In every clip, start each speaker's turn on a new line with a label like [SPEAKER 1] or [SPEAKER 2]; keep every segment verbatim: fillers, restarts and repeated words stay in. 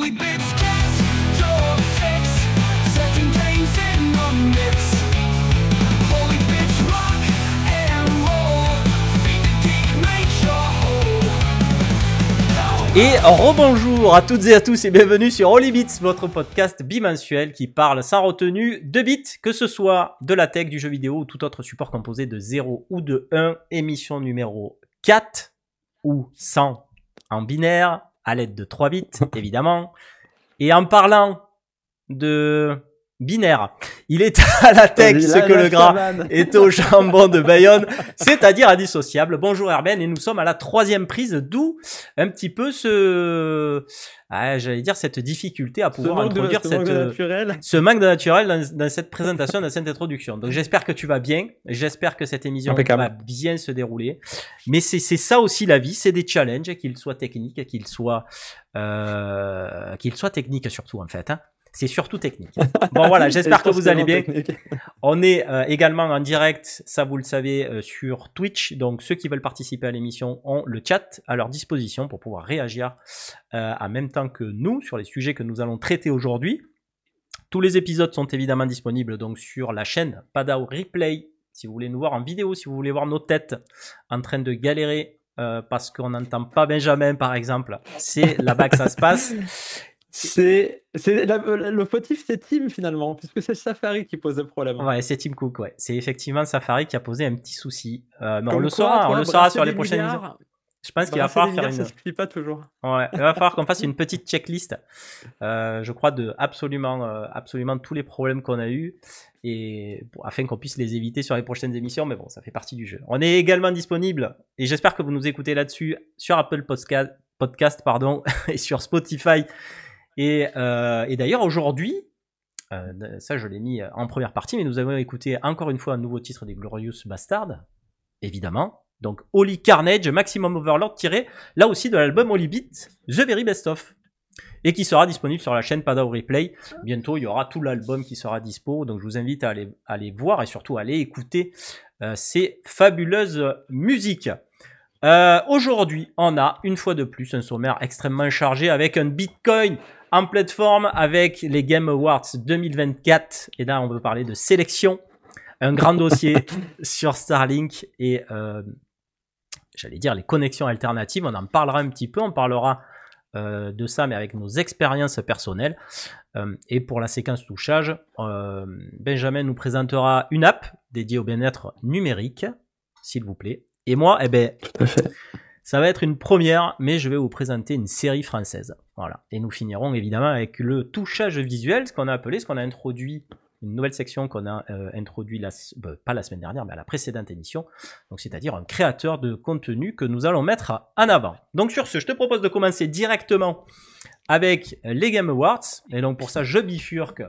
[SPEAKER 1] Holy bits, cast your fix, setting games in the mix. Holy bits, rock and roll, feed the geek, make your hole.
[SPEAKER 2] Et rebonjour à toutes et à tous et bienvenue sur Holy Bits, votre podcast bimensuel qui parle sans retenue de bits, que ce soit de la tech, du jeu vidéo ou tout autre support composé de zéro ou de un. Émission numéro quatre ou cent en binaire, à l'aide de trois bits évidemment. Et en parlant de binaire, il est à la tech ce que le gras est au jambon de Bayonne, c'est-à-dire indissociable. Bonjour Herben, et nous sommes à la troisième prise, d'où un petit peu ce, ah, j'allais dire cette difficulté à pouvoir introduire
[SPEAKER 3] de, ce
[SPEAKER 2] cette,
[SPEAKER 3] manque de naturel.
[SPEAKER 2] ce manque de naturel dans, dans cette présentation, dans cette introduction. Donc j'espère que tu vas bien, j'espère que cette émission
[SPEAKER 3] Impeccable.
[SPEAKER 2] va bien se dérouler. Mais c'est c'est ça aussi la vie, c'est des challenges, qu'ils soient techniques, qu'ils soient euh, qu'ils soient techniques surtout en fait. Hein. C'est surtout technique. Bon voilà, j'espère que vous allez bien.
[SPEAKER 3] Technique.
[SPEAKER 2] On est euh, également en direct, ça vous le savez, euh, sur Twitch. Donc ceux qui veulent participer à l'émission ont le chat à leur disposition pour pouvoir réagir euh, en même temps que nous sur les sujets que nous allons traiter aujourd'hui. Tous les épisodes sont évidemment disponibles donc sur la chaîne Padao Replay. Si vous voulez nous voir en vidéo, si vous voulez voir nos têtes en train de galérer euh, parce qu'on n'entend pas Benjamin par exemple, c'est là-bas que ça se passe.
[SPEAKER 3] C'est, c'est la, le fautif, c'est Tim finalement, puisque c'est Safari qui pose le problème.
[SPEAKER 2] Ouais, c'est Tim Cook, ouais. C'est effectivement Safari qui a posé un petit souci. Euh, mais on
[SPEAKER 3] Comme
[SPEAKER 2] le
[SPEAKER 3] quoi,
[SPEAKER 2] saura,
[SPEAKER 3] toi,
[SPEAKER 2] on le saura
[SPEAKER 3] brasser
[SPEAKER 2] sur les
[SPEAKER 3] des
[SPEAKER 2] prochaines
[SPEAKER 3] milliards,
[SPEAKER 2] émissions. Je pense qu'il va
[SPEAKER 3] brasser
[SPEAKER 2] falloir
[SPEAKER 3] des
[SPEAKER 2] faire
[SPEAKER 3] milliards,
[SPEAKER 2] une.
[SPEAKER 3] ça suffit pas toujours.
[SPEAKER 2] Ouais, il va falloir qu'on fasse une petite checklist. Euh, je crois de absolument, euh, absolument tous les problèmes qu'on a eu et bon, afin qu'on puisse les éviter sur les prochaines émissions. Mais bon, ça fait partie du jeu. On est également disponible et j'espère que vous nous écoutez là-dessus sur Apple Podcast, podcast pardon, et sur Spotify. Et, euh, et d'ailleurs aujourd'hui, euh, ça je l'ai mis en première partie, mais nous avons écouté encore une fois un nouveau titre des Glorious Bastards, évidemment. Donc Holy Carnage, Maximum Overlord, tiré là aussi de l'album Holy Beat, The Very Best Of, et qui sera disponible sur la chaîne Padao Replay. Bientôt il y aura tout l'album qui sera dispo, donc je vous invite à aller, à aller voir et surtout à aller écouter euh, ces fabuleuses musiques. Euh, aujourd'hui, on a une fois de plus un sommaire extrêmement chargé avec un Bitcoin en plateforme, avec les Game Awards deux mille vingt-quatre. Et là, on veut parler de sélection, un grand dossier sur Starlink et, euh, j'allais dire, les connexions alternatives. On en parlera un petit peu, on parlera euh, de ça, mais avec nos expériences personnelles. Euh, et pour la séquence touchage, euh, Benjamin nous présentera une app dédiée au bien-être numérique, s'il vous plaît. Et moi, eh ben,
[SPEAKER 3] Tout à fait.
[SPEAKER 2] ça va être une première, mais je vais vous présenter une série française. Voilà. Et nous finirons évidemment avec le touchage visuel, ce qu'on a appelé, ce qu'on a introduit, une nouvelle section qu'on a euh, introduit, la, bah, pas la semaine dernière, mais à la précédente émission. Donc, c'est-à-dire un créateur de contenu que nous allons mettre en avant. Donc, sur ce, je te propose de commencer directement avec les Game Awards. Et donc, pour ça, je bifurque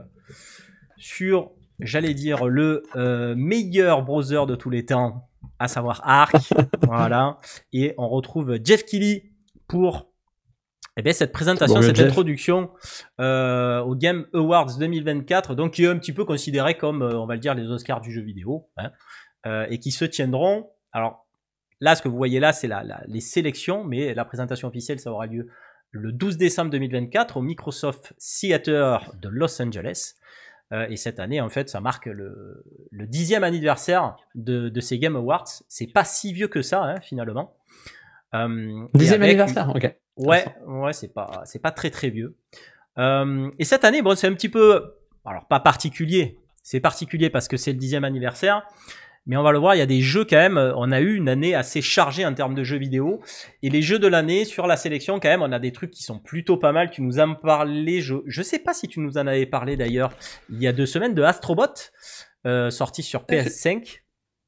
[SPEAKER 2] sur, j'allais dire, le euh, meilleur browser de tous les temps, à savoir Arc, voilà, et on retrouve Jeff Keighley pour eh bien, cette présentation,
[SPEAKER 3] bon,
[SPEAKER 2] cette
[SPEAKER 3] Jeff.
[SPEAKER 2] introduction euh, au Game Awards deux mille vingt-quatre, donc qui est un petit peu considéré comme, euh, on va le dire, les Oscars du jeu vidéo, hein, euh, et qui se tiendront, alors là, ce que vous voyez là, c'est la, la, les sélections, mais la présentation officielle, ça aura lieu le douze décembre deux mille vingt-quatre au Microsoft Theater de Los Angeles. Euh, et cette année, en fait, ça marque le, le dixième anniversaire de, de ces Game Awards. C'est pas si vieux que ça, hein, finalement. Euh,
[SPEAKER 3] Dixième
[SPEAKER 2] avec-
[SPEAKER 3] anniversaire, ok.
[SPEAKER 2] Ouais, ouais, c'est pas, c'est pas très très vieux. Euh, et cette année, bon, c'est un petit peu, alors pas particulier. C'est particulier parce que c'est le dixième anniversaire. Mais on va le voir, il y a des jeux quand même. On a eu une année assez chargée en termes de jeux vidéo. Et les jeux de l'année, sur la sélection, quand même, on a des trucs qui sont plutôt pas mal. Tu nous en parlais, je, je sais pas si tu nous en avais parlé d'ailleurs, il y a deux semaines, de Astrobot, euh, sorti sur P S cinq.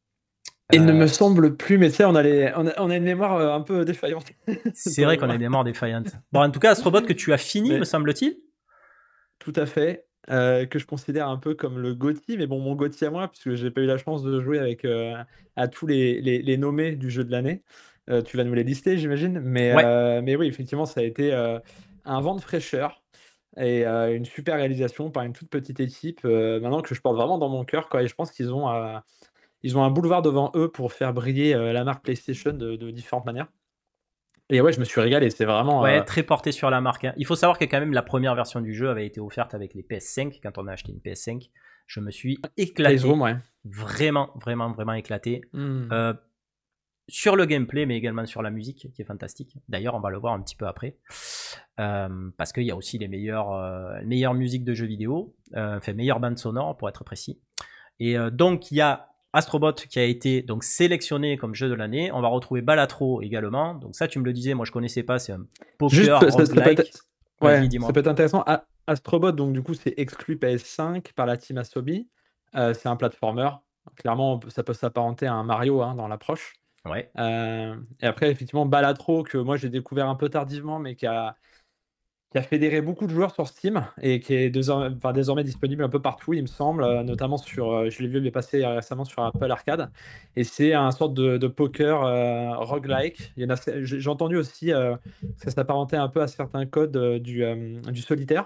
[SPEAKER 3] Il ne
[SPEAKER 2] Euh,
[SPEAKER 3] me semble plus, mais tu sais, on a, les, on, a, on a une mémoire euh, un peu défaillante.
[SPEAKER 2] C'est vrai qu'on a des morts défaillantes. Bon, en tout cas, Astrobot que tu as fini,
[SPEAKER 3] Mais-
[SPEAKER 2] me semble-t-il.
[SPEAKER 3] Tout à fait. Euh, que je considère un peu comme le GOTY, mais bon, mon GOTY à moi, puisque j'ai pas eu la chance de jouer avec euh, à tous les, les, les nommés du jeu de l'année. Euh, tu vas nous les lister, j'imagine. Mais,
[SPEAKER 2] Ouais.
[SPEAKER 3] euh, mais oui, effectivement, ça a été euh, un vent de fraîcheur et euh, une super réalisation par une toute petite équipe. Euh, maintenant que je porte vraiment dans mon cœur, quoi. Et je pense qu'ils ont, euh, ils ont un boulevard devant eux pour faire briller euh, la marque PlayStation de, de différentes manières. Et ouais, je me suis régalé. C'est vraiment.
[SPEAKER 2] Ouais,
[SPEAKER 3] euh,
[SPEAKER 2] très porté sur la marque. Hein. Il faut savoir que quand même la première version du jeu avait été offerte avec les P S cinq. Quand on a acheté une P S cinq, je me suis
[SPEAKER 3] Plays
[SPEAKER 2] éclaté.
[SPEAKER 3] Room, ouais.
[SPEAKER 2] Vraiment, vraiment, vraiment éclaté.
[SPEAKER 3] Hmm.
[SPEAKER 2] Euh, sur le gameplay, mais également sur la musique, qui est fantastique. D'ailleurs, on va le voir un petit peu après. Euh, parce qu'il y a aussi les meilleures, euh, les meilleures musiques de jeux vidéo. Euh, enfin, meilleures bandes sonores, pour être précis. Et euh, donc, il y a Astrobot qui a été donc sélectionné comme jeu de l'année. On va retrouver Balatro également. Donc ça, tu me le disais, moi je connaissais pas. C'est un
[SPEAKER 3] Juste,
[SPEAKER 2] poker
[SPEAKER 3] ça, ça peut
[SPEAKER 2] roguelike.
[SPEAKER 3] être,
[SPEAKER 2] Vas-y,
[SPEAKER 3] ouais,
[SPEAKER 2] dis-moi.
[SPEAKER 3] ça peut être intéressant. A- Astrobot, donc du coup, c'est exclu P S cinq par la team Asobi. Euh, c'est un platformer. Clairement, on peut- ça peut s'apparenter à un Mario hein, dans l'approche.
[SPEAKER 2] Ouais.
[SPEAKER 3] Euh, et après, effectivement, Balatro, que moi j'ai découvert un peu tardivement, mais qui a, qui a fédéré beaucoup de joueurs sur Steam et qui est désormais, enfin, désormais disponible un peu partout, il me semble, euh, notamment sur, euh, je l'ai vu, il est passé récemment sur Apple Arcade. Et c'est un sorte de, de poker euh, roguelike. Il y en a, j'ai j'ai entendu aussi euh, que ça s'apparentait un peu à certains codes euh, du, euh, du solitaire.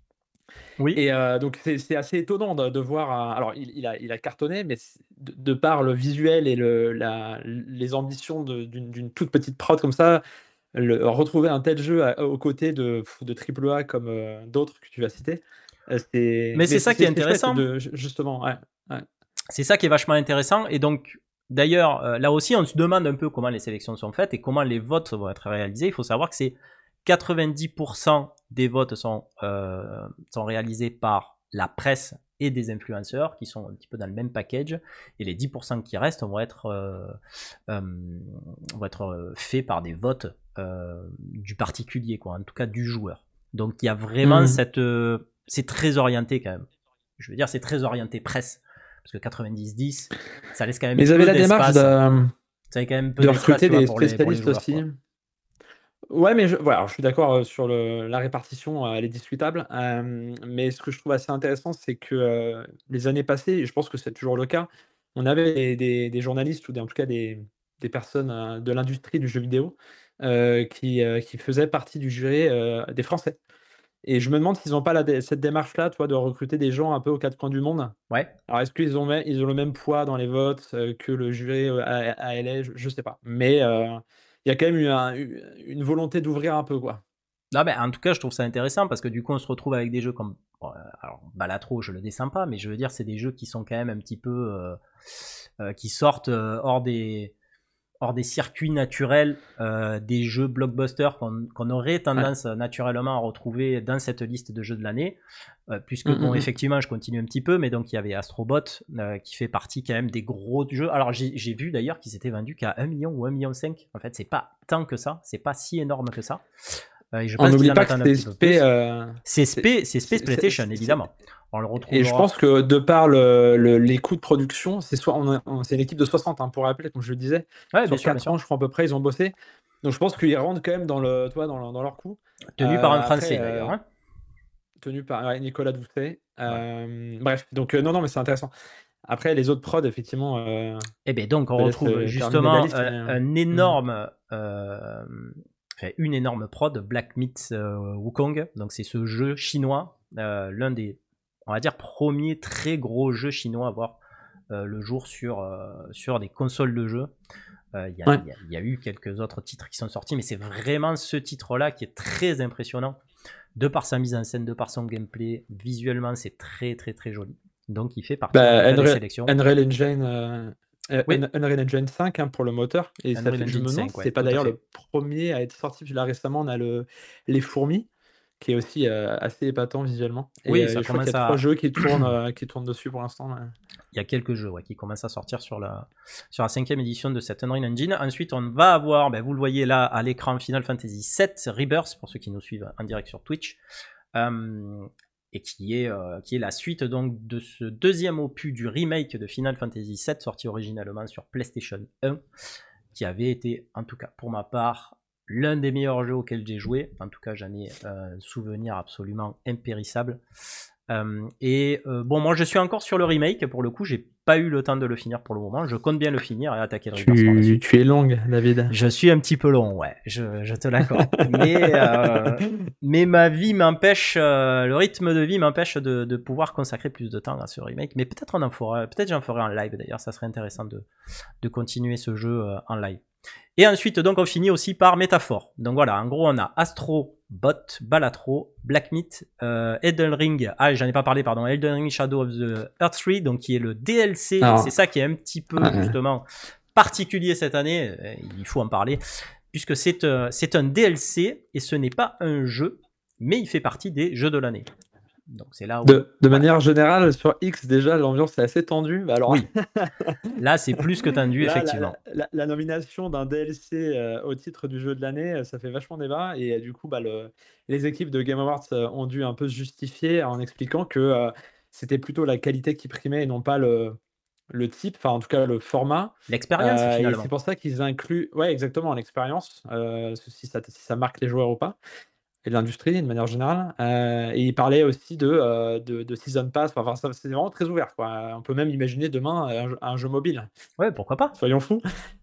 [SPEAKER 2] Oui.
[SPEAKER 3] Et euh, donc c'est c'est assez étonnant de, de voir. un- Alors il, il a, il a cartonné, mais c'est- de, de par le visuel et le, la, les ambitions de- d'une d'une toute petite prod comme ça, le, retrouver un tel jeu à- aux côtés de, de triple A comme euh, d'autres que tu vas citer, euh, c'est.
[SPEAKER 2] Mais c'est
[SPEAKER 3] Mais
[SPEAKER 2] ça
[SPEAKER 3] c'est
[SPEAKER 2] qui est
[SPEAKER 3] c'est chouette
[SPEAKER 2] intéressant.
[SPEAKER 3] de justement. Ouais, ouais.
[SPEAKER 2] C'est ça qui est vachement intéressant. Et donc, d'ailleurs, euh, là aussi, on se demande un peu comment les sélections sont faites et comment les votes vont être réalisés. Il faut savoir que c'est quatre-vingt-dix pour cent des votes sont, euh, sont réalisés par la presse et des influenceurs qui sont un petit peu dans le même package. Et les dix pour cent qui restent vont être, euh, euh, vont être faits par des votes euh, du particulier, quoi, en tout cas du joueur. Donc il y a vraiment
[SPEAKER 3] Mhm.
[SPEAKER 2] cette... euh, c'est très orienté quand même. Je veux dire, c'est très orienté presse. Parce que quatre-vingt-dix dix, ça laisse quand même
[SPEAKER 3] Mais ils
[SPEAKER 2] peu
[SPEAKER 3] avaient la démarche
[SPEAKER 2] d'espace.
[SPEAKER 3] de,
[SPEAKER 2] Ça laisse quand même peu
[SPEAKER 3] de
[SPEAKER 2] d'espace,
[SPEAKER 3] recruter
[SPEAKER 2] tu vois,
[SPEAKER 3] des
[SPEAKER 2] pour les, pour les
[SPEAKER 3] spécialistes
[SPEAKER 2] joueurs,
[SPEAKER 3] aussi.
[SPEAKER 2] quoi.
[SPEAKER 3] Ouais, mais je, voilà, je suis d'accord euh, sur le, la répartition, euh, elle est discutable. Euh, mais ce que je trouve assez intéressant, c'est que euh, les années passées, et je pense que c'est toujours le cas, on avait des, des- des journalistes ou des- en tout cas des, des personnes euh, de l'industrie du jeu vidéo euh, qui, euh, qui faisaient partie du jury euh, des Français. Et je me demande s'ils n'ont pas la dé- cette démarche-là, toi, de recruter des gens un peu aux quatre coins du monde.
[SPEAKER 2] Ouais.
[SPEAKER 3] Alors, est-ce qu'ils ont, me- ils ont le même poids dans les votes euh, que le jury euh, à, à L A? Je, je sais pas. Mais euh, il y a quand même eu un- eu- une volonté d'ouvrir un peu, quoi.
[SPEAKER 2] Non, ben, en tout cas, je trouve ça intéressant parce que du coup, on se retrouve avec des jeux comme. Bon, euh, alors, Balatro, je le descends pas, mais je veux dire, c'est des jeux qui sont quand même un petit peu. euh, euh, qui sortent euh, hors des. hors des circuits naturels euh, des jeux blockbusters qu'on qu'on aurait tendance ouais. naturellement à retrouver dans cette liste de jeux de l'année. Euh, puisque, mmh, bon, mmh. effectivement, je continue un petit peu, mais donc il y avait Astrobot euh, qui fait partie quand même des gros jeux. Alors, j'ai vu d'ailleurs qu'ils étaient vendus qu'à un million ou un million cinq. En fait, c'est pas tant que ça, c'est pas si énorme que ça. Euh, je
[SPEAKER 3] On n'oublie pas que c'est S P. Euh,
[SPEAKER 2] c'est S P, c'est S P PlayStation, évidemment. On le retrouvera.
[SPEAKER 3] Et je pense que de par le, le, les coûts de production, c'est soit c'est une équipe de soixante, hein, pour rappeler, comme je le disais.
[SPEAKER 2] Ouais,
[SPEAKER 3] sur
[SPEAKER 2] sûr,
[SPEAKER 3] quatre ans, je crois à peu près, ils ont bossé. Donc je pense qu'ils rentrent quand même dans, le, toi, dans, le, dans leur coût.
[SPEAKER 2] Tenu euh, par un Français, euh, d'ailleurs. Hein.
[SPEAKER 3] Tenu par ouais, Nicolas Doucet. Euh,
[SPEAKER 2] ouais.
[SPEAKER 3] Bref, donc euh, non, non, mais c'est intéressant. Après, les autres prods, effectivement. Euh,
[SPEAKER 2] eh bien, donc, on retrouve justement liste, un, mais... un énorme. Mmh. Euh, enfin, une énorme prod, Black Myth euh, Wukong. Donc, c'est ce jeu chinois, euh, l'un des, on va dire, premiers très gros jeux chinois à voir euh, le jour sur, euh, sur des consoles de jeux. Il euh, y, ouais. y, y a eu quelques autres titres qui sont sortis, mais c'est vraiment ce titre-là qui est très impressionnant. De par sa mise en scène, de par son gameplay, visuellement, c'est très, très, très joli. Donc, il fait partie
[SPEAKER 3] bah,
[SPEAKER 2] de
[SPEAKER 3] Unreal,
[SPEAKER 2] la sélection.
[SPEAKER 3] Unreal Engine, euh,
[SPEAKER 2] oui.
[SPEAKER 3] Unreal Engine cinq hein, pour le moteur. Et
[SPEAKER 2] Unreal
[SPEAKER 3] ça fait, je me demande,
[SPEAKER 2] ouais,
[SPEAKER 3] c'est pas d'ailleurs le premier à être sorti. Là, récemment, on a le, les fourmis, qui est aussi euh, assez épatant visuellement. Et
[SPEAKER 2] oui,
[SPEAKER 3] euh,
[SPEAKER 2] ça
[SPEAKER 3] je crois qu'il y a
[SPEAKER 2] à...
[SPEAKER 3] trois jeux qui tournent, euh, qui tournent dessus pour l'instant. Ouais.
[SPEAKER 2] Il y a quelques jeux ouais, qui commencent à sortir sur la, sur la cinquième édition de cette Unreal Engine. Ensuite, on va avoir, ben, vous le voyez là à l'écran, Final Fantasy sept Rebirth, pour ceux qui nous suivent en direct sur Twitch. Euh, et qui est, euh, qui est la suite donc de ce deuxième opus du remake de Final Fantasy sept, sorti originalement sur PlayStation un, qui avait été, en tout cas pour ma part, l'un des meilleurs jeux auxquels j'ai joué. En tout cas, j'en ai un souvenir absolument impérissable. Euh, et euh, bon, moi je suis encore sur le remake, pour le coup, j'ai pas eu le temps de le finir pour le moment. Je compte bien le finir et attaquer le Rebirth par la suite.
[SPEAKER 3] Tu es longue, David.
[SPEAKER 2] Je suis un petit peu long, ouais, je, je te l'accorde. mais, euh, mais ma vie m'empêche, euh, le rythme de vie m'empêche de, de pouvoir consacrer plus de temps à ce remake. Mais peut-être on en fera, peut-être j'en ferai en live d'ailleurs, ça serait intéressant de, de continuer ce jeu euh, en live. Et ensuite, donc, on finit aussi par Métaphore. Donc voilà, en gros, on a Astro Bot, Balatro, Black Myth, euh, Elden Ring. Ah, j'en ai pas parlé, pardon. Elden Ring Shadow of the Earth Tree, donc qui est le D L C.
[SPEAKER 3] Alors,
[SPEAKER 2] C'est ça qui est un petit peu,
[SPEAKER 3] ouais.
[SPEAKER 2] justement, particulier cette année. euh, Il faut en parler. Puisque c'est euh, c'est un D L C et ce n'est pas un jeu, mais il fait partie des jeux de l'année. Donc c'est là où.
[SPEAKER 3] De, de
[SPEAKER 2] Voilà.
[SPEAKER 3] manière générale, sur X, déjà, l'ambiance est assez tendue. Bah alors,
[SPEAKER 2] Oui. Là, c'est plus que tendu,
[SPEAKER 3] là, la,
[SPEAKER 2] effectivement.
[SPEAKER 3] la- la- la nomination d'un D L C euh, au titre du jeu de l'année, euh, ça fait vachement débat. Et euh, du coup, bah, le- les équipes de Game Awards euh, ont dû un peu se justifier en expliquant que euh, c'était plutôt la qualité qui primait et non pas le, le type, enfin en tout cas le format.
[SPEAKER 2] L'expérience,
[SPEAKER 3] Euh, et
[SPEAKER 2] finalement.
[SPEAKER 3] c'est pour ça qu'ils incluent, ouais, exactement, l'expérience, euh, si ça, si ça marque les joueurs ou pas, et l'industrie de manière générale. Euh, et il parlait aussi de, euh, de, de Season Pass, enfin ça, c'est vraiment très ouvert, quoi. On peut même imaginer demain un, jeu- un jeu mobile,
[SPEAKER 2] Ouais, pourquoi pas.
[SPEAKER 3] soyons fous,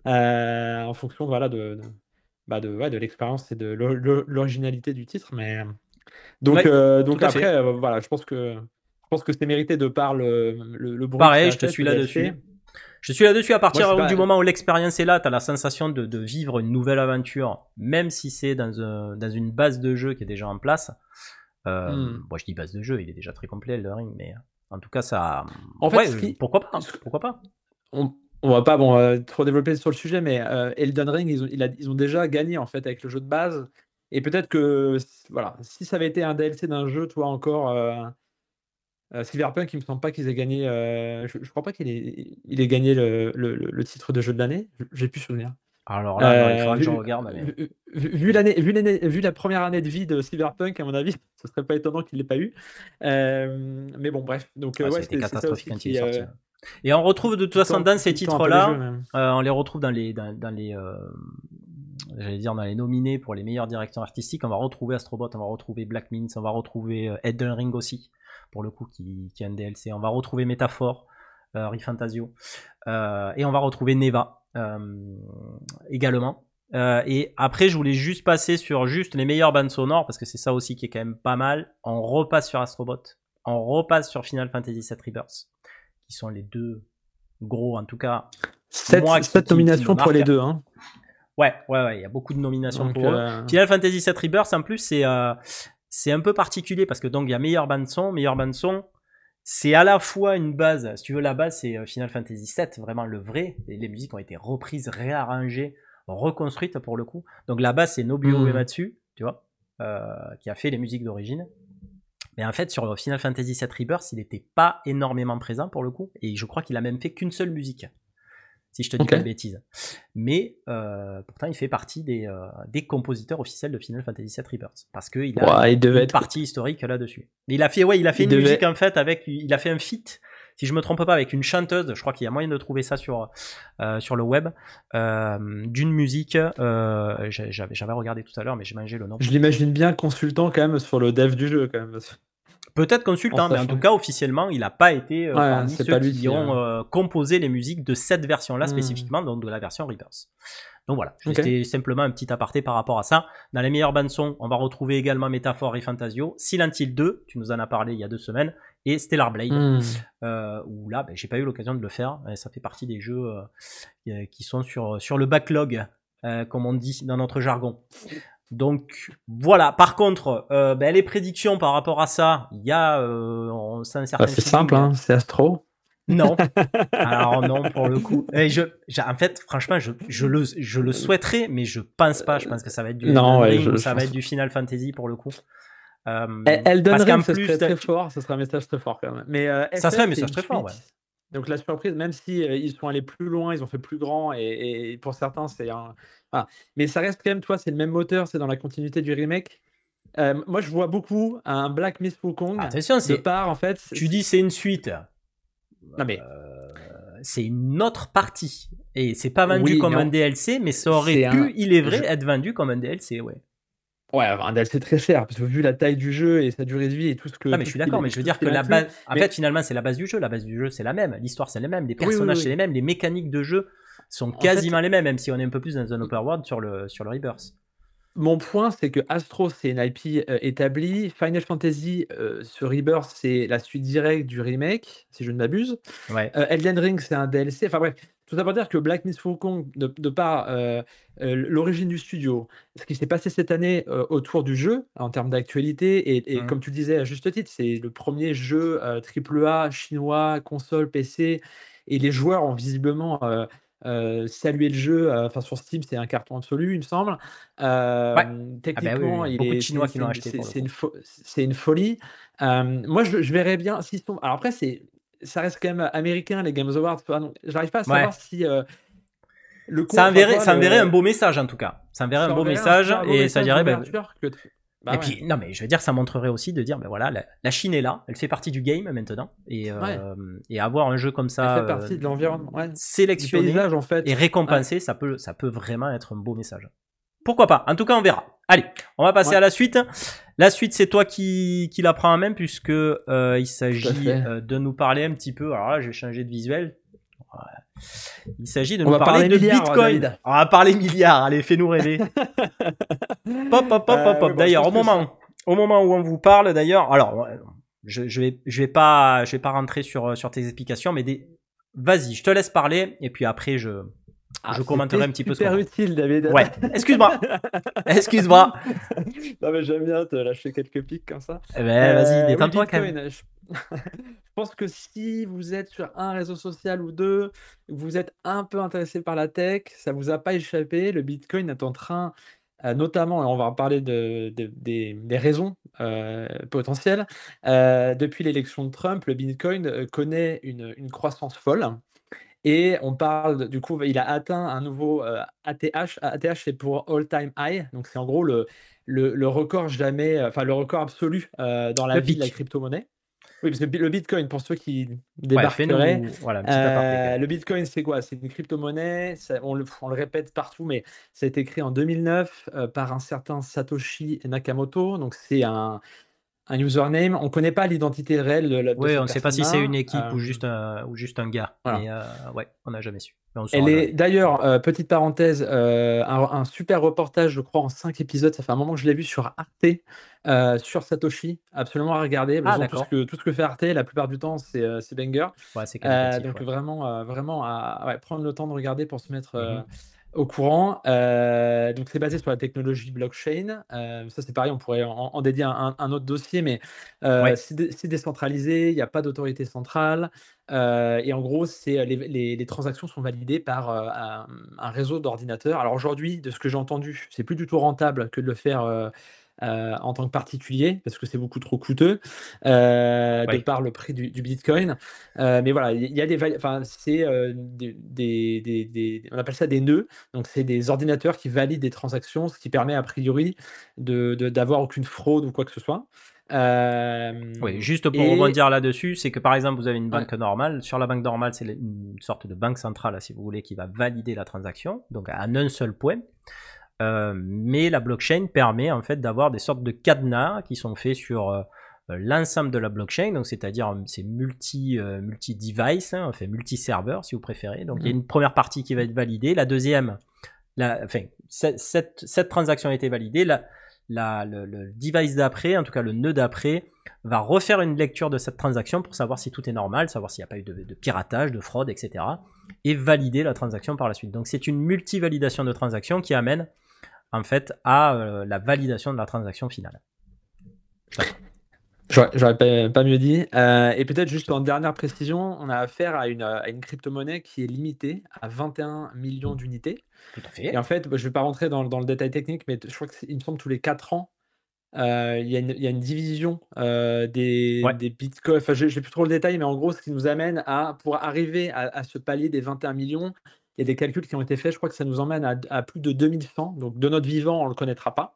[SPEAKER 3] euh, en fonction voilà, de, de, bah, de, ouais, de l'expérience et de l'o- l'o- l'originalité du titre. Mais... Donc,
[SPEAKER 2] Ouais,
[SPEAKER 3] euh,
[SPEAKER 2] tout
[SPEAKER 3] donc
[SPEAKER 2] à fait.
[SPEAKER 3] après, euh, voilà, je pense que, je pense que c'est mérité de par le, le, le bruit que ça
[SPEAKER 2] Pareil,
[SPEAKER 3] a
[SPEAKER 2] je te
[SPEAKER 3] fait,
[SPEAKER 2] suis
[SPEAKER 3] ce D L C.
[SPEAKER 2] là-dessus. Je suis là-dessus à
[SPEAKER 3] Moi,
[SPEAKER 2] partir
[SPEAKER 3] c'est
[SPEAKER 2] du
[SPEAKER 3] pas...
[SPEAKER 2] moment où l'expérience est là, tu as la sensation de, de vivre une nouvelle aventure, même si c'est dans, un, dans une base de jeu qui est déjà en place. Euh,
[SPEAKER 3] Hmm.
[SPEAKER 2] bon, je dis base de jeu, il est déjà très complet, Elden Ring, mais en tout cas, ça.
[SPEAKER 3] En fait,
[SPEAKER 2] Ouais,
[SPEAKER 3] ce qui...
[SPEAKER 2] pourquoi pas,
[SPEAKER 3] ce-
[SPEAKER 2] pourquoi pas.
[SPEAKER 3] on, on va pas bon, euh, trop développer sur le sujet, mais euh, Elden Ring, ils ont, il a- ils ont déjà gagné en fait avec le jeu de base. Et peut-être que s- voilà, si ça avait été un D L C d'un jeu, toi encore, euh, euh, Cyberpunk, il me semble pas qu'ils aient gagné. euh, je, je crois pas qu'il ait, il ait gagné le, le- le- le titre de jeu de l'année. J'ai plus souvenir.
[SPEAKER 2] Alors là, non, il
[SPEAKER 3] Euh,
[SPEAKER 2] faudra que je
[SPEAKER 3] vu,
[SPEAKER 2] regarde, mais.
[SPEAKER 3] vu, vu- vu l'année, vu, l'année- vu la première année de vie de Cyberpunk, à mon avis, ce serait pas étonnant qu'il l'ait pas eu. Euh, mais bon, bref. Donc, euh,
[SPEAKER 2] Ouais, ça a
[SPEAKER 3] ouais,
[SPEAKER 2] été
[SPEAKER 3] c'est c'est ça
[SPEAKER 2] catastrophique
[SPEAKER 3] aussi
[SPEAKER 2] quand il est
[SPEAKER 3] qui,
[SPEAKER 2] sorti.
[SPEAKER 3] euh,
[SPEAKER 2] Et on retrouve de toute
[SPEAKER 3] qui
[SPEAKER 2] façon
[SPEAKER 3] tend,
[SPEAKER 2] dans ces
[SPEAKER 3] qui tend un peu les jeux,
[SPEAKER 2] titres-là,
[SPEAKER 3] même.
[SPEAKER 2] euh, on les retrouve dans les, dans, dans les, euh, j'allais dire dans les nominés pour les meilleures directions artistiques. On va retrouver Astrobot, on va retrouver Black Mint, on va retrouver euh, Elden Ring aussi, pour le coup, qui, qui est un D L C. On va retrouver Métaphore, euh, Rifantasio, euh, et on va retrouver Neva euh, également. Euh, et après, je voulais juste passer sur juste les meilleures bandes sonores, parce que c'est ça aussi qui est quand même pas mal. On repasse sur Astrobot, on repasse sur Final Fantasy sept Rebirth, qui sont les deux gros, en tout cas,
[SPEAKER 3] Sept,
[SPEAKER 2] moi, qui,
[SPEAKER 3] sept
[SPEAKER 2] qui, qui me
[SPEAKER 3] nominations pour les
[SPEAKER 2] marquent.
[SPEAKER 3] deux. Hein.
[SPEAKER 2] Ouais, ouais, ouais, il y a beaucoup de nominations
[SPEAKER 3] Donc,
[SPEAKER 2] pour eux.
[SPEAKER 3] euh,
[SPEAKER 2] Final Fantasy sept Rebirth, en plus, c'est euh, c'est un peu particulier, parce que donc, il y a meilleure bande son, meilleure bande son, c'est à la fois une base, si tu veux, la base, c'est euh, Final Fantasy sept, vraiment le vrai, et les musiques ont été reprises, réarrangées, reconstruites pour le coup. Donc la base, c'est Nobuo
[SPEAKER 3] hmm.
[SPEAKER 2] Uematsu, tu vois, euh, qui a fait les musiques d'origine. Mais en fait, sur Final Fantasy sept Rebirth, il n'était pas énormément présent pour le coup, et je crois qu'il a même fait qu'une seule musique, si je te dis
[SPEAKER 3] Ok.
[SPEAKER 2] pas de bêtises. Mais euh, pourtant, il fait partie des, euh, des compositeurs officiels de Final Fantasy sept Rebirth, parce qu'il a
[SPEAKER 3] Ouais, il devait
[SPEAKER 2] une
[SPEAKER 3] être.
[SPEAKER 2] partie historique là-dessus. Mais il a fait, ouais, il a fait
[SPEAKER 3] Il
[SPEAKER 2] une
[SPEAKER 3] devait-
[SPEAKER 2] musique en fait avec, il a fait un feat, si je me trompe pas, avec une chanteuse. Je crois qu'il y a moyen de trouver ça sur euh, sur le web, euh, d'une musique. Euh, j'ai- j'avais j'avais regardé tout à l'heure, mais j'ai mangé le nom.
[SPEAKER 3] Je l'imagine bien consultant quand même sur le dev du jeu quand même. parce que-
[SPEAKER 2] Peut-être consultant,
[SPEAKER 3] En
[SPEAKER 2] mais en
[SPEAKER 3] sachant-
[SPEAKER 2] tout cas, officiellement, il n'a pas été euh,
[SPEAKER 3] Ouais,
[SPEAKER 2] parmi
[SPEAKER 3] c'est
[SPEAKER 2] ceux
[SPEAKER 3] pas lui
[SPEAKER 2] qui,
[SPEAKER 3] qui,
[SPEAKER 2] ont
[SPEAKER 3] euh,
[SPEAKER 2] euh, composé les musiques de cette version-là
[SPEAKER 3] Hmm.
[SPEAKER 2] spécifiquement, donc de la version Rebirth. Donc voilà,
[SPEAKER 3] Ok.
[SPEAKER 2] c'était simplement un petit aparté par rapport à ça. Dans les meilleures bandes son, on va retrouver également Métaphore et Fantasio, Silent Hill deux, tu nous en as parlé il y a deux semaines, et Stellar Blade,
[SPEAKER 3] Hmm.
[SPEAKER 2] euh, où là, ben, j'ai pas eu l'occasion de le faire. Et ça fait partie des jeux euh, qui sont sur, sur le backlog, euh, comme on dit dans notre jargon. Donc voilà. Par contre, euh, ben, les prédictions par rapport à ça, il y a euh, on sent un certain
[SPEAKER 3] Bah, c'est
[SPEAKER 2] feeling.
[SPEAKER 3] simple, hein, c'est Astro.
[SPEAKER 2] Non. Alors non, pour le coup. Et je, j'ai- en fait, franchement, je, je, le, je le souhaiterais, mais je pense pas. Je pense que ça va être du
[SPEAKER 3] Non,
[SPEAKER 2] Elden
[SPEAKER 3] ouais,
[SPEAKER 2] Ring
[SPEAKER 3] je-
[SPEAKER 2] ou
[SPEAKER 3] je
[SPEAKER 2] ça va
[SPEAKER 3] pense-
[SPEAKER 2] être du Final Fantasy pour le coup. Euh,
[SPEAKER 3] Eh, Elden
[SPEAKER 2] parce
[SPEAKER 3] Ring,
[SPEAKER 2] qu'en
[SPEAKER 3] ça
[SPEAKER 2] plus,
[SPEAKER 3] serait
[SPEAKER 2] t'as-
[SPEAKER 3] très fort, ça serait un message très fort quand même. Mais euh,
[SPEAKER 2] Ça
[SPEAKER 3] F F,
[SPEAKER 2] serait un
[SPEAKER 3] c'est
[SPEAKER 2] message
[SPEAKER 3] une
[SPEAKER 2] très fort,
[SPEAKER 3] suite.
[SPEAKER 2] ouais.
[SPEAKER 3] Donc la surprise, même si euh, ils sont allés plus loin, ils ont fait plus grand, et, et pour certains, c'est un. Voilà. Mais ça reste quand même, toi, c'est le même moteur, c'est dans la continuité du remake. Euh, moi, je vois beaucoup un Black Myth Wukong
[SPEAKER 2] Attention,
[SPEAKER 3] de
[SPEAKER 2] c'est.
[SPEAKER 3] part, en fait.
[SPEAKER 2] Tu dis c'est une suite.
[SPEAKER 3] Non, mais
[SPEAKER 2] Euh, c'est une autre partie. Et c'est pas vendu
[SPEAKER 3] Oui,
[SPEAKER 2] comme
[SPEAKER 3] mais
[SPEAKER 2] un
[SPEAKER 3] on-
[SPEAKER 2] D L C, mais ça aurait
[SPEAKER 3] c'est
[SPEAKER 2] pu,
[SPEAKER 3] un-
[SPEAKER 2] il est vrai,
[SPEAKER 3] je-
[SPEAKER 2] être vendu comme un D L C, ouais.
[SPEAKER 3] ouais, un D L C très cher, parce que vu la taille du jeu et sa durée de vie et tout ce que.
[SPEAKER 2] Non, mais
[SPEAKER 3] tout
[SPEAKER 2] je suis
[SPEAKER 3] ce qu'il-
[SPEAKER 2] d'accord, mais je veux
[SPEAKER 3] tout
[SPEAKER 2] dire
[SPEAKER 3] ce
[SPEAKER 2] que
[SPEAKER 3] qu'il
[SPEAKER 2] la
[SPEAKER 3] inclut.
[SPEAKER 2] base. En
[SPEAKER 3] Mais-
[SPEAKER 2] fait, finalement, c'est la base du jeu. La base du jeu, c'est la même. L'histoire, c'est la même. Les
[SPEAKER 3] oui,
[SPEAKER 2] personnages,
[SPEAKER 3] oui.
[SPEAKER 2] c'est les mêmes. Les mécaniques de jeu sont
[SPEAKER 3] En
[SPEAKER 2] quasiment
[SPEAKER 3] fait-
[SPEAKER 2] les mêmes, même si on est un peu plus dans un open world sur le, sur le Rebirth.
[SPEAKER 3] Mon point, c'est que Astro, c'est une I P euh, établie. Final Fantasy, euh, sur Rebirth, c'est la suite directe du remake, si je ne m'abuse.
[SPEAKER 2] Ouais.
[SPEAKER 3] Euh, Elden Ring, c'est un D L C. Enfin bref, tout ça pour dire que Black Myth Wukong, de, de par euh, euh, l'origine du studio, ce qui s'est passé cette année euh, autour du jeu, en termes d'actualité, et, et
[SPEAKER 2] Mhm.
[SPEAKER 3] comme tu disais à juste titre, c'est le premier jeu euh, triple A chinois, console, P C, et les joueurs ont visiblement euh, euh, salué le jeu. euh, Enfin, sur Steam, c'est un carton absolu, il me semble.
[SPEAKER 2] Ouais.
[SPEAKER 3] Euh,
[SPEAKER 2] Ah ben oui,
[SPEAKER 3] techniquement,
[SPEAKER 2] oui,
[SPEAKER 3] il
[SPEAKER 2] beaucoup de
[SPEAKER 3] est, c'est
[SPEAKER 2] Chinois qui
[SPEAKER 3] c'est
[SPEAKER 2] l'ont
[SPEAKER 3] une,
[SPEAKER 2] acheté
[SPEAKER 3] c'est-
[SPEAKER 2] pour le
[SPEAKER 3] c'est une,
[SPEAKER 2] coup.
[SPEAKER 3] fo- c'est une folie. Euh, moi, je, je verrais bien s'ils sont. Alors après, c'est ça reste quand même américain, les Games Awards. tu vois, donc j'arrive pas à
[SPEAKER 2] Ouais.
[SPEAKER 3] savoir si euh, le con,
[SPEAKER 2] Ça
[SPEAKER 3] enfin, tu
[SPEAKER 2] enverrait,
[SPEAKER 3] vois,
[SPEAKER 2] ça enverrait un
[SPEAKER 3] le,
[SPEAKER 2] beau message en tout cas. Ça enverrait un
[SPEAKER 3] ça
[SPEAKER 2] beau
[SPEAKER 3] enverrait un
[SPEAKER 2] message
[SPEAKER 3] super beau
[SPEAKER 2] et ça
[SPEAKER 3] message
[SPEAKER 2] dirait, ben,
[SPEAKER 3] d'ouverture que.
[SPEAKER 2] et
[SPEAKER 3] Bah ouais,
[SPEAKER 2] puis, non, mais je veux dire, ça montrerait aussi de dire, ben voilà, la, la Chine est là, elle fait partie du game maintenant, et,
[SPEAKER 3] ouais.
[SPEAKER 2] euh, et avoir un jeu comme
[SPEAKER 3] Elle
[SPEAKER 2] ça
[SPEAKER 3] fait
[SPEAKER 2] euh,
[SPEAKER 3] partie de l'environnement, ouais, du
[SPEAKER 2] sélectionné
[SPEAKER 3] paysage en
[SPEAKER 2] et
[SPEAKER 3] fait. Ouais,
[SPEAKER 2] récompensé, ça peut, ça peut vraiment être un beau message. Pourquoi pas? En tout cas, on verra. Allez, on va passer
[SPEAKER 3] ouais,
[SPEAKER 2] à la suite. La suite, c'est toi qui, qui la prends en main puisque euh, il
[SPEAKER 3] tout à
[SPEAKER 2] s'agit
[SPEAKER 3] fait.
[SPEAKER 2] euh, de nous parler un petit peu. Alors là, je vais changer de visuel. Voilà. Il s'agit de
[SPEAKER 3] On
[SPEAKER 2] nous
[SPEAKER 3] va
[SPEAKER 2] parler
[SPEAKER 3] parler
[SPEAKER 2] de
[SPEAKER 3] milliards,
[SPEAKER 2] Bitcoin.
[SPEAKER 3] David.
[SPEAKER 2] On va parler milliards. Allez, fais-nous rêver. Pop, pop, pop, pop,
[SPEAKER 3] Euh, oui,
[SPEAKER 2] pop.
[SPEAKER 3] bon, je
[SPEAKER 2] D'ailleurs,
[SPEAKER 3] pense
[SPEAKER 2] au
[SPEAKER 3] que ça.
[SPEAKER 2] moment, au moment où on vous parle, d'ailleurs, alors, ouais, je, je vais, je vais pas, je vais pas rentrer sur, sur tes explications, mais des, vas-y, je te laisse parler et puis après, je,
[SPEAKER 3] Ah,
[SPEAKER 2] je commenterai
[SPEAKER 3] c'était
[SPEAKER 2] un petit peu ce qu'on
[SPEAKER 3] super
[SPEAKER 2] voit.
[SPEAKER 3] utile, David.
[SPEAKER 2] Ouais. Excuse-moi. Excuse-moi.
[SPEAKER 3] Non, mais j'aime bien te lâcher quelques pics comme ça.
[SPEAKER 2] Eh ben, vas-y,
[SPEAKER 3] Euh, oui,
[SPEAKER 2] détends-toi quand même.
[SPEAKER 3] Bitcoin. Je... je pense que si vous êtes sur un réseau social ou deux, que vous êtes un peu intéressé par la tech, ça vous a pas échappé. Le Bitcoin est en train, euh, notamment, et on va en parler de, de- des, des raisons euh, potentielles. Euh, depuis l'élection de Trump, le Bitcoin euh, connaît une, une croissance folle. Et on parle, de- du coup, il a atteint un nouveau euh, A T H. A T H, c'est pour All Time High. Donc, c'est en gros le, le, le record jamais, euh, enfin, le record absolu euh, dans la
[SPEAKER 2] Le
[SPEAKER 3] vie de la
[SPEAKER 2] pic.
[SPEAKER 3] crypto-monnaie. Oui, parce que bi- le Bitcoin, pour ceux qui
[SPEAKER 2] Ouais,
[SPEAKER 3] débarqueraient,
[SPEAKER 2] fais-nous, voilà, un petit aparté quand
[SPEAKER 3] euh,
[SPEAKER 2] même.
[SPEAKER 3] le Bitcoin, c'est quoi? C'est une crypto-monnaie. ça- On le, on le répète partout, mais ça a été créé en deux mille neuf euh, par un certain Satoshi Nakamoto. Donc, c'est un, un username. On ne connaît pas l'identité réelle de, la- de
[SPEAKER 2] Ouais, on
[SPEAKER 3] cette
[SPEAKER 2] ne sait pas si c'est une
[SPEAKER 3] personne-là.
[SPEAKER 2] équipe
[SPEAKER 3] Euh,
[SPEAKER 2] ou juste un, ou juste un gars.
[SPEAKER 3] voilà.
[SPEAKER 2] Mais euh, ouais, on n'a jamais su. Mais on ne
[SPEAKER 3] Elle
[SPEAKER 2] saura
[SPEAKER 3] est
[SPEAKER 2] jamais.
[SPEAKER 3] d'ailleurs, heu, petite parenthèse, heu, un un super reportage, je crois, en cinq épisodes, ça fait un moment que je l'ai vu sur Arte, heu, sur Satoshi, absolument à regarder. De toute
[SPEAKER 2] Ah,
[SPEAKER 3] façon, tout ce
[SPEAKER 2] d'accord.
[SPEAKER 3] que tout ce que fait Arte, la plupart du temps, c'est, heu, c'est banger.
[SPEAKER 2] Ouais, c'est
[SPEAKER 3] Heu,
[SPEAKER 2] qualitatif,
[SPEAKER 3] donc
[SPEAKER 2] ouais.
[SPEAKER 3] vraiment, heu, vraiment à ouais, prendre le temps de regarder pour se mettre, heu,
[SPEAKER 2] Mhm.
[SPEAKER 3] au courant. Heu, donc c'est basé sur la technologie blockchain. Heu, ça, c'est pareil, on pourrait en en dédier un un autre dossier, mais heu,
[SPEAKER 2] Ouais.
[SPEAKER 3] c'est dé c'est décentralisé, il y a pas d'autorité centrale. Heu et en gros, c'est, les les les transactions sont validées par, heu, un un réseau d'ordinateurs. Alors aujourd'hui, de ce que j'ai entendu, c'est plus du tout rentable que de le faire, heu heu, en tant que particulier, parce que c'est beaucoup trop coûteux, heu, de
[SPEAKER 2] Ouais.
[SPEAKER 3] par le prix du du bitcoin. Heu, mais voilà, il y a des vali enfin, c'est, heu, des des des des on appelle ça des nœuds. Donc c'est des ordinateurs qui valident des transactions, ce qui permet a priori de de d'avoir aucune fraude ou quoi que ce soit.
[SPEAKER 2] Oui,
[SPEAKER 3] Hem
[SPEAKER 2] juste pour
[SPEAKER 3] et
[SPEAKER 2] rebondir là-dessus, c'est que par exemple, vous avez une
[SPEAKER 3] ouais,
[SPEAKER 2] banque normale. Sur la banque normale, c'est une sorte de banque centrale, si vous voulez, qui va valider la transaction, donc à un seul point. Euh, mais la blockchain permet en fait d'avoir des sortes de cadenas qui sont faits sur euh, l'ensemble de la blockchain, donc c'est-à-dire c'est multi euh, multi device, hein, enfin multi serveur si vous préférez. Donc il y a
[SPEAKER 3] mmh,
[SPEAKER 2] une première partie qui va être validée, la deuxième, la, enfin cette, cette, cette transaction a été validée, la, la, le, le device d'après, en tout cas le nœud d'après, va refaire une lecture de cette transaction pour savoir si tout est normal, savoir s'il n'y a pas eu de, de piratage, de fraude, et cetera. Et valider la transaction par la suite. Donc c'est une multi-validation de transaction qui amène en fait à euh, la validation de la transaction finale. Voilà.
[SPEAKER 3] j'aurais j'aurais pas pas mieux dit. Heu et peut-être juste en dernière précision, on a affaire à une, heu, à une crypto-monnaie qui est limitée à vingt et un millions d'unités.
[SPEAKER 2] Tout à
[SPEAKER 3] Et en
[SPEAKER 2] fait.
[SPEAKER 3] fait, bah, je vais pas rentrer dans dans le détail technique, mais je crois que c'est il me semble tous les quatre ans, heu, il y a une il y a une division, heu, des
[SPEAKER 2] Ouais.
[SPEAKER 3] des bitcoins. Enfin, j'ai j'ai plus trop le détail, mais en gros, ce qui nous amène à pour arriver à à ce palier des vingt et un millions, il y a des calculs qui ont été faits. Je crois que ça nous emmène à à plus de deux mille cent. Donc de notre vivant, on le connaîtra pas.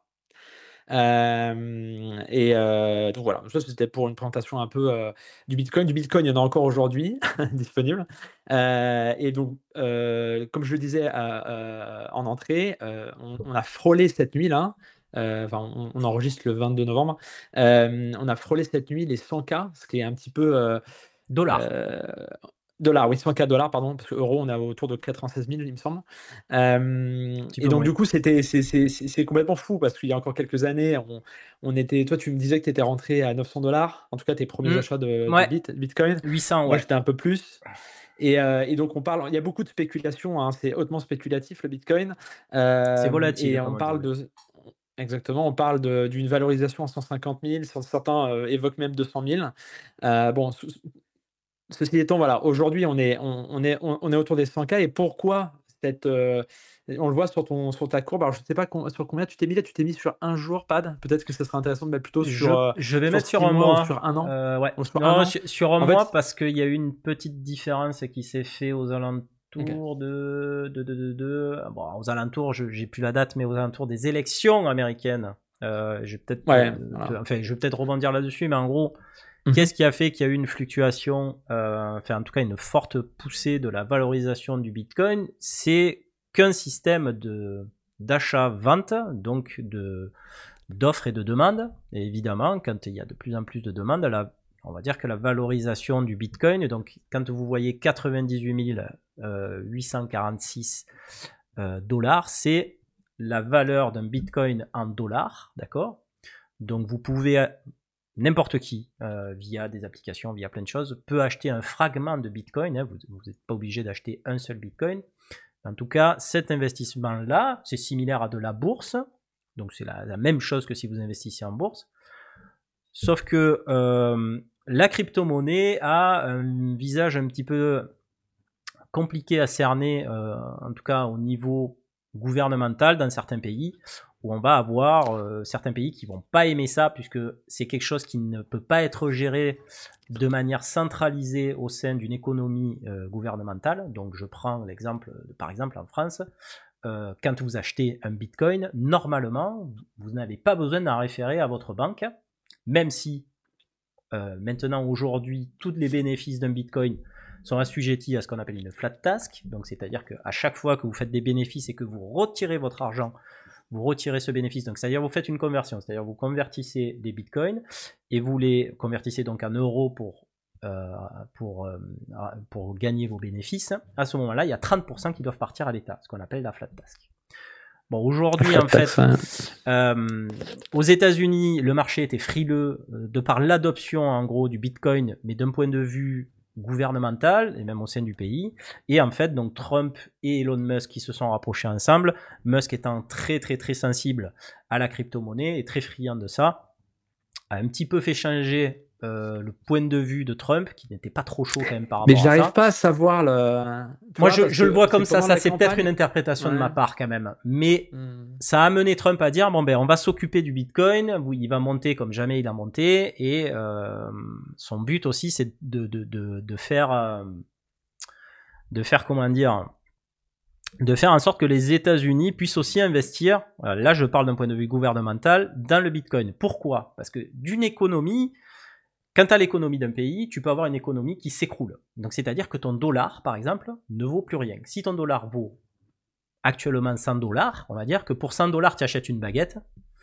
[SPEAKER 3] Hem et heu, donc voilà, ça c'était pour une présentation un peu, heu, du bitcoin. Du bitcoin, il y en a encore aujourd'hui disponible. Heu et donc, heu, comme je le disais, à, heu, en entrée, heu, on on a frôlé cette nuit-là, heu, enfin on on enregistre le vingt-deux novembre. Hem, on a frôlé cette nuit les cent K, ce qui est un petit peu, heu
[SPEAKER 2] Dollars.
[SPEAKER 3] heu dollars, oui, cent K dollars, pardon, parce qu'euros, on est autour de quatre-vingt-seize mille, il me semble. Hem
[SPEAKER 2] Un petit
[SPEAKER 3] et
[SPEAKER 2] peu
[SPEAKER 3] donc
[SPEAKER 2] moins.
[SPEAKER 3] du coup, c'était c'est c'est c'est c'est complètement fou parce qu'il y a encore quelques années, on on était toi, tu me disais que tu étais rentré à neuf cents dollars. En tout cas, tes premiers
[SPEAKER 2] Mmh.
[SPEAKER 3] achats de de
[SPEAKER 2] Ouais.
[SPEAKER 3] bit bitcoin.
[SPEAKER 2] huit cents,
[SPEAKER 3] Moi,
[SPEAKER 2] ouais.
[SPEAKER 3] j'étais un peu plus. Et, euh, et donc on parle, il y a beaucoup de spéculation, hein, c'est hautement spéculatif le Bitcoin.
[SPEAKER 2] C'est
[SPEAKER 3] Euh,
[SPEAKER 2] volatile,
[SPEAKER 3] et
[SPEAKER 2] comme
[SPEAKER 3] on
[SPEAKER 2] on dit,
[SPEAKER 3] parle
[SPEAKER 2] ouais.
[SPEAKER 3] de, exactement, on parle de- d'une valorisation à cent cinquante mille, certains euh, évoquent même deux cent mille. Euh, bon, ce- ceci étant, voilà, aujourd'hui on est, on, on est, on, on est autour des cent K. Et pourquoi cette, euh, on le voit sur, ton, sur ta courbe. Alors je ne sais pas com- sur combien tu t'es mis là, tu t'es mis sur un jour, Pad. Peut-être que ça serait intéressant de mettre plutôt
[SPEAKER 2] Je,
[SPEAKER 3] sur, euh,
[SPEAKER 2] je vais
[SPEAKER 3] sur
[SPEAKER 2] mettre sur
[SPEAKER 3] six
[SPEAKER 2] un
[SPEAKER 3] mois ou
[SPEAKER 2] mois.
[SPEAKER 3] sur un an.
[SPEAKER 2] Euh, ouais.
[SPEAKER 3] Ou sur un
[SPEAKER 2] Non,
[SPEAKER 3] an.
[SPEAKER 2] sur, sur un
[SPEAKER 3] En
[SPEAKER 2] mois
[SPEAKER 3] fait,
[SPEAKER 2] parce qu'il y a eu une petite différence qui s'est fait aux
[SPEAKER 3] ok.
[SPEAKER 2] alentours de, de, de, de, de- bon, aux alentours, je, j'ai plus la date, mais aux alentours des élections américaines. Euh, je vais peut-être,
[SPEAKER 3] Ouais,
[SPEAKER 2] te- te-
[SPEAKER 3] voilà.
[SPEAKER 2] enfin, je vais peut-être rebondir là-dessus, mais en gros,
[SPEAKER 3] Mhm.
[SPEAKER 2] qu'est-ce qui a fait qu'il y a eu une fluctuation, euh, enfin en tout cas une forte poussée de la valorisation du Bitcoin? C'est qu'un système de d'achat-vente, donc de d'offres et de demandes. Et évidemment, quand il y a de plus en plus de demandes, la, on va dire que la valorisation du Bitcoin, donc quand vous voyez quatre-vingt-dix-huit mille huit cent quarante-six euh, dollars, c'est la valeur d'un Bitcoin en dollars, d'accord? Donc vous pouvez, n'importe qui, euh, via des applications, via plein de choses, peut acheter un fragment de Bitcoin, hein, vous n'êtes pas obligé d'acheter un seul Bitcoin. En tout cas, cet investissement-là, c'est similaire à de la bourse, donc c'est la, la même chose que si vous investissez en bourse, sauf que euh, la crypto-monnaie a un visage un petit peu compliqué à cerner, euh, en tout cas au niveau gouvernemental dans certains pays, où on va avoir euh, certains pays qui vont pas aimer ça, puisque c'est quelque chose qui ne peut pas être géré de manière centralisée au sein d'une économie euh, gouvernementale. Donc je prends l'exemple, par exemple en France, euh, quand vous achetez un Bitcoin, normalement, vous n'avez pas besoin d'en référer à votre banque, même si euh, maintenant, aujourd'hui, tous les bénéfices d'un Bitcoin sont assujettis à ce qu'on appelle une flat tax, donc c'est-à-dire qu'à chaque fois que vous faites des bénéfices et que vous retirez votre argent, vous retirez ce bénéfice, donc c'est-à-dire vous faites une conversion, c'est-à-dire vous convertissez des bitcoins et vous les convertissez donc en euros pour, euh, pour, euh, pour gagner vos bénéfices. À ce moment-là, il y a trente pour cent qui doivent partir à l'État, ce qu'on appelle la flat tax. Bon, aujourd'hui, en fait, euh, aux États-Unis, le marché était frileux euh, de par l'adoption, en gros, du Bitcoin, mais d'un point de vue gouvernemental et même au sein du pays. Et en fait, donc Trump et Elon Musk qui se sont rapprochés ensemble, Musk étant très très très sensible à la crypto-monnaie et très friand de ça, a un petit peu fait changer euh, le point de vue de Trump, qui n'était pas trop chaud quand même par
[SPEAKER 3] Mais
[SPEAKER 2] rapport à ça.
[SPEAKER 3] j'arrive pas à savoir le. Tu
[SPEAKER 2] Moi,
[SPEAKER 3] vois,
[SPEAKER 2] je,
[SPEAKER 3] parce
[SPEAKER 2] je le
[SPEAKER 3] que
[SPEAKER 2] vois comme
[SPEAKER 3] c'est
[SPEAKER 2] ça.
[SPEAKER 3] pendant
[SPEAKER 2] Ça,
[SPEAKER 3] la
[SPEAKER 2] c'est peut-être une
[SPEAKER 3] campagne.
[SPEAKER 2] interprétation de
[SPEAKER 3] Ouais.
[SPEAKER 2] ma part quand même. Mais
[SPEAKER 3] Hmm.
[SPEAKER 2] ça a amené Trump à dire, bon ben, on va s'occuper du Bitcoin. Oui, il va monter comme jamais il a monté. Et euh, son but aussi, c'est de, de, de, de faire, euh, de faire comment dire, de faire en sorte que les États-Unis puissent aussi investir. euh, Là, je parle d'un point de vue gouvernemental dans le Bitcoin. Pourquoi? Parce que d'une économie, quant à l'économie d'un pays, tu peux avoir une économie qui s'écroule. Donc, c'est-à-dire que ton dollar, par exemple, ne vaut plus rien. Si ton dollar vaut actuellement cent dollars, on va dire que pour cent dollars, tu achètes une baguette.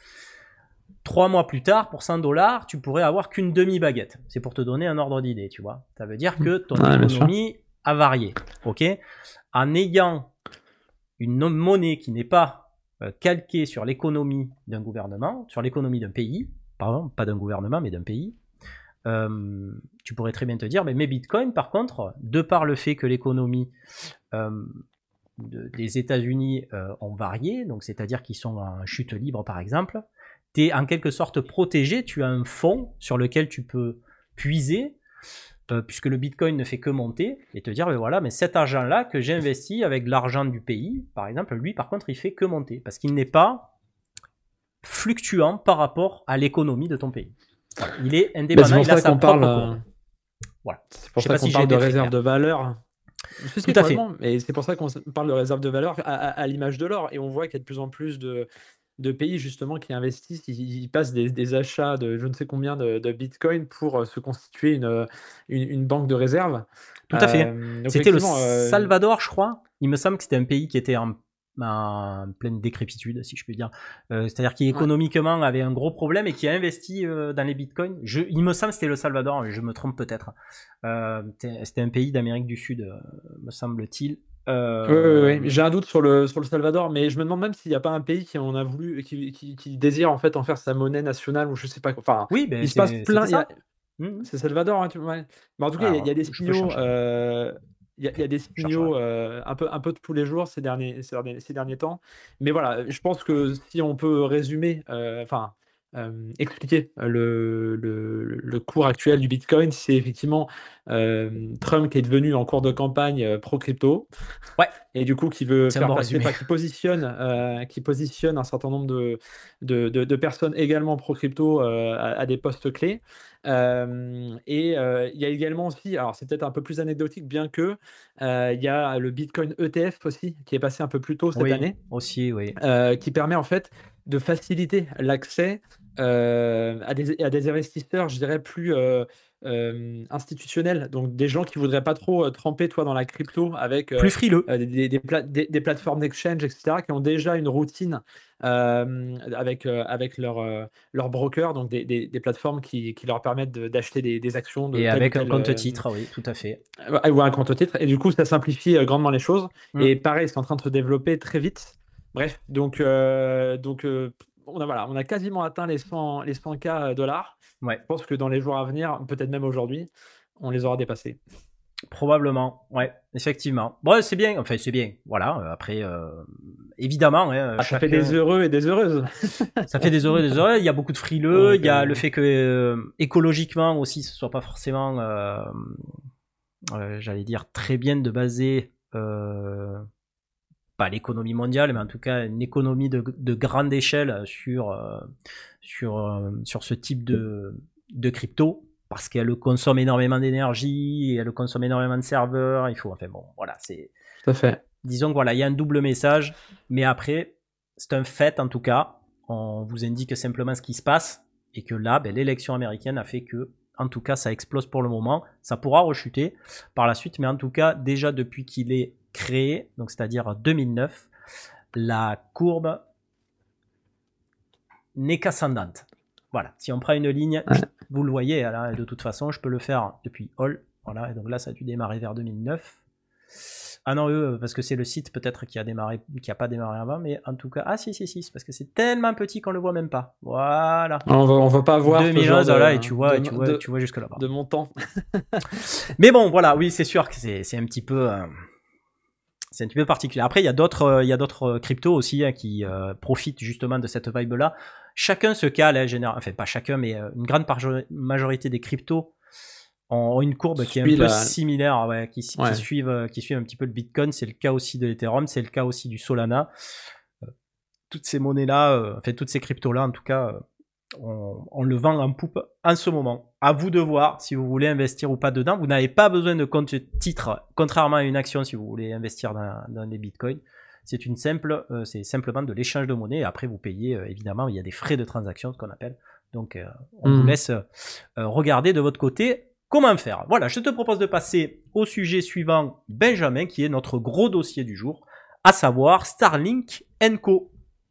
[SPEAKER 2] Trois mois plus tard, pour cent dollars, tu pourrais avoir qu'une demi-baguette. C'est pour te donner un ordre d'idée, tu vois. Ça veut dire que ton
[SPEAKER 3] Ouais, bien sûr.
[SPEAKER 2] économie a varié. Ok? En ayant une monnaie qui n'est pas euh, calquée sur l'économie d'un gouvernement, sur l'économie d'un pays, pardon, pas d'un gouvernement, mais d'un pays, euh, tu pourrais très bien te dire, mais mes bitcoins, par contre, de par le fait que l'économie euh, de, des États-Unis euh, ont varié, donc c'est-à-dire qu'ils sont en chute libre, par exemple, tu es en quelque sorte protégé, tu as un fonds sur lequel tu peux puiser, euh, puisque le bitcoin ne fait que monter, et te dire, mais voilà, mais cet argent-là que j'ai investi avec l'argent du pays, par exemple, lui, par contre, il fait que monter, parce qu'il n'est pas fluctuant par rapport à l'économie de ton pays. Voilà. Il est
[SPEAKER 3] Bah, c'est
[SPEAKER 2] indépendant,
[SPEAKER 3] pour
[SPEAKER 2] il a
[SPEAKER 3] ça
[SPEAKER 2] sa
[SPEAKER 3] qu'on
[SPEAKER 2] propre
[SPEAKER 3] parle. euh,
[SPEAKER 2] courbe. Voilà.
[SPEAKER 3] C'est pour
[SPEAKER 2] Je sais
[SPEAKER 3] ça
[SPEAKER 2] pas
[SPEAKER 3] qu'on
[SPEAKER 2] si j'ai
[SPEAKER 3] parle de
[SPEAKER 2] été très
[SPEAKER 3] réserve
[SPEAKER 2] clair.
[SPEAKER 3] de valeur. Si, si,
[SPEAKER 2] Tout à fait.
[SPEAKER 3] complètement. Et c'est pour ça qu'on s- parle de réserve de valeur à, à- à l'image de l'or. Et on voit qu'il y a de plus en plus de, de pays justement qui investissent, ils, ils passent des, des achats de je ne sais combien de, de Bitcoin pour euh, se constituer une, euh, une, une banque de réserve.
[SPEAKER 2] Tout à fait.
[SPEAKER 3] Euh, donc
[SPEAKER 2] C'était le
[SPEAKER 3] effectivement, euh,
[SPEAKER 2] Salvador, je crois. Il me semble que c'était un pays qui était en, en pleine décrépitude, si je puis dire. Euh, c'est-à-dire qui
[SPEAKER 3] ouais.
[SPEAKER 2] économiquement avait un gros problème et qui a investi euh, dans les bitcoins. Je, il me semble que c'était le Salvador, je me trompe peut-être. Euh, c'était c'était un pays d'Amérique du Sud, euh, me semble-t-il. Euh,
[SPEAKER 3] Oui, oui, oui. J'ai un doute sur le, sur le Salvador, mais je me demande même s'il n'y a pas un pays qui en a voulu, qui, qui, qui désire en fait en faire sa monnaie nationale ou je sais pas quoi. Enfin,
[SPEAKER 2] Oui, ben
[SPEAKER 3] il se passe
[SPEAKER 2] c'est-
[SPEAKER 3] plein.
[SPEAKER 2] c'était
[SPEAKER 3] il y a-
[SPEAKER 2] ça. Mhm.
[SPEAKER 3] C'est Salvador, hein, tu- ouais. Mais en tout cas, il y a- il y, a
[SPEAKER 2] Alors,
[SPEAKER 3] des
[SPEAKER 2] je peux
[SPEAKER 3] signaux.
[SPEAKER 2] chercher.
[SPEAKER 3] euh, il y a, il y a des signaux euh, un peu, un peu de tous les jours ces derniers, ces derniers, ces derniers temps. Mais voilà, je pense que si on peut résumer, euh, enfin, euh, expliquer le, le, le cours actuel du Bitcoin, c'est effectivement euh, Trump qui est devenu en cours de campagne euh, pro-crypto.
[SPEAKER 2] Ouais.
[SPEAKER 3] Et du coup, qui veut
[SPEAKER 2] C'est un
[SPEAKER 3] faire
[SPEAKER 2] bon
[SPEAKER 3] passer,
[SPEAKER 2] résumé.
[SPEAKER 3] enfin, qui positionne, euh, qui positionne un certain nombre de, de, de, de personnes également pro-crypto euh, à, à des postes clés. Euh, et euh, il y a également aussi, alors c'est peut-être un peu plus anecdotique, bien que euh, il y a le Bitcoin E T F aussi, qui est passé un peu plus tôt cette
[SPEAKER 2] Oui,
[SPEAKER 3] année,
[SPEAKER 2] aussi, oui.
[SPEAKER 3] euh, qui permet en fait de faciliter l'accès euh, à, des, à des investisseurs, je dirais, plus euh, euh, institutionnels. Donc des gens qui voudraient pas trop euh, tremper toi, dans la crypto avec
[SPEAKER 2] Plus
[SPEAKER 3] euh,
[SPEAKER 2] frileux.
[SPEAKER 3] euh, des, des, pla- des, des plateformes d'exchange, et cetera, qui ont déjà une routine euh, avec, euh, avec leur, euh, leur broker, donc des, des, des plateformes qui, qui leur permettent de- d'acheter des, des actions de
[SPEAKER 2] Et
[SPEAKER 3] tel ou
[SPEAKER 2] avec un
[SPEAKER 3] tel
[SPEAKER 2] compte
[SPEAKER 3] euh,
[SPEAKER 2] titre, oui, tout à fait.
[SPEAKER 3] euh, ou un compte titre. Et du coup, ça simplifie euh, grandement les choses.
[SPEAKER 2] Mm.
[SPEAKER 3] Et pareil, c'est en train de se développer très vite. Bref, donc, euh, donc euh, on, a, voilà, on a quasiment atteint les cent, les cent K dollars.
[SPEAKER 2] Ouais,
[SPEAKER 3] Je pense que dans les jours à venir, peut-être même aujourd'hui, on les aura dépassés.
[SPEAKER 2] probablement. Ouais, effectivement. Bon, c'est bien. Enfin, c'est bien. Voilà. euh, Après, euh, évidemment, hein,
[SPEAKER 3] Ah, ça
[SPEAKER 2] chacun...
[SPEAKER 3] fait des heureux et des heureuses.
[SPEAKER 2] Ça fait des heureux et des heureux. Il y a beaucoup de frileux.
[SPEAKER 3] Ouais,
[SPEAKER 2] Il y a
[SPEAKER 3] carrément.
[SPEAKER 2] le fait que euh, écologiquement aussi, ce soit pas forcément, euh, euh, j'allais dire, très bien de baser euh, pas l'économie mondiale, mais en tout cas une économie de, de grande échelle sur euh, sur euh, sur ce type de de crypto, parce qu'elle consomme énormément d'énergie, elle consomme énormément de serveurs. Il faut, enfin bon, voilà, c'est,
[SPEAKER 3] Tout à fait.
[SPEAKER 2] disons que voilà, il y a un double message, mais après, c'est un fait en tout cas. On vous indique simplement ce qui se passe, et que là, ben, l'élection américaine a fait que, en tout cas, ça explose pour le moment. Ça pourra rechuter par la suite, mais en tout cas, déjà depuis qu'il est créé, donc c'est-à-dire deux mille neuf, la courbe n'est qu'ascendante. Voilà, si on prend une ligne,
[SPEAKER 3] Ouais.
[SPEAKER 2] vous le voyez, là, de toute façon, je peux le faire depuis All. Voilà, et donc là, ça a dû démarrer vers deux mille neuf. Ah non, eux, parce que c'est le site peut-être qui a démarré, qui a pas démarré avant, mais en tout cas, ah si, si, si, c'est parce que c'est tellement petit qu'on le voit même pas. Voilà.
[SPEAKER 3] On va, on va pas voir ce
[SPEAKER 2] deux mille
[SPEAKER 3] genre
[SPEAKER 2] onze,
[SPEAKER 3] de,
[SPEAKER 2] voilà, et tu vois,
[SPEAKER 3] de,
[SPEAKER 2] et tu vois,
[SPEAKER 3] de,
[SPEAKER 2] tu vois jusque là-bas.
[SPEAKER 3] de montant.
[SPEAKER 2] Mais bon, voilà, oui, c'est sûr que c'est, c'est un petit peu, euh, c'est un petit peu particulier. Après, il y a d'autres, euh, il y a d'autres cryptos aussi hein, qui euh, profitent justement de cette vibe-là. Chacun se cale, hein, général, enfin pas chacun, mais euh, une grande majorité des cryptos ont une courbe qui est un
[SPEAKER 3] Suit
[SPEAKER 2] peu
[SPEAKER 3] la-
[SPEAKER 2] similaire, ouais, qui, qui
[SPEAKER 3] Ouais.
[SPEAKER 2] suivent, euh, qui suivent un petit peu le Bitcoin. C'est le cas aussi de l'Ethereum, c'est le cas aussi du Solana. Euh, toutes ces monnaies-là, euh, enfin toutes ces cryptos-là, en tout cas, euh, on, on le vend en poupe en ce moment. À vous de voir si vous voulez investir ou pas dedans. Vous n'avez pas besoin de compte titre, contrairement à une action si vous voulez investir dans, dans les bitcoins. C'est une simple, euh, c'est simplement de l'échange de monnaie. Et après, vous payez, euh, évidemment, il y a des frais de transaction, ce qu'on appelle. Donc, euh, on
[SPEAKER 3] Mhm.
[SPEAKER 2] vous laisse euh, regarder de votre côté comment faire. Voilà, je te propose de passer au sujet suivant, Benjamin, qui est notre gros dossier du jour, à savoir Starlink and Co.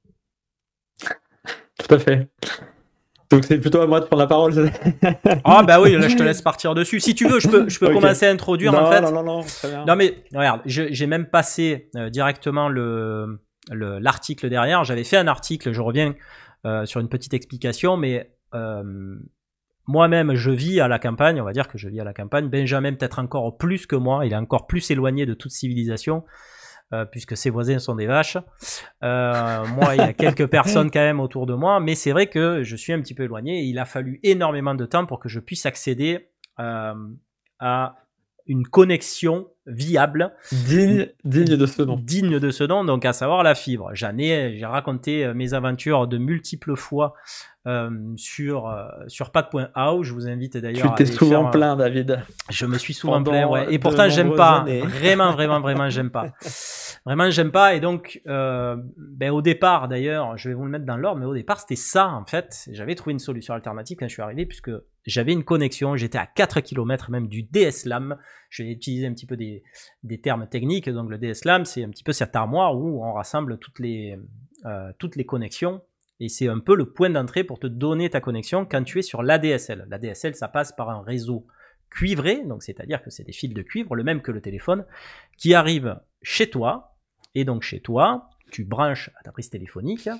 [SPEAKER 3] Tout à fait. Donc c'est plutôt à moi de prendre la parole.
[SPEAKER 2] Ah bah oui, là je te laisse partir dessus. Si tu veux, je peux, je peux
[SPEAKER 3] Ok.
[SPEAKER 2] commencer à introduire
[SPEAKER 3] non,
[SPEAKER 2] en fait.
[SPEAKER 3] non, non, non, très bien.
[SPEAKER 2] Non mais regarde, je- j'ai même passé euh, directement le, le- l'article derrière. J'avais fait un article, je reviens euh, sur une petite explication, mais euh, moi-même je vis à la campagne, on va dire que je vis à la campagne. Benjamin peut-être encore plus que moi, il est encore plus éloigné de toute civilisation. Euh, puisque ses voisins sont des vaches. Euh, moi, il y a quelques personnes quand même autour de moi, mais c'est vrai que je suis un petit peu éloigné et il a fallu énormément de temps pour que je puisse accéder euh, à une connexion viable,
[SPEAKER 3] Digne, digne de ce nom.
[SPEAKER 2] digne de ce nom, donc à savoir la fibre. J'en ai, j'ai raconté mes aventures de multiples fois euh, sur euh, sur pack point a u. Je vous invite d'ailleurs
[SPEAKER 3] Tu
[SPEAKER 2] à
[SPEAKER 3] t'es
[SPEAKER 2] aller
[SPEAKER 3] souvent
[SPEAKER 2] faire,
[SPEAKER 3] plaint, David.
[SPEAKER 2] je me suis souvent
[SPEAKER 3] Pendant
[SPEAKER 2] plaint, ouais. Et
[SPEAKER 3] de
[SPEAKER 2] pourtant, j'aime
[SPEAKER 3] nombreuses
[SPEAKER 2] pas.
[SPEAKER 3] années.
[SPEAKER 2] Vraiment, vraiment, vraiment, j'aime pas. Vraiment, j'aime pas. Et donc, euh, ben, au départ, d'ailleurs, je vais vous le mettre dans l'ordre, mais au départ, c'était ça, en fait. J'avais trouvé une solution alternative quand je suis arrivé, puisque j'avais une connexion. J'étais à quatre kilomètres même du D S L A M. Je vais utiliser un petit peu des, des termes techniques. Donc, le D S L A M, c'est un petit peu cette armoire où on rassemble toutes les, euh, toutes les connexions. Et c'est un peu le point d'entrée pour te donner ta connexion quand tu es sur l'A D S L. L'A D S L, ça passe par un réseau cuivré, donc c'est-à-dire que c'est des fils de cuivre, le même que le téléphone, qui arrivent chez toi. Et donc chez toi, tu branches à ta prise téléphonique,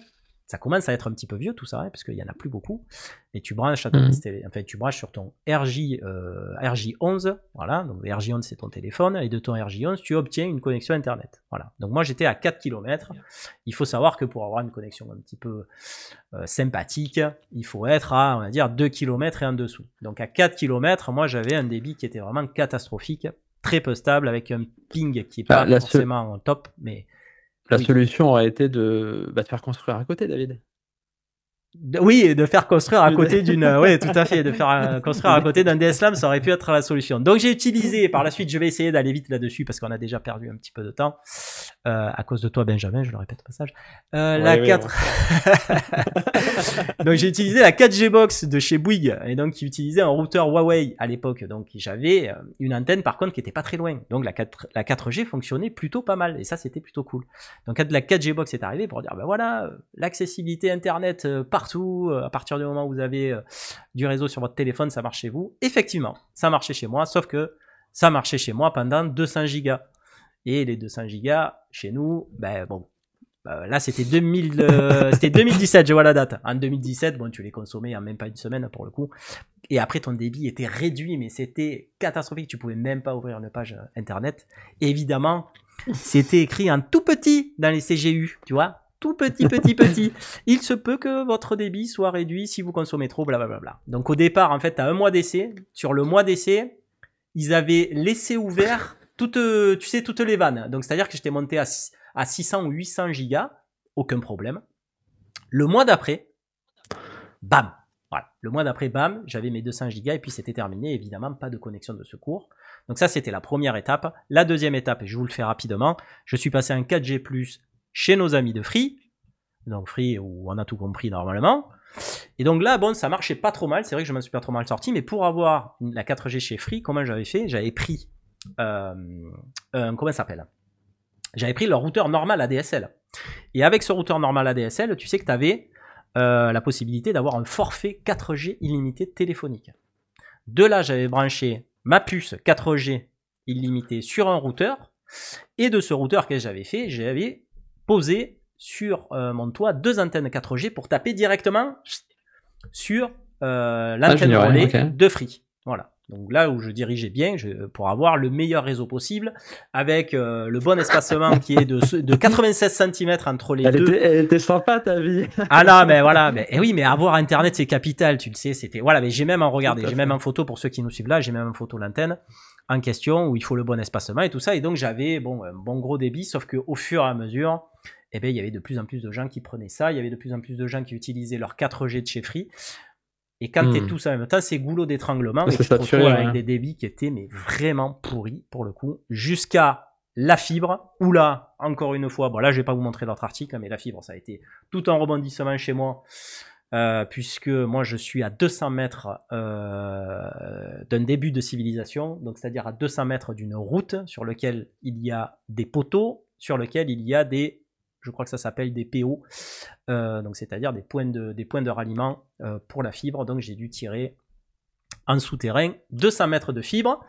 [SPEAKER 2] Ça commence à être un petit peu vieux tout ça, hein, parce qu'il y en a plus beaucoup. Et tu branches à ton
[SPEAKER 3] Mhm.
[SPEAKER 2] télé- enfin tu branches sur ton R J, euh, R J onze, voilà. Donc le R J onze c'est ton téléphone, et de ton R J onze tu obtiens une connexion internet. Voilà. Donc moi j'étais à quatre kilomètres. Il faut savoir que pour avoir une connexion un petit peu euh, sympathique, il faut être à, on va dire, deux kilomètres et en dessous. Donc à quatre kilomètres, moi j'avais un débit qui était vraiment catastrophique, très peu stable, avec un ping qui est
[SPEAKER 3] Bah,
[SPEAKER 2] pas
[SPEAKER 3] la, so-
[SPEAKER 2] forcément top, mais
[SPEAKER 3] la
[SPEAKER 2] oui.
[SPEAKER 3] solution aurait été de, bah, de faire construire à côté, David.
[SPEAKER 2] De- oui, et de faire construire à
[SPEAKER 3] Une-
[SPEAKER 2] côté d'une, euh, ouais, tout à fait, de faire euh, construire à côté d'un D S L A M, ça aurait pu être la solution. Donc j'ai utilisé, par la suite, je vais essayer d'aller vite là-dessus parce qu'on a déjà perdu un petit peu de temps euh, à cause de toi, Benjamin, je le répète au passage. Euh,
[SPEAKER 3] Ouais,
[SPEAKER 2] la
[SPEAKER 3] ouais,
[SPEAKER 2] quatre. Donc j'ai utilisé la quatre G Box de chez Bouygues et donc qui utilisait un routeur Huawei à l'époque. Donc j'avais euh, une antenne par contre qui était pas très loin. Donc la quatre, la quatre G fonctionnait plutôt pas mal et ça c'était plutôt cool. Donc quand la quatre G Box est arrivée pour dire ben voilà, euh, l'accessibilité internet euh, partout euh, à partir du moment où vous avez euh, du réseau sur votre téléphone, ça marche chez vous. Effectivement, ça marchait chez moi, sauf que ça marchait chez moi pendant deux cents gigas. Et les deux cents gigas chez nous, ben bon. Euh, là, c'était deux mille, euh, c'était deux mille dix-sept, je vois la date. En deux mille dix-sept, bon, tu les consommais en même pas une semaine pour le coup. Et après, ton débit était réduit, mais c'était catastrophique. Tu pouvais même pas ouvrir une page internet. Et évidemment, c'était écrit en tout petit dans les C G U, tu vois, tout petit, petit, petit. Il se peut que votre débit soit réduit si vous consommez trop, blablabla. Donc au départ, en fait, t'as un mois d'essai. Sur le mois d'essai, ils avaient laissé ouvert toutes, tu sais, toutes les vannes. Donc c'est-à-dire que j'étais monté à à six cents ou huit cents gigas, aucun problème. Le mois d'après, bam, voilà. Le mois d'après, bam, j'avais mes deux cents gigas et puis c'était terminé. Évidemment, pas de connexion de secours. Donc ça, c'était la première étape. La deuxième étape, et je vous le fais rapidement, je suis passé en quatre G plus, chez nos amis de Free. Donc Free, où on a tout compris normalement. Et donc là, bon, ça marchait pas trop mal. C'est vrai que je m'en suis pas trop mal sorti, mais pour avoir la quatre G chez Free, comment j'avais fait? J'avais pris, euh, euh, comment ça s'appelle? J'avais pris leur routeur normal A D S L. Et avec ce routeur normal A D S L, tu sais que tu avais euh, la possibilité d'avoir un forfait quatre G illimité téléphonique. De là, j'avais branché ma puce quatre G illimité sur un routeur. Et de ce routeur que j'avais fait, j'avais posé sur euh, mon toit deux antennes quatre G pour taper directement sur euh, l'antenne
[SPEAKER 3] Ah,
[SPEAKER 2] relais
[SPEAKER 3] okay.
[SPEAKER 2] de Free. Voilà. Donc là où je dirigeais bien, je, pour avoir le meilleur réseau possible, avec euh, le bon espacement qui est de, de quatre-vingt-seize centimètres entre les
[SPEAKER 3] elle
[SPEAKER 2] deux.
[SPEAKER 3] Était, elle était sympa ta vie.
[SPEAKER 2] Ah là, mais voilà, mais eh oui, mais avoir Internet c'est capital, tu le sais. C'était voilà, mais j'ai même en regardé, j'ai même en photo pour ceux qui nous suivent là, j'ai même en photo l'antenne en question où il faut le bon espacement et tout ça. Et donc j'avais bon un bon gros débit, sauf que au fur et à mesure, eh ben il y avait de plus en plus de gens qui prenaient ça, il y avait de plus en plus de gens qui utilisaient leur quatre G de chez Free. Et quand mmh. t'es tous en même temps, c'est goulot d'étranglement et tu te retrouves avec ouais. des débits qui étaient mais vraiment pourris pour le coup, jusqu'à la fibre, où là, encore une fois, bon là je vais pas vous montrer l'autre article, mais la fibre ça a été tout un rebondissement chez moi, euh, puisque moi je suis à deux cents mètres euh, d'un début de civilisation, donc c'est-à-dire à deux cents mètres d'une route sur laquelle il y a des poteaux, sur lequel il y a des... je crois que ça s'appelle des P O, euh, donc c'est-à-dire des points de, des points de ralliement euh, pour la fibre. Donc j'ai dû tirer en souterrain deux cents mètres de fibre.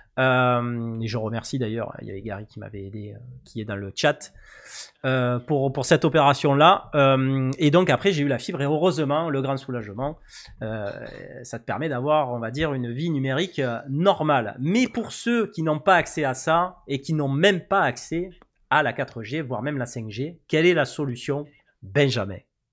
[SPEAKER 2] Euh, et je remercie d'ailleurs, il y avait Gary qui m'avait aidé, euh, qui est dans le chat, euh, pour, pour cette opération-là. Euh, et donc après j'ai eu la fibre et heureusement, le grand soulagement, euh, ça te permet d'avoir, on va dire, une vie numérique normale. Mais pour ceux qui n'ont pas accès à ça et qui n'ont même pas accès à la quatre G, voire même la cinq G, quelle est la solution, Benjamin?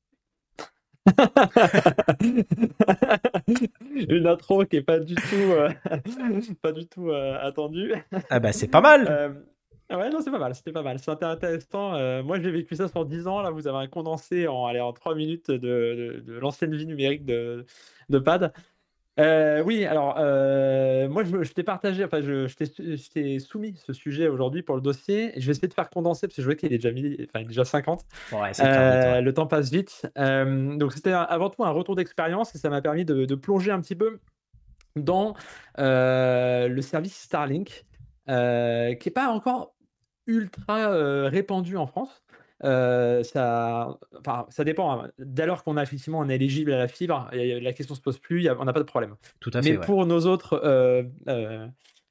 [SPEAKER 3] Une intro qui est pas du tout, euh, pas du tout euh, attendue.
[SPEAKER 2] Ah ben c'est pas mal.
[SPEAKER 3] Euh, ouais non c'est pas mal, c'était pas mal, c'est intéressant. Euh, moi j'ai vécu ça sur dix ans. Là vous avez un condensé en allez, en trois minutes de, de, de l'ancienne vie numérique de, de Pad. Euh, oui, alors euh, moi je, je t'ai partagé, enfin je, je, t'ai, je t'ai soumis ce sujet aujourd'hui pour le dossier. Et je vais essayer de faire condenser parce que je vois qu'il est déjà midi, enfin il est déjà cinquante.
[SPEAKER 2] Ouais, c'est
[SPEAKER 3] euh, vite, ouais. Le temps passe vite. Euh, donc c'était avant tout un retour d'expérience et ça m'a permis de, de plonger un petit peu dans euh, le service Starlink, euh, qui n'est pas encore ultra euh, répandu en France. Euh, ça, enfin, ça dépend. Hein. Dès lors qu'on a effectivement on est éligible à la fibre, la question se pose plus, y a, on n'a pas de problème.
[SPEAKER 2] Tout à fait.
[SPEAKER 3] Mais
[SPEAKER 2] ouais.
[SPEAKER 3] pour nos autres euh, euh,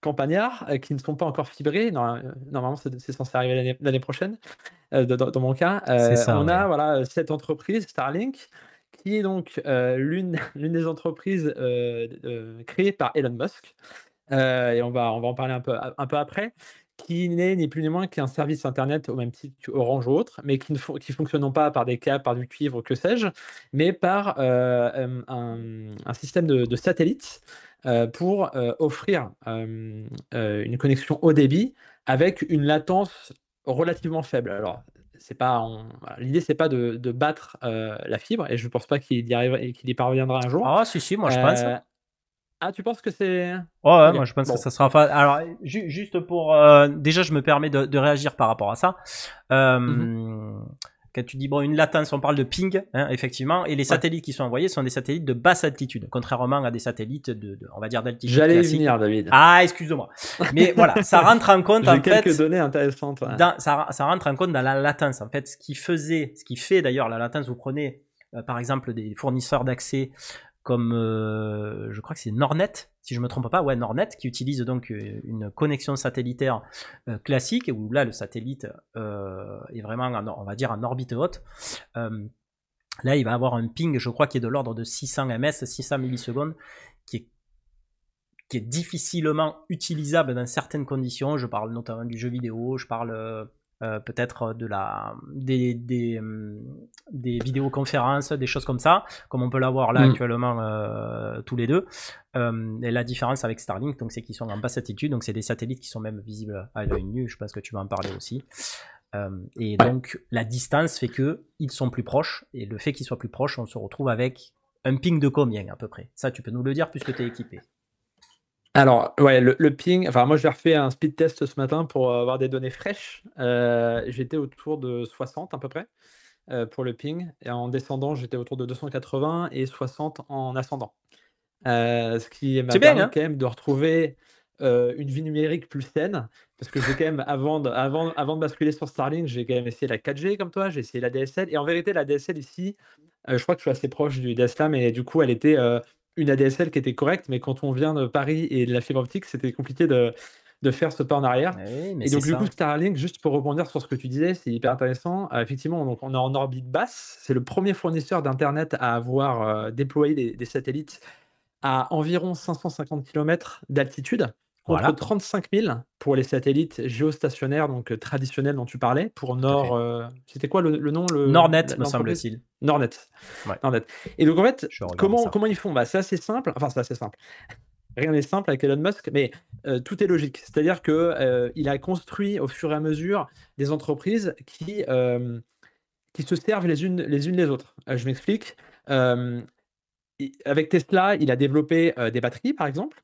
[SPEAKER 3] campagnards euh, qui ne sont pas encore fibrés. Non, euh, normalement, c'est c'est censé arriver l'année l'année prochaine, euh, dans, dans mon cas.
[SPEAKER 2] C'est
[SPEAKER 3] Euh,
[SPEAKER 2] ça,
[SPEAKER 3] on
[SPEAKER 2] ouais.
[SPEAKER 3] a voilà, cette entreprise, Starlink, qui est donc euh, l'une l'une des entreprises euh, euh, créées par Elon Musk. Euh, et on va, on va en parler un peu, un peu après, qui n'est ni plus ni moins qu'un service internet au même titre qu'Orange ou autre, mais qui ne fon- qui fonctionne non pas par des câbles, par du cuivre, que sais-je, mais par euh, euh, un, un système de, de satellites euh, pour euh, offrir euh, euh, une connexion haut débit avec une latence relativement faible. Alors, c'est pas, on- voilà, l'idée c'est pas de, de battre euh, la fibre, et je ne pense pas qu'il y arrive, qu'il y parviendra un jour.
[SPEAKER 2] Ah, si, si, moi je pense.
[SPEAKER 3] Euh, ah, tu penses que c'est...
[SPEAKER 2] Ouais, ouais,
[SPEAKER 3] Ok,
[SPEAKER 2] moi je pense que
[SPEAKER 3] bon.
[SPEAKER 2] ça sera fa- Alors, ju- juste pour. euh, déjà, je me permets de, de réagir par rapport à ça.
[SPEAKER 3] Mhm.
[SPEAKER 2] Euh, Quand tu dis, bon, une latence, on parle de ping, hein, effectivement, et les
[SPEAKER 3] Ouais.
[SPEAKER 2] satellites qui sont envoyés sont des satellites de basse altitude, contrairement à des satellites de, de- on va dire, d'altitude
[SPEAKER 3] J'allais y
[SPEAKER 2] classique.
[SPEAKER 3] venir, David.
[SPEAKER 2] Ah, excuse-moi. Mais voilà, ça rentre en compte,
[SPEAKER 3] J'ai
[SPEAKER 2] en
[SPEAKER 3] quelques
[SPEAKER 2] fait,
[SPEAKER 3] données intéressantes. Ouais.
[SPEAKER 2] dans, ça, ça rentre en compte dans la latence. En fait, ce qui faisait, ce qui fait d'ailleurs la latence, vous prenez, euh, par exemple, des fournisseurs d'accès comme, euh, je crois que c'est Nornet, si je me trompe pas, ouais, Nornet, qui utilise donc euh, une connexion satellitaire euh, classique, où là, le satellite euh, est vraiment, en, on va dire, en orbite haute. Euh, là, il va avoir un ping, je crois, qui est de l'ordre de six cents ms, six cents millisecondes, qui est qui est difficilement utilisable dans certaines conditions. Je parle notamment du jeu vidéo, je parle euh, euh, peut-être de la des, des, euh, des vidéoconférences, des choses comme ça, comme on peut l'avoir là
[SPEAKER 3] Mm.
[SPEAKER 2] actuellement euh, tous les deux. Euh, et la différence avec Starlink, donc c'est qu'ils sont en basse altitude, donc c'est des satellites qui sont même visibles à l'œil nu. Je pense que tu vas en parler aussi. Euh, et
[SPEAKER 3] Ouais.
[SPEAKER 2] donc la distance fait que ils sont plus proches, et le fait qu'ils soient plus proches, on se retrouve avec un ping de combien à peu près? Ça, tu peux nous le dire puisque tu es équipé.
[SPEAKER 3] Alors, ouais, le, le ping, enfin, moi, j'ai refait un speed test ce matin pour avoir des données fraîches. Euh, j'étais autour de soixante à peu près euh, pour le ping. Et en descendant, j'étais autour de deux cent quatre-vingts et soixante en ascendant. Euh, ce qui m'a
[SPEAKER 2] C'est bien,
[SPEAKER 3] permis
[SPEAKER 2] hein?
[SPEAKER 3] quand même de retrouver euh, une vie numérique plus saine. Parce que j'ai quand même, avant de, avant, avant de basculer sur Starlink, j'ai quand même essayé la quatre G comme toi, j'ai essayé la D S L. Et en vérité, la D S L ici, euh, je crois que je suis assez proche du D S L A M, et du coup, elle était euh, une A D S L qui était correcte. Mais quand on vient de Paris et de la fibre optique, c'était compliqué de, de faire ce pas en arrière.
[SPEAKER 2] Oui, mais
[SPEAKER 3] Et
[SPEAKER 2] c'est
[SPEAKER 3] donc, du coup,
[SPEAKER 2] ça.
[SPEAKER 3] Starlink, juste pour rebondir sur ce que tu disais, c'est hyper intéressant. Euh, effectivement, donc, on est en orbite basse. C'est le premier fournisseur d'Internet à avoir euh, déployé des, des satellites à environ cinq cent cinquante kilomètres d'altitude, contre
[SPEAKER 2] Voilà,
[SPEAKER 3] trente-cinq mille pour les satellites géostationnaires, donc euh, traditionnels dont tu parlais, pour
[SPEAKER 2] tout à
[SPEAKER 3] Nord.
[SPEAKER 2] fait.
[SPEAKER 3] euh, C'était quoi le, le nom, le,
[SPEAKER 2] Nordnet,
[SPEAKER 3] la-
[SPEAKER 2] me
[SPEAKER 3] l'entreprise?
[SPEAKER 2] semble-t-il.
[SPEAKER 3] Nordnet.
[SPEAKER 2] Ouais,
[SPEAKER 3] Nordnet. Et donc en fait,
[SPEAKER 2] je regarde
[SPEAKER 3] comment,
[SPEAKER 2] ça.
[SPEAKER 3] comment ils font? Bah, c'est assez simple. Enfin, c'est assez simple. Rien n'est simple avec Elon Musk, mais euh, tout est logique. C'est-à-dire que euh, il a construit au fur et à mesure des entreprises qui, euh, qui se servent les unes les, unes les autres. Euh, je m'explique. Euh, i- avec Tesla, il a développé euh, des batteries, par exemple.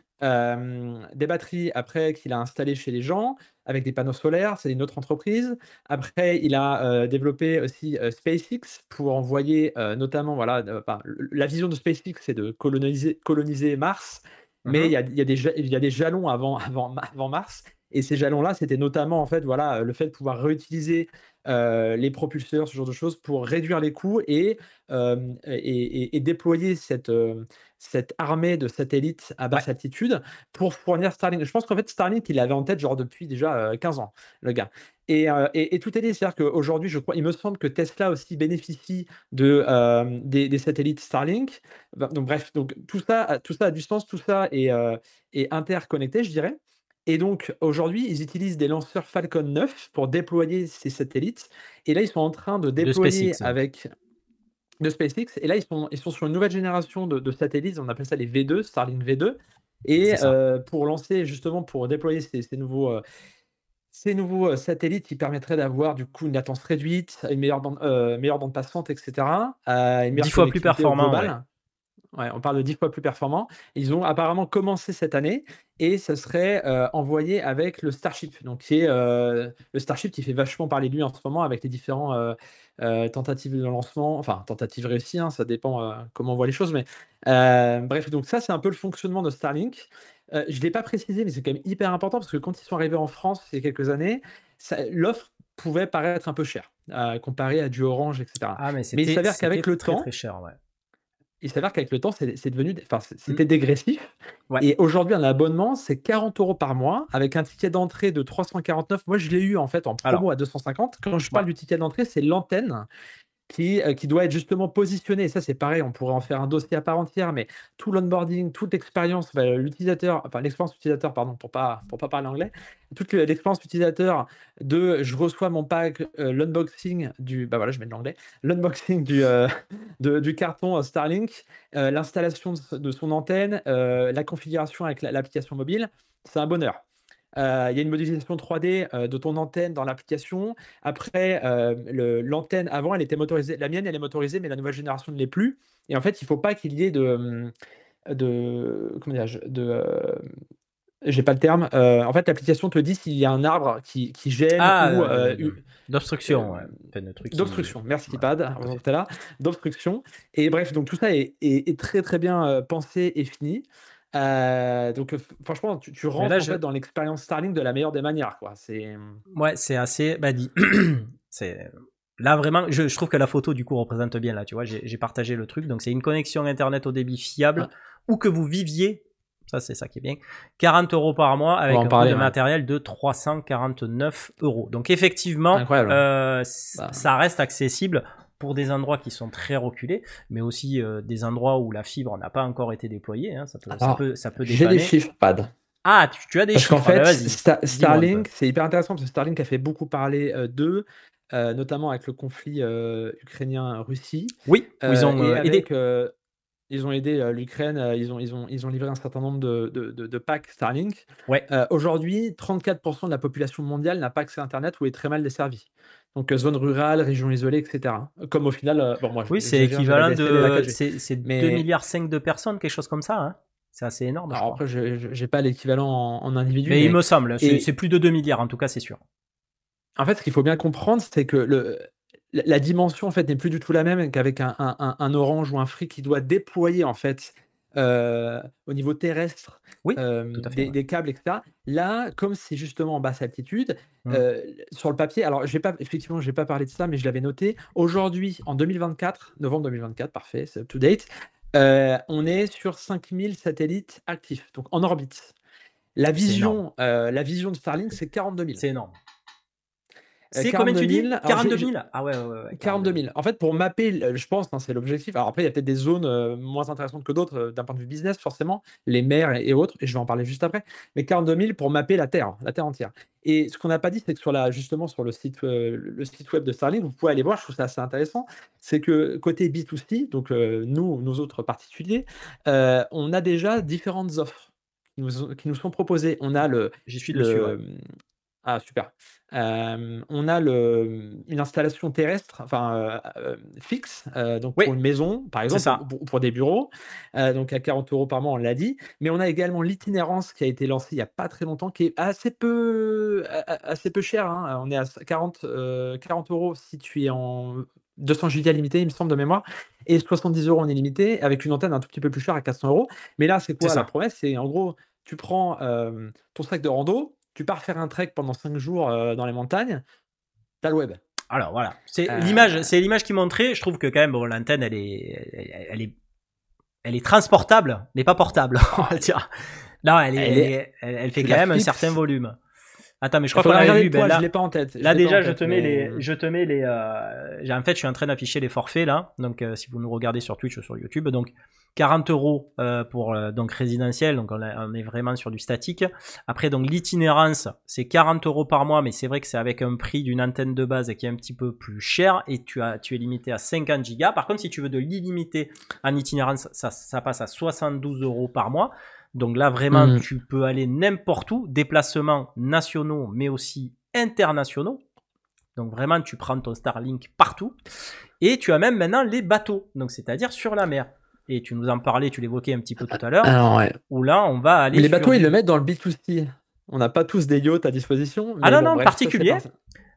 [SPEAKER 3] Hem, des batteries après qu'il a installées chez les gens, avec des panneaux solaires, c'est une autre entreprise. Après, il a, heu, développé aussi, heu, SpaceX pour envoyer, heu, notamment voilà, de enfin, l la vision de SpaceX, c'est de coloniser coloniser Mars, mais il
[SPEAKER 2] Mhm.
[SPEAKER 3] y a il y a des ja il y a des jalons avant avant Ma avant Mars, et ces jalons-là, c'était notamment en fait, voilà, le fait de pouvoir réutiliser, heu, les propulseurs, ce genre de choses pour réduire les coûts, et hem, et et et déployer cette, heu cette armée de satellites à
[SPEAKER 2] Ouais.
[SPEAKER 3] basse altitude pour fournir Starlink. Je pense qu'en fait, Starlink, il l'avait en tête genre depuis déjà, heu, quinze ans, le gars. Et heu et et tout est lié. C'est-à-dire qu'aujourd'hui, je crois il me semble que Tesla aussi bénéficie de, hem, des des satellites Starlink. Bah, donc bref, donc tout ça a tout ça a du sens, tout ça est, heu, est interconnecté, je dirais. Et donc aujourd'hui, ils utilisent des lanceurs Falcon neuf pour déployer ces satellites, et là, ils sont en train de
[SPEAKER 2] De
[SPEAKER 3] déployer
[SPEAKER 2] SpaceX, donc.
[SPEAKER 3] avec de SpaceX, et là, ils sont ils sont sur une nouvelle génération de de satellites, on appelle ça les V deux, Starlink V deux. Et
[SPEAKER 2] C'est ça.
[SPEAKER 3] heu, pour lancer justement, pour déployer ces ces nouveaux, heu, ces nouveaux, heu, satellites qui permettraient d'avoir du coup une latence réduite, une meilleure bande, heu, meilleure bande passante et cetera, heu, une
[SPEAKER 2] Dix
[SPEAKER 3] meilleure
[SPEAKER 2] fois plus
[SPEAKER 3] connectivité au
[SPEAKER 2] performant, ouais.
[SPEAKER 3] global. Ouais, on parle de dix fois plus performant. Ils ont apparemment commencé cette année, et ça serait, heu, envoyé avec le Starship, donc qui est, heu, le Starship qui fait vachement parler de lui en ce moment avec les différents, heu heu, tentatives de lancement, enfin tentatives réussies, hein, ça dépend, heu, comment on voit les choses, mais heu, bref, donc ça, c'est un peu le fonctionnement de Starlink. Heu, je ne l'ai pas précisé, mais c'est quand même hyper important parce que quand ils sont arrivés en France il y a quelques années, ça l'offre pouvait paraître un peu chère, heu, comparée à du Orange et cetera.
[SPEAKER 2] Ah, mais
[SPEAKER 3] Mais il
[SPEAKER 2] c'était
[SPEAKER 3] s'avère
[SPEAKER 2] c'était
[SPEAKER 3] qu'avec le
[SPEAKER 2] très très
[SPEAKER 3] temps,
[SPEAKER 2] cher, ouais.
[SPEAKER 3] il s'avère qu'avec le temps, c'est c'est devenu, enfin, c c'était dégressif.
[SPEAKER 2] Ouais.
[SPEAKER 3] Et aujourd'hui, un abonnement, c'est quarante euros par mois avec un ticket d'entrée de trois cent quarante-neuf. Moi, je l'ai eu en fait en promo
[SPEAKER 2] Alors,
[SPEAKER 3] à deux cent cinquante. Quand je
[SPEAKER 2] ouais.
[SPEAKER 3] parle du ticket d'entrée, c'est l'antenne qui, heu, qui doit être justement positionnée. Et ça, c'est pareil, on pourrait en faire un dossier à part entière, mais tout l'onboarding, toute l'expérience, enfin, l'utilisateur, enfin l'expérience utilisateur, pardon, pour pas pour pas parler anglais. Toute le l'expérience utilisateur de je reçois mon pack, heu, l'unboxing du bah, voilà, je mets de l'anglais. L'unboxing du, heu, de du carton, heu, Starlink, heu, l'installation de s de son antenne, heu, la configuration avec la l'application mobile, c'est un bonheur. Heu, il y a une modélisation trois D, heu, de ton antenne dans l'application. Après, heu, le l'antenne avant, elle était motorisée. La mienne, elle est motorisée, mais la nouvelle génération ne l'est plus. Et en fait, il faut pas qu'il y ait de, mmh, de comment dirais-je? De, hem, j'ai pas le terme. Heu, en fait, l'application te dit s'il y a un arbre qui qui gêne
[SPEAKER 2] Ah,
[SPEAKER 3] ou, heu,
[SPEAKER 2] euh,
[SPEAKER 3] u
[SPEAKER 2] d'obstruction, ouais.
[SPEAKER 3] hem,
[SPEAKER 2] Enfin, de trucs qui.
[SPEAKER 3] d'obstruction. Merci
[SPEAKER 2] Voilà,
[SPEAKER 3] Pad,
[SPEAKER 2] tout à
[SPEAKER 3] heureusement
[SPEAKER 2] fait.
[SPEAKER 3] que tu es là. D'obstruction. Et bref, donc tout ça est est est très, très bien, heu, pensé et fini. Heu, donc, heu, f franchement, tu tu
[SPEAKER 2] Mais là,
[SPEAKER 3] rentres en
[SPEAKER 2] je.
[SPEAKER 3] fait dans l'expérience Starlink de la meilleure des manières, quoi. C'est, mmh
[SPEAKER 2] Ouais, c'est assez. Bah, dit. c'est. Là, vraiment, je, je trouve que la photo, du coup, représente bien, là, tu vois, j'ai j'ai partagé le truc. Donc, c'est une connexion Internet au débit fiable,
[SPEAKER 3] ah,
[SPEAKER 2] où que vous viviez, ça, c'est ça qui est bien, quarante euros par mois,
[SPEAKER 3] on va
[SPEAKER 2] avec
[SPEAKER 3] en
[SPEAKER 2] un coût de
[SPEAKER 3] parler, ouais.
[SPEAKER 2] matériel de trois cent quarante-neuf euros. Donc, effectivement,
[SPEAKER 3] Incroyable, hein.
[SPEAKER 2] euh, c-
[SPEAKER 3] Bah,
[SPEAKER 2] ça reste accessible pour des endroits qui sont très reculés, mais aussi euh, des endroits où la fibre n'a pas encore été déployée, hein, ça peut, ça
[SPEAKER 3] alors,
[SPEAKER 2] peut, ça peut
[SPEAKER 3] j'ai des
[SPEAKER 2] dépanner.
[SPEAKER 3] chiffres, Pad.
[SPEAKER 2] Ah, tu, tu as des
[SPEAKER 3] Parce qu'en
[SPEAKER 2] chiffres, ah ben
[SPEAKER 3] fait,
[SPEAKER 2] vas-y,
[SPEAKER 3] Sta
[SPEAKER 2] dis-moi un peu.
[SPEAKER 3] Starlink, c'est hyper intéressant parce que Starlink a fait beaucoup parler, heu, d'eux, heu, notamment avec le conflit, heu, ukrainien-Russie,
[SPEAKER 2] Oui, où ils
[SPEAKER 3] heu
[SPEAKER 2] ont
[SPEAKER 3] et
[SPEAKER 2] euh,
[SPEAKER 3] avec,
[SPEAKER 2] aidé.
[SPEAKER 3] heu ils ont aidé, heu, l'Ukraine, heu, ils ont ils ont ils ont livré un certain nombre de de de de packs Starlink.
[SPEAKER 2] Ouais,
[SPEAKER 3] Heu, aujourd'hui, trente-quatre de la population mondiale n'a pas accès à internet ou est très mal desservie. Donc, heu, zone rurale, régions isolées et cetera. Comme au final, heu, bon moi
[SPEAKER 2] oui, c'est
[SPEAKER 3] j'exagère, j'ai la
[SPEAKER 2] équivalent
[SPEAKER 3] D S L et la
[SPEAKER 2] de,
[SPEAKER 3] quatre G.
[SPEAKER 2] c'est c'est deux
[SPEAKER 3] Mais
[SPEAKER 2] milliards cinq de personnes, quelque chose comme ça, hein. C'est assez énorme, je
[SPEAKER 3] alors
[SPEAKER 2] crois.
[SPEAKER 3] après je je j'ai pas l'équivalent en en individu,
[SPEAKER 2] Mais il
[SPEAKER 3] mais
[SPEAKER 2] me semble, c'est c'est
[SPEAKER 3] et
[SPEAKER 2] plus de deux milliards, en tout cas, c'est sûr.
[SPEAKER 3] en fait, ce qu'il faut bien comprendre, c'est que le la la dimension, en fait, n'est plus du tout la même qu'avec un un un un Orange ou un Free qui doit déployer, en fait, heu, au niveau terrestre,
[SPEAKER 2] Oui, tout
[SPEAKER 3] hem,
[SPEAKER 2] à fait,
[SPEAKER 3] des
[SPEAKER 2] ouais.
[SPEAKER 3] des câbles et cetera. Là, comme c'est justement en basse altitude,
[SPEAKER 2] Mm.
[SPEAKER 3] heu, sur le papier, alors j'ai pas effectivement, j'ai pas parlé de ça, mais je l'avais noté. Aujourd'hui, en deux mille vingt-quatre, novembre deux mille vingt-quatre, parfait, c'est up to date, heu, on est sur cinq mille satellites actifs, donc en orbite. La
[SPEAKER 2] C'est énorme.
[SPEAKER 3] vision, heu, la vision de Starlink, c'est quarante-deux mille.
[SPEAKER 2] C'est énorme.
[SPEAKER 3] Heu,
[SPEAKER 2] C'est combien
[SPEAKER 3] quarante-deux
[SPEAKER 2] tu dis?
[SPEAKER 3] mille. Alors j'ai
[SPEAKER 2] quarante-deux
[SPEAKER 3] j'ai
[SPEAKER 2] mille Ah ouais, ouais, ouais, ouais, quarante-deux
[SPEAKER 3] quarante-deux
[SPEAKER 2] mille.
[SPEAKER 3] mille. En fait, pour mapper l je pense, hein, c'est l'objectif. Alors après, il y a peut-être des zones, heu, moins intéressantes que d'autres, heu, d'un point de vue business forcément, les mers et et autres, et je vais en parler juste après. Mais quarante-deux mille pour mapper la Terre, la Terre entière. Et ce qu'on n'a pas dit, c'est que sur la justement sur le site, heu, le site web de Starlink, vous pouvez aller voir, je trouve ça assez intéressant. C'est que côté B deux C, donc heu, nous, nous autres particuliers, heu, on a déjà différentes offres qui nous ont qui nous sont proposées. On a le
[SPEAKER 2] J'y suis dessus, ouais.
[SPEAKER 3] le, mmh ah super. Hem, on a le, mmh, une installation terrestre, enfin, heu, hem, fixe, heu, donc
[SPEAKER 2] Oui,
[SPEAKER 3] pour une maison, par
[SPEAKER 2] c'est
[SPEAKER 3] exemple, ou
[SPEAKER 2] ça.
[SPEAKER 3] pour pour des bureaux, heu, donc à quarante euros par mois, on l'a dit. Mais on a également l'itinérance qui a été lancée il y a pas très longtemps, qui est assez peu a a assez peu cher, hein. On est à s quarante, heu, quarante euros si tu es en deux cents gigas illimité, il me semble de mémoire, et soixante-dix euros en illimité avec une antenne un tout petit peu plus chère à quatre cents euros. Mais là, c'est
[SPEAKER 2] C'est
[SPEAKER 3] quoi la
[SPEAKER 2] ça.
[SPEAKER 3] promesse? C'est en gros, tu prends, hem, ton sac de rando, tu pars faire un trek pendant cinq jours, heu, dans les montagnes, tu as le web.
[SPEAKER 2] Alors voilà, c'est l'image,
[SPEAKER 3] Heu,
[SPEAKER 2] c'est l'image qui montrait. Je trouve que quand même, bon, l'antenne, elle est, elle, elle est, elle est transportable, mais pas portable, on
[SPEAKER 3] oh,
[SPEAKER 2] va dire. Non, elle est,
[SPEAKER 3] elle
[SPEAKER 2] elle
[SPEAKER 3] est
[SPEAKER 2] est, elle, elle fait
[SPEAKER 3] c'est de
[SPEAKER 2] quand
[SPEAKER 3] la
[SPEAKER 2] même un certain
[SPEAKER 3] fixe.
[SPEAKER 2] volume. Attends, mais je
[SPEAKER 3] Il
[SPEAKER 2] crois qu'on
[SPEAKER 3] faudrait
[SPEAKER 2] avait
[SPEAKER 3] regarder
[SPEAKER 2] vu,
[SPEAKER 3] le
[SPEAKER 2] ben
[SPEAKER 3] poids, je l'ai
[SPEAKER 2] là,
[SPEAKER 3] pas en tête, je
[SPEAKER 2] là
[SPEAKER 3] l'ai pas en
[SPEAKER 2] déjà, je
[SPEAKER 3] tête,
[SPEAKER 2] te mets
[SPEAKER 3] mais
[SPEAKER 2] les,
[SPEAKER 3] mmh,
[SPEAKER 2] je te mets les, euh, j'ai- en fait, je suis en train d'afficher les forfaits là. Donc, euh, si vous nous regardez sur Twitch ou sur YouTube, donc quarante euros euh, pour euh, donc résidentiel, donc on, a- on est vraiment sur du statique. Après, donc l'itinérance, c'est quarante euros par mois, mais c'est vrai que c'est avec un prix d'une antenne de base qui est un petit peu plus cher et tu as, tu es limité à cinquante gigas. Par contre, si tu veux de l'illimité en itinérance, ça, ça passe à soixante-douze euros par mois. Donc là, vraiment,
[SPEAKER 3] mmh,
[SPEAKER 2] tu peux aller n'importe où, déplacements nationaux, mais aussi internationaux. Donc vraiment, tu prends ton Starlink partout. Et tu as même maintenant les bateaux, donc c'est-à-dire sur la mer. Et tu nous en parlais, tu l'évoquais un petit peu tout à l'heure,
[SPEAKER 3] alors ouais.
[SPEAKER 2] où là, on va
[SPEAKER 3] Mais
[SPEAKER 2] aller
[SPEAKER 3] les bateaux,
[SPEAKER 2] sur
[SPEAKER 3] ils le
[SPEAKER 2] du...
[SPEAKER 3] mettent dans le B deux C. On n'a pas tous des yachts à disposition,
[SPEAKER 2] Ah
[SPEAKER 3] mais
[SPEAKER 2] non,
[SPEAKER 3] bon
[SPEAKER 2] non,
[SPEAKER 3] bref, ça c'est
[SPEAKER 2] particulier.
[SPEAKER 3] par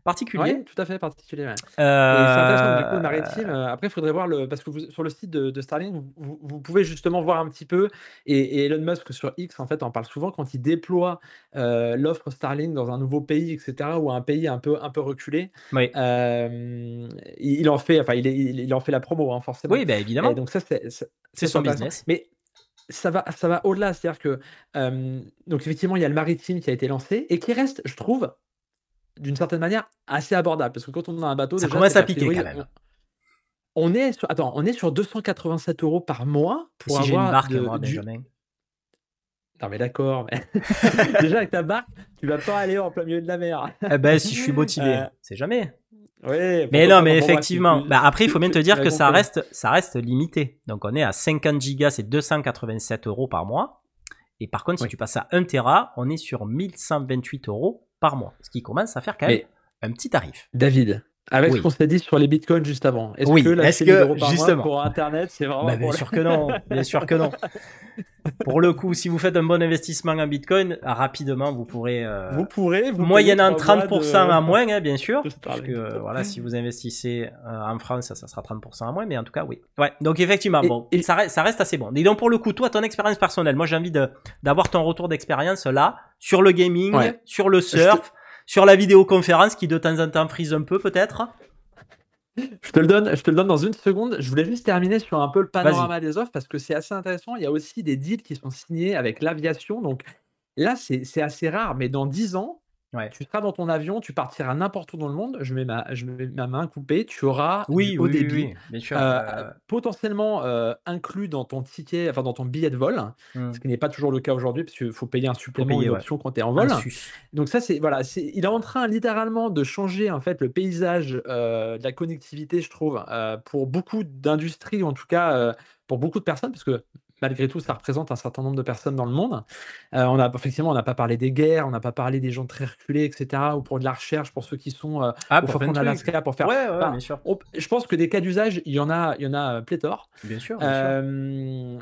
[SPEAKER 2] particulier.
[SPEAKER 3] Ouais, tout à fait particulier. Ouais. Et c'est
[SPEAKER 2] Euh,
[SPEAKER 3] intéressant, du coup, le maritime. euh, après, il faudrait voir le. Parce que vous- sur le site de, de Starlink, vous, vous- vous pouvez justement voir un petit peu. Et, et Elon Musk sur X, en fait, en parle souvent quand il déploie euh, l'offre Starlink dans un nouveau pays, et cetera, ou un pays un peu, un peu reculé.
[SPEAKER 2] Oui,
[SPEAKER 3] euh, il, il en fait, enfin, il, est- il, il en fait la promo, hein, forcément.
[SPEAKER 2] oui, ben
[SPEAKER 3] Et
[SPEAKER 2] évidemment,
[SPEAKER 3] donc, ça, c'est ça,
[SPEAKER 2] c'est
[SPEAKER 3] ça, c'est
[SPEAKER 2] son
[SPEAKER 3] intéressant.
[SPEAKER 2] business.
[SPEAKER 3] Mais ça va, ça va au-delà. C'est-à-dire que. euh, donc, effectivement, il y a le maritime qui a été lancé et qui reste, je trouve, d'une certaine manière, assez abordable. Parce que quand on a un bateau,
[SPEAKER 2] Ça
[SPEAKER 3] déjà,
[SPEAKER 2] commence
[SPEAKER 3] c'est
[SPEAKER 2] à
[SPEAKER 3] qu'a
[SPEAKER 2] piquer
[SPEAKER 3] priori,
[SPEAKER 2] quand même.
[SPEAKER 3] on, on est sur, attends, on est sur deux cent quatre-vingt-sept euros par mois
[SPEAKER 2] Et
[SPEAKER 3] pour
[SPEAKER 2] si j'ai une
[SPEAKER 3] avoir
[SPEAKER 2] barque,
[SPEAKER 3] de,
[SPEAKER 2] moi,
[SPEAKER 3] du.
[SPEAKER 2] Benjamin.
[SPEAKER 3] Non, mais d'accord, mais déjà avec ta barque, tu vas pas aller en plein milieu de la mer.
[SPEAKER 2] Eh ben, si je suis motivé,
[SPEAKER 3] Euh,
[SPEAKER 2] c'est jamais.
[SPEAKER 3] ouais,
[SPEAKER 2] Mais
[SPEAKER 3] pourquoi
[SPEAKER 2] non,
[SPEAKER 3] pas,
[SPEAKER 2] mais
[SPEAKER 3] bon, bref, tu,
[SPEAKER 2] effectivement,
[SPEAKER 3] tu,
[SPEAKER 2] bah après, il faut
[SPEAKER 3] tu,
[SPEAKER 2] bien te
[SPEAKER 3] tu- tu
[SPEAKER 2] dire
[SPEAKER 3] m'as
[SPEAKER 2] que ça
[SPEAKER 3] gonflé.
[SPEAKER 2] reste, ça reste limité. Donc, on est à cinquante gigas, c'est deux cent quatre-vingt-sept euros par mois. Et par contre, si
[SPEAKER 3] Oui.
[SPEAKER 2] tu passes à un téra, on est sur mille cent vingt-huit euros par mois. Ce qui commence à faire quand même
[SPEAKER 3] Mais
[SPEAKER 2] un petit tarif.
[SPEAKER 3] David, avec ce
[SPEAKER 2] Oui.
[SPEAKER 3] qu'on s'est dit sur les bitcoins juste avant, est-ce que
[SPEAKER 2] Oui, est-ce
[SPEAKER 3] lâcher mille
[SPEAKER 2] que,
[SPEAKER 3] euros par mois
[SPEAKER 2] justement,
[SPEAKER 3] pour Internet, c'est vraiment
[SPEAKER 2] bah,
[SPEAKER 3] un
[SPEAKER 2] bien
[SPEAKER 3] problème?
[SPEAKER 2] sûr que non, bien sûr que non. Pour le coup, si vous faites un bon investissement en Bitcoin, rapidement, vous pourrez, euh,
[SPEAKER 3] Vous pourrez, vous payer
[SPEAKER 2] moyennant
[SPEAKER 3] trois mois
[SPEAKER 2] trente pour cent
[SPEAKER 3] de,
[SPEAKER 2] à moins, hein, bien sûr,
[SPEAKER 3] de
[SPEAKER 2] puisque
[SPEAKER 3] Starlink.
[SPEAKER 2] euh, voilà, si vous investissez euh, en France, ça, ça sera trente pour cent à moins, mais en tout cas, oui. Ouais. Donc effectivement,
[SPEAKER 3] Et,
[SPEAKER 2] bon,
[SPEAKER 3] et-
[SPEAKER 2] ça reste, ça reste assez bon. Et donc pour le coup, toi, ton expérience personnelle, moi j'ai envie de d'avoir ton retour d'expérience là sur le gaming,
[SPEAKER 3] Ouais.
[SPEAKER 2] sur le
[SPEAKER 3] je te,
[SPEAKER 2] surf, sur la vidéoconférence qui de temps en temps frise un peu peut-être.
[SPEAKER 3] je te le donne, je te le donne dans une seconde. Je voulais juste terminer sur un peu le
[SPEAKER 2] Vas-y.
[SPEAKER 3] panorama des offres parce que c'est assez intéressant. Il y a aussi des deals qui sont signés avec l'aviation. Donc là, c'est c'est assez rare, mais dans dix ans,
[SPEAKER 2] Ouais.
[SPEAKER 3] tu seras dans ton avion, tu partiras n'importe où dans le monde. Je mets ma, je mets ma main coupée. Tu auras du
[SPEAKER 2] Oui,
[SPEAKER 3] haut
[SPEAKER 2] oui, oui,
[SPEAKER 3] débit,
[SPEAKER 2] oui, bien sûr.
[SPEAKER 3] euh,
[SPEAKER 2] euh,
[SPEAKER 3] potentiellement euh, inclus dans ton ticket, enfin dans ton billet de vol,
[SPEAKER 2] hmm,
[SPEAKER 3] ce qui n'est pas toujours le cas aujourd'hui parce qu'il faut payer un
[SPEAKER 2] faut
[SPEAKER 3] supplément ou
[SPEAKER 2] payer,
[SPEAKER 3] une
[SPEAKER 2] ouais.
[SPEAKER 3] option quand tu es en
[SPEAKER 2] Un
[SPEAKER 3] vol.
[SPEAKER 2] sus.
[SPEAKER 3] Donc ça, c'est voilà, c'est il est en train littéralement de changer en fait le paysage euh, de la connectivité, je trouve, euh, pour beaucoup d'industries, en tout cas euh, pour beaucoup de personnes, parce que malgré tout, ça représente un certain nombre de personnes dans le monde. Euh, on a effectivement, on n'a pas parlé des guerres, on n'a pas parlé des gens très reculés, et cetera, ou pour de la recherche, pour ceux qui sont euh,
[SPEAKER 2] Ah,
[SPEAKER 3] au
[SPEAKER 2] pour
[SPEAKER 3] fin
[SPEAKER 2] plein
[SPEAKER 3] fond
[SPEAKER 2] de trucs.
[SPEAKER 3] d'Alaska, pour faire.
[SPEAKER 2] Ouais, ouais,
[SPEAKER 3] Enfin,
[SPEAKER 2] bien sûr.
[SPEAKER 3] on- je pense que des cas d'usage, il y en a, il y en a euh, pléthore.
[SPEAKER 2] Bien sûr, bien sûr.
[SPEAKER 3] Euh,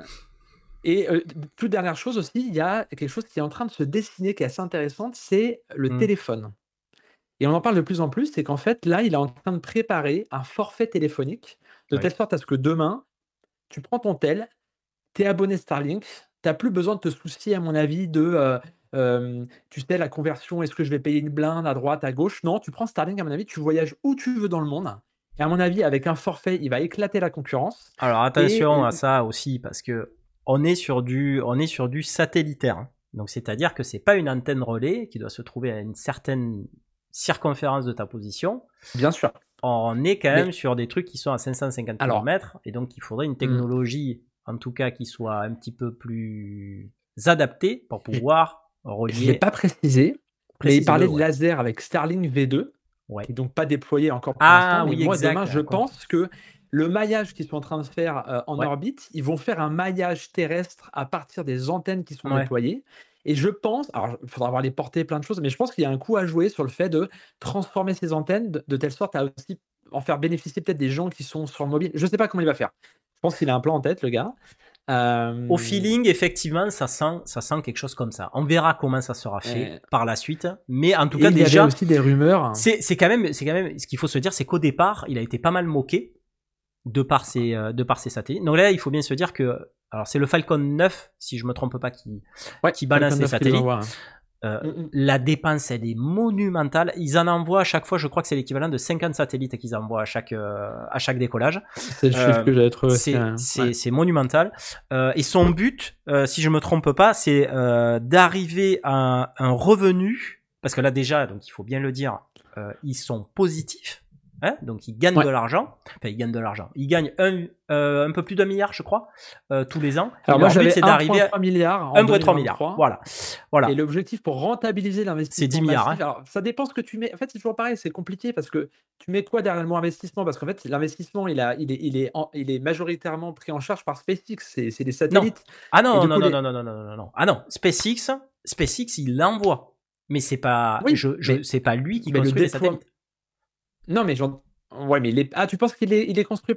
[SPEAKER 3] et euh, toute dernière chose aussi, il y a quelque chose qui est en train de se dessiner, qui est assez intéressante, c'est le
[SPEAKER 2] Hmm.
[SPEAKER 3] téléphone. Et on en parle de plus en plus, c'est qu'en fait, là, il est en train de préparer un forfait téléphonique, de
[SPEAKER 2] Oui.
[SPEAKER 3] telle sorte à ce que demain, tu prends ton tel, tu es abonné Starlink, tu n'as plus besoin de te soucier, à mon avis, de, euh, euh, tu sais, la conversion, est-ce que je vais payer une blinde à droite, à gauche? Non, tu prends Starlink, à mon avis, tu voyages où tu veux dans le monde. Et à mon avis, avec un forfait, il va éclater la concurrence.
[SPEAKER 2] Alors
[SPEAKER 3] Et
[SPEAKER 2] attention
[SPEAKER 3] euh,
[SPEAKER 2] à ça aussi parce que on est sur du, on est sur du satellitaire. hein. Donc c'est-à-dire que c'est pas une antenne relais qui doit se trouver à une certaine circonférence de ta position.
[SPEAKER 3] bien sûr.
[SPEAKER 2] On est quand même
[SPEAKER 3] Mais
[SPEAKER 2] sur des trucs qui sont à cinq cent cinquante
[SPEAKER 3] alors,
[SPEAKER 2] kilomètres et donc il faudrait une
[SPEAKER 3] hmm,
[SPEAKER 2] technologie, en tout cas, qui soit un petit peu plus adaptée pour
[SPEAKER 3] je
[SPEAKER 2] pouvoir
[SPEAKER 3] je ne l'ai
[SPEAKER 2] relier.
[SPEAKER 3] pas précisé, mais il
[SPEAKER 2] Précise-le,
[SPEAKER 3] parlait de
[SPEAKER 2] ouais.
[SPEAKER 3] laser avec Starlink V deux.
[SPEAKER 2] Ouais.
[SPEAKER 3] Qui est donc pas déployé encore pour l'instant,
[SPEAKER 2] Ah
[SPEAKER 3] mais
[SPEAKER 2] oui,
[SPEAKER 3] moi
[SPEAKER 2] exact.
[SPEAKER 3] demain je
[SPEAKER 2] euh, com-
[SPEAKER 3] pense que le maillage qu'ils sont en train de faire euh, en
[SPEAKER 2] Ouais,
[SPEAKER 3] orbite, ils vont faire un maillage terrestre à partir des antennes qui sont
[SPEAKER 2] ouais.
[SPEAKER 3] déployées. Et je pense, alors il faudra voir les portées, plein de choses, mais je pense qu'il y a un coup à jouer sur le fait de transformer ces antennes de, de telle sorte à aussi en faire bénéficier peut-être des gens qui sont sur le mobile. Je sais pas comment il va faire. Je pense qu'il a un plan en tête, le gars.
[SPEAKER 2] Au
[SPEAKER 3] Euh,
[SPEAKER 2] feeling, effectivement, ça sent, ça sent quelque chose comme ça. On verra comment ça sera fait
[SPEAKER 3] euh,
[SPEAKER 2] par la suite. Mais en tout
[SPEAKER 3] et
[SPEAKER 2] cas,
[SPEAKER 3] il y avait
[SPEAKER 2] déjà,
[SPEAKER 3] aussi des rumeurs.
[SPEAKER 2] c'est, c'est quand même, c'est quand même, ce qu'il faut se dire, c'est qu'au départ, il a été pas mal moqué de par ses, euh, de par ses satellites. Donc là, il faut bien se dire que, alors c'est le Falcon neuf, si je me trompe pas, qui,
[SPEAKER 3] Ouais,
[SPEAKER 2] qui balance
[SPEAKER 3] Falcon
[SPEAKER 2] les
[SPEAKER 3] neuf qui les
[SPEAKER 2] satellites.
[SPEAKER 3] envoie, hein.
[SPEAKER 2] Euh,
[SPEAKER 3] Mm, mm.
[SPEAKER 2] la dépense, elle est monumentale. Ils en envoient à chaque fois, je crois que c'est l'équivalent de cinquante satellites qu'ils envoient à chaque, euh, à chaque décollage.
[SPEAKER 3] C'est le chiffre
[SPEAKER 2] Euh,
[SPEAKER 3] que j'avais trouvé aussi.
[SPEAKER 2] c'est,
[SPEAKER 3] hein.
[SPEAKER 2] c'est,
[SPEAKER 3] Ouais.
[SPEAKER 2] c'est monumental. Euh, et son but, euh, si je me trompe pas, c'est euh, d'arriver à un, un revenu, parce que là déjà, donc il faut bien le dire, euh, ils sont positifs. Hein, donc ils gagnent
[SPEAKER 3] Ouais.
[SPEAKER 2] de l'argent, enfin ils gagnent de l'argent, ils gagnent un, euh, un peu plus d'un milliard je crois, euh, tous les ans.
[SPEAKER 3] Alors
[SPEAKER 2] Et
[SPEAKER 3] moi
[SPEAKER 2] leur but
[SPEAKER 3] j'avais
[SPEAKER 2] c'est d'arriver à
[SPEAKER 3] un virgule trois milliard en
[SPEAKER 2] un virgule trois milliard.
[SPEAKER 3] deux mille vingt-trois.
[SPEAKER 2] Voilà, voilà.
[SPEAKER 3] Et l'objectif pour rentabiliser
[SPEAKER 2] C'est
[SPEAKER 3] l'investissement
[SPEAKER 2] dix milliards.
[SPEAKER 3] massif,
[SPEAKER 2] Hein.
[SPEAKER 3] alors ça dépend ce que tu mets. En fait, c'est toujours pareil, c'est compliqué parce que tu mets quoi derrière le mot investissement? Parce qu'en fait, l'investissement, il, a, il, est, il, est en- il est majoritairement pris en charge par SpaceX, c'est c'est des
[SPEAKER 2] Non.
[SPEAKER 3] satellites.
[SPEAKER 2] Ah
[SPEAKER 3] Et
[SPEAKER 2] non,
[SPEAKER 3] du
[SPEAKER 2] non,
[SPEAKER 3] coup,
[SPEAKER 2] non,
[SPEAKER 3] les...
[SPEAKER 2] non, non, non, non, non, non. Ah non, SpaceX, SpaceX, il l'envoie. Mais c'est pas,
[SPEAKER 3] Oui,
[SPEAKER 2] je, je,
[SPEAKER 3] mais,
[SPEAKER 2] c'est pas lui qui
[SPEAKER 3] mais le
[SPEAKER 2] construit les
[SPEAKER 3] déploiement.
[SPEAKER 2] satellites.
[SPEAKER 3] Non, mais j'en. Ouais, mais les... Ah, tu penses qu'il est, il est construit pas?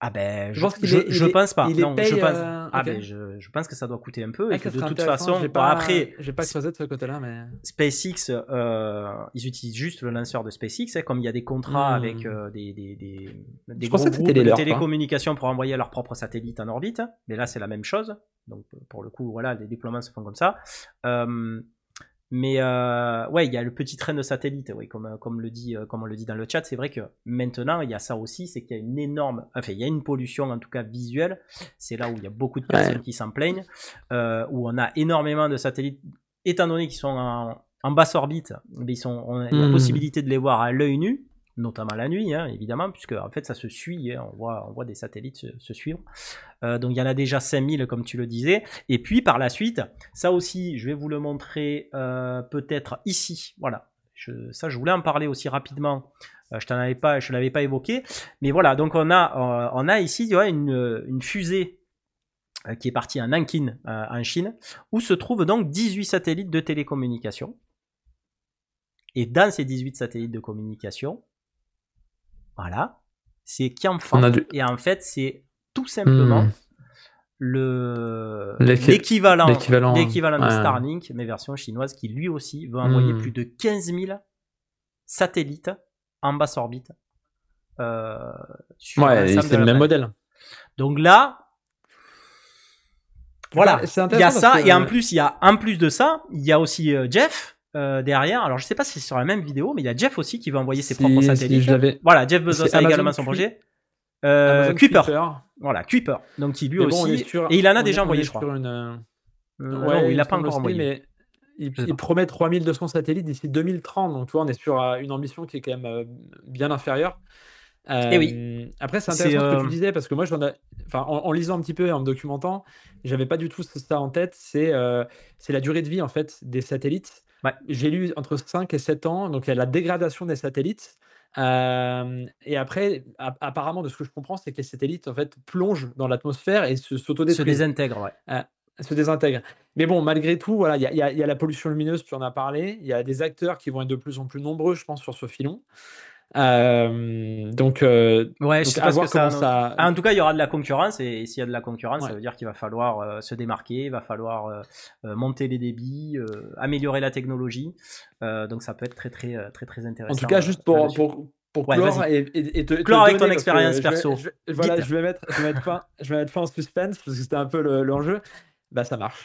[SPEAKER 2] Ah ben,
[SPEAKER 3] Je
[SPEAKER 2] je,
[SPEAKER 3] pense qu'il
[SPEAKER 2] je,
[SPEAKER 3] est-
[SPEAKER 2] je
[SPEAKER 3] il est-
[SPEAKER 2] pense pas.
[SPEAKER 3] il les
[SPEAKER 2] Non,
[SPEAKER 3] paye,
[SPEAKER 2] je pense.
[SPEAKER 3] euh,
[SPEAKER 2] Ah
[SPEAKER 3] ok.
[SPEAKER 2] ben, je, je pense que ça doit coûter un peu et
[SPEAKER 3] Ouais,
[SPEAKER 2] que
[SPEAKER 3] ça
[SPEAKER 2] de
[SPEAKER 3] serait
[SPEAKER 2] toute
[SPEAKER 3] intéressant.
[SPEAKER 2] façon,
[SPEAKER 3] J'ai
[SPEAKER 2] bon,
[SPEAKER 3] pas,
[SPEAKER 2] après,
[SPEAKER 3] j'ai pas creusé de ce côté-là, mais.
[SPEAKER 2] SpaceX, euh, ils utilisent juste le lanceur de SpaceX, hein, comme il y a des contrats
[SPEAKER 3] Hmm.
[SPEAKER 2] avec euh, des, des, des, des
[SPEAKER 3] Je
[SPEAKER 2] gros
[SPEAKER 3] pensais que c'était
[SPEAKER 2] groupes
[SPEAKER 3] les
[SPEAKER 2] de
[SPEAKER 3] leurs, toi.
[SPEAKER 2] télécommunications pour envoyer leurs propres satellites en orbite, hein. Mais là c'est la même chose. Donc pour le coup, voilà, les déploiements se font comme ça. Euh, mais euh, ouais, il y a le petit train de satellites, oui, comme, comme, le dit, comme on le dit dans le chat. C'est vrai que maintenant il y a ça aussi, c'est qu'il y a une énorme, enfin il y a une pollution en tout cas visuelle. C'est là où il y a beaucoup de personnes
[SPEAKER 3] Ouais.
[SPEAKER 2] qui s'en plaignent, euh, où on a énormément de satellites, étant donné qu'ils sont en, en basse orbite, mais ils sont, on a la
[SPEAKER 3] Hmm.
[SPEAKER 2] possibilité de les voir à l'œil nu, notamment la nuit, hein, évidemment, puisque en fait ça se suit, hein, on, voit, on voit des satellites se, se suivre. Euh, donc il y en a déjà cinq mille comme tu le disais. Et puis par la suite, ça aussi, je vais vous le montrer euh, peut-être ici. Voilà, je, ça je voulais en parler aussi rapidement. Euh, je t'en avais pas, je l'avais pas évoqué. Mais voilà, donc on a, euh, on a ici tu vois, une, une fusée euh, qui est partie à Nankin euh, en Chine, où se trouvent donc dix-huit satellites de télécommunication. Et dans ces dix-huit satellites de communication, voilà, c'est Qianfan.
[SPEAKER 3] On a du-
[SPEAKER 2] Et en fait, c'est tout simplement
[SPEAKER 3] Hmm.
[SPEAKER 2] le
[SPEAKER 3] L'équi-
[SPEAKER 2] l'équivalent
[SPEAKER 3] l'équivalent,
[SPEAKER 2] l'équivalent de
[SPEAKER 3] ouais.
[SPEAKER 2] Starlink, mais version chinoise, qui lui aussi veut envoyer
[SPEAKER 3] Hmm.
[SPEAKER 2] plus de quinze mille satellites en basse orbite euh, sur
[SPEAKER 3] Ouais, et
[SPEAKER 2] l'ensemble
[SPEAKER 3] c'est
[SPEAKER 2] de
[SPEAKER 3] le
[SPEAKER 2] la
[SPEAKER 3] même
[SPEAKER 2] planète.
[SPEAKER 3] modèle.
[SPEAKER 2] Donc là, voilà,
[SPEAKER 3] Bah, c'est
[SPEAKER 2] il y a
[SPEAKER 3] intéressant
[SPEAKER 2] ça,
[SPEAKER 3] parce que-
[SPEAKER 2] et en plus, il y a en plus de ça, il y a aussi euh, Jeff euh, derrière. Alors je sais pas si c'est sur la même vidéo, mais il y a Jeff aussi qui veut envoyer ses
[SPEAKER 3] Si-
[SPEAKER 2] propres
[SPEAKER 3] si
[SPEAKER 2] satellites.
[SPEAKER 3] je l'avais-
[SPEAKER 2] Voilà, Jeff Bezos
[SPEAKER 3] c'est
[SPEAKER 2] a
[SPEAKER 3] Amazon
[SPEAKER 2] également son
[SPEAKER 3] Kui-
[SPEAKER 2] projet. Euh,
[SPEAKER 3] Amazon
[SPEAKER 2] Kuiper.
[SPEAKER 3] Kuiper.
[SPEAKER 2] Voilà, Kuiper. Donc qui lui
[SPEAKER 3] Mais
[SPEAKER 2] aussi,
[SPEAKER 3] bon, on est sur-
[SPEAKER 2] et il en a
[SPEAKER 3] on
[SPEAKER 2] déjà
[SPEAKER 3] est- on
[SPEAKER 2] envoyé,
[SPEAKER 3] est
[SPEAKER 2] je crois.
[SPEAKER 3] sur une, euh,
[SPEAKER 2] Euh,
[SPEAKER 3] ouais,
[SPEAKER 2] non, il
[SPEAKER 3] me
[SPEAKER 2] l'a pas
[SPEAKER 3] semble
[SPEAKER 2] encore
[SPEAKER 3] aussi,
[SPEAKER 2] envoyé.
[SPEAKER 3] mais il,
[SPEAKER 2] Je sais
[SPEAKER 3] il
[SPEAKER 2] pas.
[SPEAKER 3] promet trois mille deux cents satellites d'ici deux mille trente. Donc, tu vois, on est sur euh, une ambition qui est quand même euh, bien inférieure.
[SPEAKER 2] Eh oui.
[SPEAKER 3] Euh, Après, c'est
[SPEAKER 2] C'est,
[SPEAKER 3] intéressant ce que
[SPEAKER 2] euh,
[SPEAKER 3] tu disais parce que moi, j'en ai, enfin, en, en lisant un petit peu et en me documentant, j'avais pas du tout ça en tête. C'est euh, c'est la durée de vie en fait des satellites.
[SPEAKER 2] Ouais.
[SPEAKER 3] J'ai lu entre cinq et sept ans, donc il y a la dégradation des satellites. Euh, et après, a- apparemment, de ce que je comprends, c'est que les satellites en fait plongent dans l'atmosphère et se
[SPEAKER 2] se
[SPEAKER 3] s'autodétruisent.
[SPEAKER 2] désintègre, ouais.
[SPEAKER 3] Euh, se désintègre. Mais bon, malgré tout, voilà, il y a, il y a- il y a la pollution lumineuse, tu en as parlé. Il y a des acteurs qui vont être de plus en plus nombreux, je pense, sur ce filon. Euh, donc, euh,
[SPEAKER 2] Ouais, je
[SPEAKER 3] donc
[SPEAKER 2] sais
[SPEAKER 3] à
[SPEAKER 2] pas ce
[SPEAKER 3] voir
[SPEAKER 2] que ça.
[SPEAKER 3] comment ça.
[SPEAKER 2] Ah, en tout cas, il y aura de la concurrence, et s'il y a de la concurrence, ça
[SPEAKER 3] Ouais.
[SPEAKER 2] veut dire qu'il va falloir euh, se démarquer, il va falloir euh, euh, monter les débits, euh, améliorer la technologie. Euh, donc ça peut être très très très très, très intéressant.
[SPEAKER 3] En tout cas,
[SPEAKER 2] euh,
[SPEAKER 3] juste pour,
[SPEAKER 2] là-dessus.
[SPEAKER 3] pour, pour
[SPEAKER 2] Ouais,
[SPEAKER 3] clore
[SPEAKER 2] vas-y.
[SPEAKER 3] et, et, et te, te
[SPEAKER 2] Clore avec ton
[SPEAKER 3] donner, parce que
[SPEAKER 2] expérience
[SPEAKER 3] je vais-
[SPEAKER 2] perso.
[SPEAKER 3] je vais- voilà,
[SPEAKER 2] Vite.
[SPEAKER 3] je vais mettre, je vais mettre fin, je vais mettre fin au suspense parce que c'était un peu le- l'enjeu. Bah, ça marche.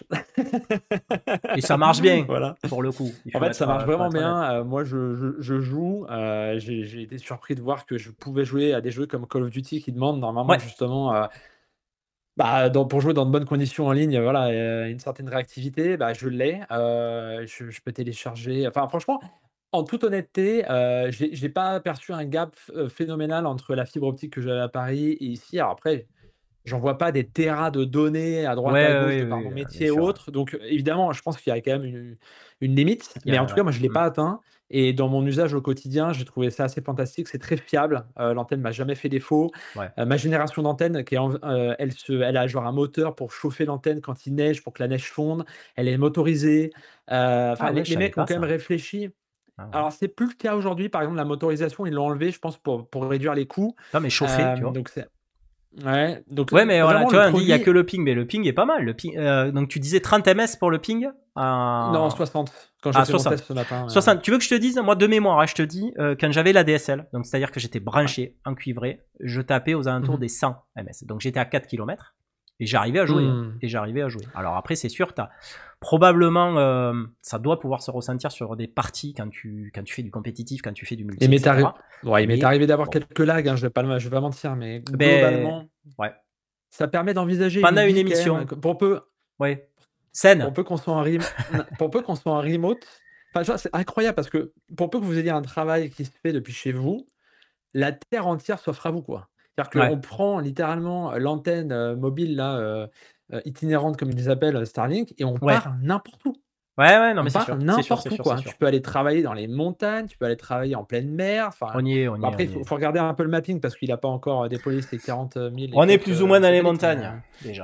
[SPEAKER 2] Et ça marche bien,
[SPEAKER 3] Voilà.
[SPEAKER 2] pour le coup. Il
[SPEAKER 3] En
[SPEAKER 2] faut
[SPEAKER 3] fait,
[SPEAKER 2] être,
[SPEAKER 3] ça marche
[SPEAKER 2] euh, faut
[SPEAKER 3] vraiment
[SPEAKER 2] être honnête.
[SPEAKER 3] bien. Euh, moi, je, je, je joue. euh, j'ai j'ai été surpris de voir que je pouvais jouer à des jeux comme Call of Duty qui demandent normalement
[SPEAKER 2] Ouais.
[SPEAKER 3] justement, euh, bah, dans- pour jouer dans de bonnes conditions en ligne, voilà, euh, une certaine réactivité. Bah, je l'ai. euh, je, je peux télécharger. Enfin, franchement, en toute honnêteté, euh, j'ai j'ai pas perçu un gap euh, phénoménal entre la fibre optique que j'avais à Paris et ici. Alors après, j'en vois pas des terras de données à droite
[SPEAKER 2] Ouais,
[SPEAKER 3] à
[SPEAKER 2] ouais,
[SPEAKER 3] gauche
[SPEAKER 2] ouais,
[SPEAKER 3] de par
[SPEAKER 2] ouais,
[SPEAKER 3] mon
[SPEAKER 2] ouais,
[SPEAKER 3] métier
[SPEAKER 2] bien
[SPEAKER 3] et
[SPEAKER 2] sûr.
[SPEAKER 3] autres. Donc, euh, évidemment, je pense qu'il y a quand même une, une limite.
[SPEAKER 2] Il y
[SPEAKER 3] Mais
[SPEAKER 2] a-
[SPEAKER 3] en tout cas, moi, je ne l'ai
[SPEAKER 2] mm.
[SPEAKER 3] pas atteint. Et dans mon usage au quotidien, j'ai trouvé ça assez fantastique. C'est très fiable. Euh, l'antenne m'a jamais fait défaut.
[SPEAKER 2] Ouais.
[SPEAKER 3] Euh, ma génération d'antenne, qui est en- euh, elle, se, elle a genre un moteur pour chauffer l'antenne quand il neige, pour que la neige fonde. Elle est motorisée. Euh, Enfin,
[SPEAKER 2] Ah
[SPEAKER 3] les,
[SPEAKER 2] ouais, je
[SPEAKER 3] les
[SPEAKER 2] savais
[SPEAKER 3] mecs ont
[SPEAKER 2] pas
[SPEAKER 3] quand même
[SPEAKER 2] ça.
[SPEAKER 3] réfléchi.
[SPEAKER 2] Ah ouais.
[SPEAKER 3] Alors, c'est plus le cas aujourd'hui. Par exemple, la motorisation, ils l'ont enlevé, je pense, pour, pour réduire les coûts.
[SPEAKER 2] Non, mais chauffé,
[SPEAKER 3] Euh,
[SPEAKER 2] tu vois.
[SPEAKER 3] donc, c'est. Ouais, donc
[SPEAKER 2] Ouais, mais voilà,
[SPEAKER 3] vraiment,
[SPEAKER 2] tu
[SPEAKER 3] le
[SPEAKER 2] vois, on dit il y a
[SPEAKER 3] produit.
[SPEAKER 2] que le ping, mais le ping est pas mal. Le ping, euh, donc tu disais trente ms pour le ping. euh,
[SPEAKER 3] Non, soixante. Quand j'ai
[SPEAKER 2] Ah,
[SPEAKER 3] fait mon
[SPEAKER 2] soixante.
[SPEAKER 3] test ce matin. euh,
[SPEAKER 2] soixante. Tu veux que je te dise, moi de mémoire, hein, je te dis, euh, quand j'avais la D S L, donc c'est-à-dire que j'étais branché, encuivré, je tapais aux alentours
[SPEAKER 3] Mhm.
[SPEAKER 2] des cent ms. Donc j'étais à quatre kilomètres et j'arrivais à jouer. hein.
[SPEAKER 3] Hmm.
[SPEAKER 2] Et j'arrivais à jouer. Alors après, c'est sûr, t'as probablement, euh, ça doit pouvoir se ressentir sur des parties quand tu, quand tu fais du compétitif, quand tu fais du multi,
[SPEAKER 3] Il m'est
[SPEAKER 2] et cetera.
[SPEAKER 3] arri- ouais, il m'est
[SPEAKER 2] Mais
[SPEAKER 3] arrivé d'avoir
[SPEAKER 2] bon.
[SPEAKER 3] quelques lags, hein, je vais pas, le- je vais pas mentir, mais
[SPEAKER 2] Ben,
[SPEAKER 3] globalement,
[SPEAKER 2] ouais.
[SPEAKER 3] ça permet d'envisager
[SPEAKER 2] Pendant une
[SPEAKER 3] vie, quand
[SPEAKER 2] émission.
[SPEAKER 3] même, pour peu,
[SPEAKER 2] Ouais. Scène.
[SPEAKER 3] pour peu qu'on soit en rem- pour peu qu'on soit en remote. Enfin, tu vois, c'est incroyable parce que pour peu que vous ayez un travail qui se fait depuis chez vous, la terre entière s'offre à vous, quoi. C'est-à-dire
[SPEAKER 2] Ouais.
[SPEAKER 3] qu'on prend littéralement l'antenne euh, mobile là, euh, euh, itinérante comme ils les appellent, euh, Starlink, et on
[SPEAKER 2] Ouais.
[SPEAKER 3] part n'importe où.
[SPEAKER 2] Ouais, ouais, non,
[SPEAKER 3] On
[SPEAKER 2] mais c'est
[SPEAKER 3] part
[SPEAKER 2] sûr. C'est sûr,
[SPEAKER 3] n'importe
[SPEAKER 2] c'est
[SPEAKER 3] où,
[SPEAKER 2] sûr,
[SPEAKER 3] quoi.
[SPEAKER 2] c'est
[SPEAKER 3] hein.
[SPEAKER 2] sûr.
[SPEAKER 3] Tu peux aller travailler dans les montagnes, tu peux aller travailler en pleine mer. Enfin,
[SPEAKER 2] On y est, on y
[SPEAKER 3] bon,
[SPEAKER 2] est.
[SPEAKER 3] après,
[SPEAKER 2] on
[SPEAKER 3] il
[SPEAKER 2] y
[SPEAKER 3] faut,
[SPEAKER 2] est.
[SPEAKER 3] faut regarder un peu le mapping parce qu'il n'a pas encore euh, déployé ses quarante mille.
[SPEAKER 2] On
[SPEAKER 3] et
[SPEAKER 2] est
[SPEAKER 3] quelques,
[SPEAKER 2] plus ou moins dans
[SPEAKER 3] euh,
[SPEAKER 2] les
[SPEAKER 3] satellites, mais,
[SPEAKER 2] montagnes,
[SPEAKER 3] euh,
[SPEAKER 2] déjà.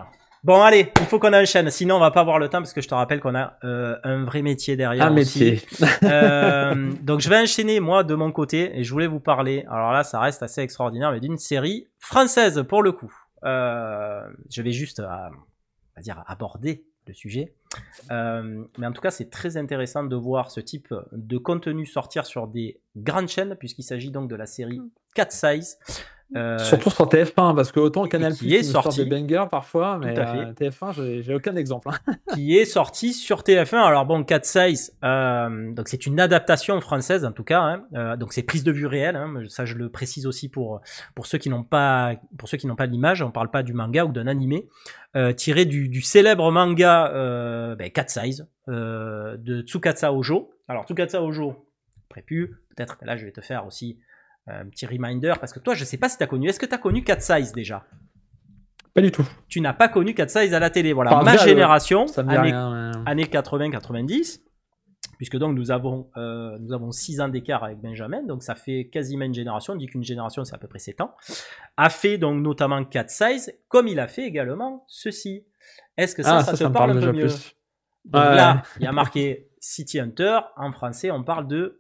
[SPEAKER 2] Bon, allez, il faut qu'on enchaîne. Sinon, on va pas avoir le temps parce que je te rappelle qu'on a euh, un vrai métier derrière.
[SPEAKER 3] Un
[SPEAKER 2] aussi.
[SPEAKER 3] métier.
[SPEAKER 2] Euh, donc, je vais enchaîner, moi, de mon côté. Et je voulais vous parler. Alors là, ça reste assez extraordinaire, mais d'une série française, pour le coup. Euh, je vais juste, euh, on va dire, aborder le sujet. Euh, mais en tout cas, c'est très intéressant de voir ce type de contenu sortir sur des grandes chaînes, puisqu'il s'agit donc de la série Cat Size. Euh,
[SPEAKER 3] Surtout sur T F un, parce que autant Canal+,
[SPEAKER 2] qui est
[SPEAKER 3] nous sort
[SPEAKER 2] sorti.
[SPEAKER 3] des bangers parfois, mais
[SPEAKER 2] Tout à fait.
[SPEAKER 3] euh, T F un, j'ai, j'ai aucun exemple. hein.
[SPEAKER 2] qui est sorti sur T F un. Alors bon, Cat Size, euh, donc c'est une adaptation française en tout cas. Hein. Euh, donc c'est prise de vue réelle. Hein. Ça, je le précise aussi pour pour ceux qui n'ont pas pour ceux qui n'ont pas l'image. On parle pas du manga ou d'un animé euh, tiré du, du célèbre manga euh, ben, Cat Size euh, de Tsukasa Ojo. Alors Tsukasa Ojo, prépu. Peut-être que là, je vais te faire aussi un petit reminder parce que toi, je sais pas si tu as connu. Est-ce que tu as connu Cat Size déjà?
[SPEAKER 3] Pas du tout.
[SPEAKER 2] Tu n'as pas connu Cat Size à la télé. Voilà,
[SPEAKER 3] Enfin,
[SPEAKER 2] ma
[SPEAKER 3] déjà,
[SPEAKER 2] génération,
[SPEAKER 3] Ça me dit
[SPEAKER 2] années,
[SPEAKER 3] rien. mais-
[SPEAKER 2] années quatre-vingts quatre-vingt-dix, puisque donc nous avons euh, nous avons six ans d'écart avec Benjamin, donc ça fait quasiment une génération. On dit qu'une génération, c'est à peu près sept ans. A fait donc notamment Cat Size, comme il a fait également ceci. Est-ce que ça,
[SPEAKER 3] Ah,
[SPEAKER 2] ça,
[SPEAKER 3] ça,
[SPEAKER 2] te
[SPEAKER 3] ça me
[SPEAKER 2] parle
[SPEAKER 3] parle
[SPEAKER 2] un peu
[SPEAKER 3] déjà
[SPEAKER 2] mieux?
[SPEAKER 3] plus.
[SPEAKER 2] Donc
[SPEAKER 3] Ouais.
[SPEAKER 2] là, il y a marqué City Hunter. En français, on parle de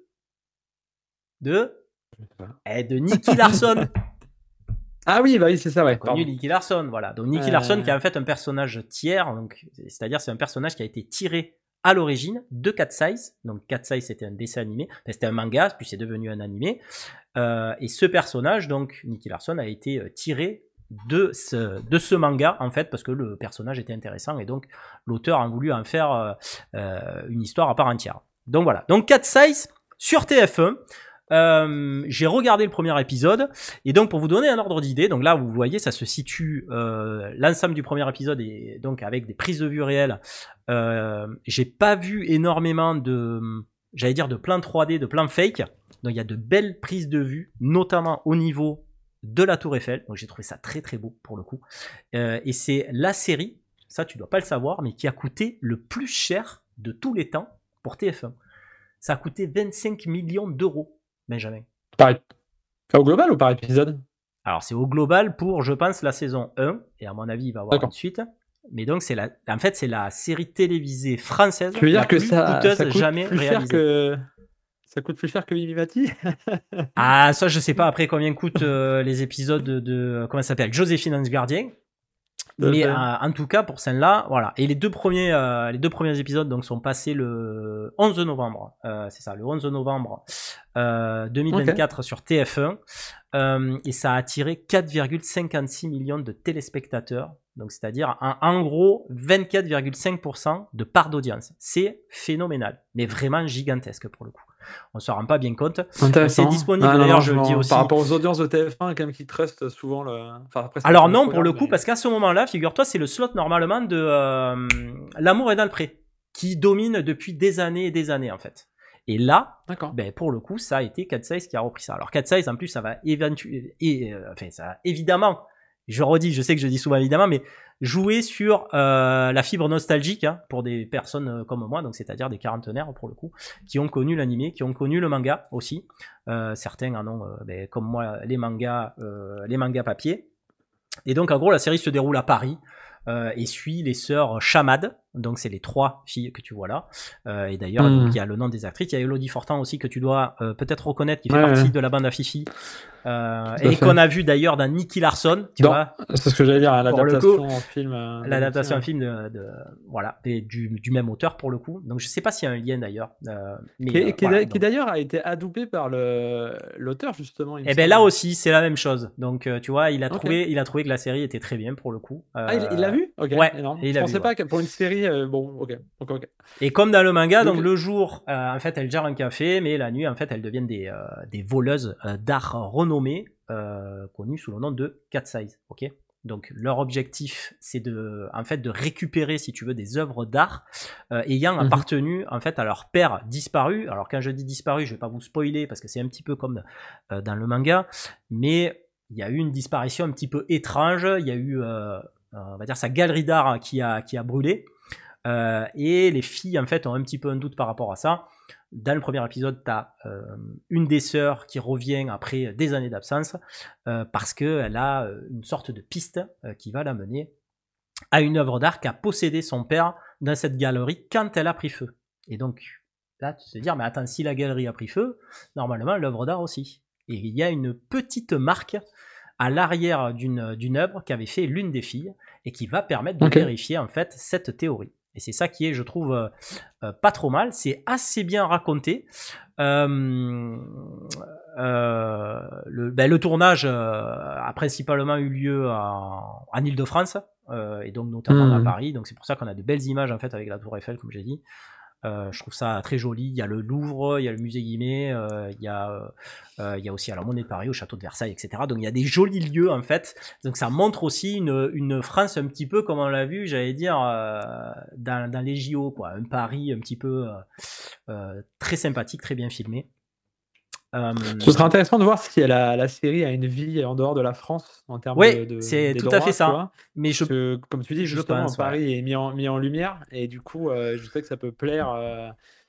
[SPEAKER 2] de eh, de Nicky Larson.
[SPEAKER 3] Ah oui, bah oui, c'est ça, ouais.
[SPEAKER 2] Connu
[SPEAKER 3] Pardon.
[SPEAKER 2] Nicky Larson, voilà. Donc Nicky
[SPEAKER 3] Euh.
[SPEAKER 2] Larson qui est en fait un personnage tiers, donc c'est-à-dire c'est un personnage qui a été tiré à l'origine de Cat Size. Donc Cat Size c'était un dessin animé, enfin, c'était un manga, puis c'est devenu un animé. Euh, et ce personnage, donc Nicky Larson, a été euh, tiré de ce de ce manga en fait parce que le personnage était intéressant et donc l'auteur a voulu en faire euh, euh, une histoire à part entière. Donc voilà. Donc Cat Size sur T F un. Euh, j'ai regardé le premier épisode et donc pour vous donner un ordre d'idée, donc là vous voyez ça se situe euh, l'ensemble du premier épisode et donc avec des prises de vue réelles. Euh, j'ai pas vu énormément de, j'allais dire de plans trois D, de plans fake. Donc il y a de belles prises de vue, notamment au niveau de la Tour Eiffel. Donc j'ai trouvé ça très très beau pour le coup. Euh, et c'est la série, ça tu dois pas le savoir, mais qui a coûté le plus cher de tous les temps pour T F un. Ça a coûté vingt-cinq millions d'euros. Benjamin.
[SPEAKER 3] Par... Enfin, au global ou par épisode?
[SPEAKER 2] Alors, c'est au global pour, je pense, la saison un. Et à mon avis, il va y avoir
[SPEAKER 3] D'accord.
[SPEAKER 2] une suite. Mais donc, c'est la, en fait, c'est la série télévisée française
[SPEAKER 3] Tu veux
[SPEAKER 2] la
[SPEAKER 3] dire que
[SPEAKER 2] plus
[SPEAKER 3] ça,
[SPEAKER 2] coûteuse
[SPEAKER 3] ça coûte
[SPEAKER 2] jamais
[SPEAKER 3] plus cher
[SPEAKER 2] réalisée.
[SPEAKER 3] que... Ça coûte plus cher que Mimimati?
[SPEAKER 2] Ah, ça, je sais pas après combien coûtent euh, les épisodes de, de comment ça s'appelle, Joséphine Ange Gardien. Mais euh, en tout cas, pour celle-là, voilà. Et les deux premiers, euh, les deux premiers épisodes donc sont passés le onze novembre. Euh, c'est ça, le onze novembre euh, deux mille vingt-quatre okay. Sur T F un. Euh, et ça a attiré quatre virgule cinquante-six millions de téléspectateurs. Donc, c'est-à-dire, en, en gros, vingt-quatre virgule cinq pour cent de part d'audience. C'est phénoménal. Mais vraiment gigantesque pour le coup. On se rend pas bien compte. C'est disponible,
[SPEAKER 3] ah,
[SPEAKER 2] d'ailleurs,
[SPEAKER 3] non,
[SPEAKER 2] je le dis aussi.
[SPEAKER 3] Par rapport aux audiences de T F un, quand même, qui trustent souvent le. Enfin, après,
[SPEAKER 2] alors, non, pour le coup, mais... parce qu'à ce moment-là, figure-toi, c'est le slot normalement de euh, L'amour est dans le pré, qui domine depuis des années et des années, en fait. Et là, ben, pour le coup, ça a été Cat Size qui a repris ça. Alors, Cat Size, en plus, ça va éventu... et, euh, enfin, ça va évidemment, je redis, je sais que je dis souvent évidemment, mais jouer sur euh, la fibre nostalgique hein, pour des personnes comme moi, donc c'est-à-dire des quarantenaires pour le coup, qui ont connu l'animé, qui ont connu le manga aussi. Euh, certains en ont, euh, ben, comme moi, les mangas, euh, les mangas papier. Et donc, en gros, la série se déroule à Paris. Euh, et suit les sœurs Chamad, donc c'est les trois filles que tu vois là. Euh, et d'ailleurs, mmh. il y a le nom des actrices. Il y a Elodie Fortan aussi que tu dois euh, peut-être reconnaître, qui fait ouais, partie ouais. de la bande à Fifi. Euh, et qu'on a vu d'ailleurs dans Nicky Larson, tu
[SPEAKER 3] dans,
[SPEAKER 2] vois.
[SPEAKER 3] C'est ce que j'allais dire, l'adaptation en film. Euh,
[SPEAKER 2] l'adaptation en film de, de voilà, et du, du même auteur pour le coup. Donc je sais pas s'il y a un lien d'ailleurs. Euh, mais,
[SPEAKER 3] qui,
[SPEAKER 2] euh,
[SPEAKER 3] qui,
[SPEAKER 2] voilà,
[SPEAKER 3] qui
[SPEAKER 2] donc.
[SPEAKER 3] d'ailleurs a été adoubé par le l'auteur justement.
[SPEAKER 2] Et ben là aussi c'est la même chose. Donc euh, tu vois, il a okay. trouvé, il a trouvé que la série était très bien pour le coup.
[SPEAKER 3] Euh, ah il l'a vu? Ok.
[SPEAKER 2] Ouais.
[SPEAKER 3] Non,
[SPEAKER 2] et il
[SPEAKER 3] je pensais
[SPEAKER 2] vu,
[SPEAKER 3] pas
[SPEAKER 2] ouais.
[SPEAKER 3] que pour une série, euh, bon, ok, ok, ok.
[SPEAKER 2] Et comme dans le manga, donc, donc le jour, euh, en fait, elles gèrent un café, mais la nuit, en fait, elles deviennent des, euh, des voleuses euh, d'art renommées, euh, connues sous le nom de Cat Size, ok. Donc leur objectif, c'est de, en fait, de récupérer, si tu veux, des œuvres d'art euh, ayant mm-hmm. appartenu, en fait, à leur père disparu. Alors quand je dis disparu, je vais pas vous spoiler parce que c'est un petit peu comme euh, dans le manga, mais il y a eu une disparition un petit peu étrange. Il y a eu euh, on va dire sa galerie d'art qui a, qui a brûlé. Euh, et les filles, en fait, ont un petit peu un doute par rapport à ça. Dans le premier épisode, tu as euh, une des sœurs qui revient après des années d'absence euh, parce qu'elle a une sorte de piste euh, qui va l'amener à une œuvre d'art qu'a possédé son père dans cette galerie quand elle a pris feu. Et donc, là, tu te dis, mais attends, si la galerie a pris feu, normalement, l'œuvre d'art aussi. Et il y a une petite marque à l'arrière d'une, d'une œuvre qu'avait fait l'une des filles et qui va permettre de
[SPEAKER 3] Ok.
[SPEAKER 2] vérifier, en fait, cette théorie. Et c'est ça qui est, je trouve, euh, euh, pas trop mal. C'est assez bien raconté. Euh, euh, le, ben, le tournage euh, a principalement eu lieu en, en Ile-de-France, euh, et donc notamment à
[SPEAKER 3] Hmm.
[SPEAKER 2] Paris. Donc c'est pour ça qu'on a de belles images en fait avec la Tour Eiffel, comme j'ai dit. Euh, je trouve ça très joli. Il y a le Louvre, il y a le musée Guimet, euh, il, y a, euh, il y a aussi à la Monnaie de Paris, au château de Versailles, et cetera. Donc il y a des jolis lieux en fait. Donc ça montre aussi une, une France un petit peu comme on l'a vu, j'allais dire, euh, dans, dans les J O, quoi. Un Paris un petit peu euh, euh, très sympathique, très bien filmé. Euh,
[SPEAKER 3] Ce serait intéressant de voir si la, la série a une vie en dehors de la France en termes
[SPEAKER 2] ouais,
[SPEAKER 3] de, de
[SPEAKER 2] c'est
[SPEAKER 3] des
[SPEAKER 2] tout
[SPEAKER 3] droits,
[SPEAKER 2] à fait
[SPEAKER 3] tu
[SPEAKER 2] ça.
[SPEAKER 3] vois.
[SPEAKER 2] Mais je,
[SPEAKER 3] Parce que, comme tu dis,
[SPEAKER 2] je
[SPEAKER 3] justement,
[SPEAKER 2] pense,
[SPEAKER 3] Paris est mis en, mis en lumière et du coup, euh, je sais que ça peut plaire euh,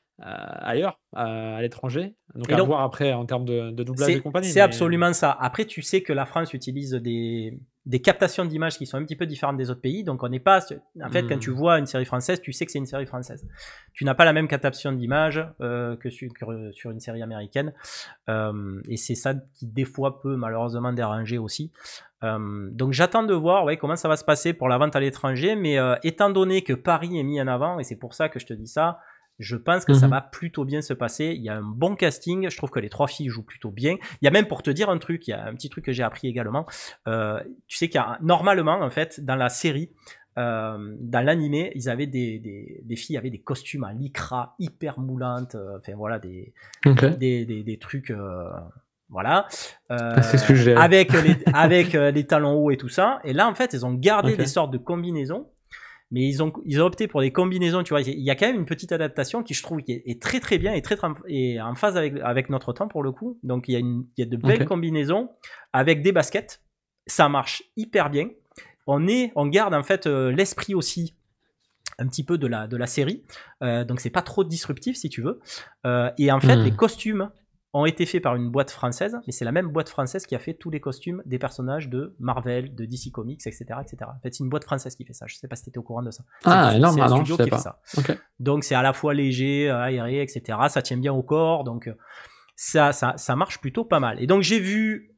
[SPEAKER 3] à- ailleurs, à, à l'étranger. Donc
[SPEAKER 2] et
[SPEAKER 3] à
[SPEAKER 2] donc,
[SPEAKER 3] voir après en termes de, de doublage et
[SPEAKER 2] c'est,
[SPEAKER 3] compagnie.
[SPEAKER 2] c'est
[SPEAKER 3] Mais
[SPEAKER 2] absolument ça. Après, tu sais que la France utilise des, des captations d'images qui sont un petit peu différentes des autres pays. Donc, on n'est pas. En fait, quand tu
[SPEAKER 3] hmm.
[SPEAKER 2] vois une série française, tu sais que c'est une série française. Tu n'as pas la même captation d'image euh, que sur, que sur une série américaine. Euh, et c'est ça qui, des fois, peut malheureusement déranger aussi. Euh, donc, j'attends de voir ouais, comment ça va se passer pour la vente à l'étranger. Mais euh, étant donné que Paris est mis en avant, et c'est pour ça que je te dis ça, je pense que ça
[SPEAKER 3] Mhm.
[SPEAKER 2] va plutôt bien se passer. Il y a un bon casting. Je trouve que les trois filles jouent plutôt bien. Il y a même, pour te dire un truc, il y a un petit truc que j'ai appris également. Euh, tu sais qu'il y a normalement, en fait, dans la série, euh, dans l'animé, ils avaient des, des, des filles avaient des costumes en lycra hyper moulantes. euh, Enfin voilà, des,
[SPEAKER 3] Ok.
[SPEAKER 2] des, des, des trucs. euh, voilà,
[SPEAKER 3] Ah, c'est ce
[SPEAKER 2] euh,
[SPEAKER 3] que j'ai.
[SPEAKER 2] avec les avec euh, les talons hauts et tout ça. Et là, en fait, ils ont gardé
[SPEAKER 3] Ok.
[SPEAKER 2] des sortes de combinaisons, mais ils ont ils ont opté pour des combinaisons. Tu vois, il y a quand même une petite adaptation qui je trouve qui est, est très très bien et très et en phase avec avec notre temps pour le coup. Donc il y a une il y a de belles
[SPEAKER 3] Ok.
[SPEAKER 2] combinaisons avec des baskets. Ça marche hyper bien. On est on garde en fait euh, l'esprit aussi un petit peu de la de la série. Euh, donc c'est pas trop disruptif si tu veux. Euh, et en fait
[SPEAKER 3] Hmm.
[SPEAKER 2] les costumes ont été faits par une boîte française, mais c'est la même boîte française qui a fait tous les costumes des personnages de Marvel, de D C Comics, et cetera, et cetera. En fait, c'est une boîte française qui fait ça. Je sais pas si tu étais au courant de ça. C'est
[SPEAKER 3] Ah,
[SPEAKER 2] un,
[SPEAKER 3] énorme,
[SPEAKER 2] c'est un
[SPEAKER 3] ah non,
[SPEAKER 2] studio
[SPEAKER 3] je sais
[SPEAKER 2] qui
[SPEAKER 3] pas.
[SPEAKER 2] fait ça.
[SPEAKER 3] Ok.
[SPEAKER 2] Donc, c'est à la fois léger, aéré, et cetera. Ça tient bien au corps, donc ça, ça, ça marche plutôt pas mal. Et donc, j'ai vu,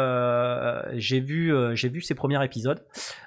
[SPEAKER 2] euh, j'ai vu, euh, j'ai vu ces premiers épisodes.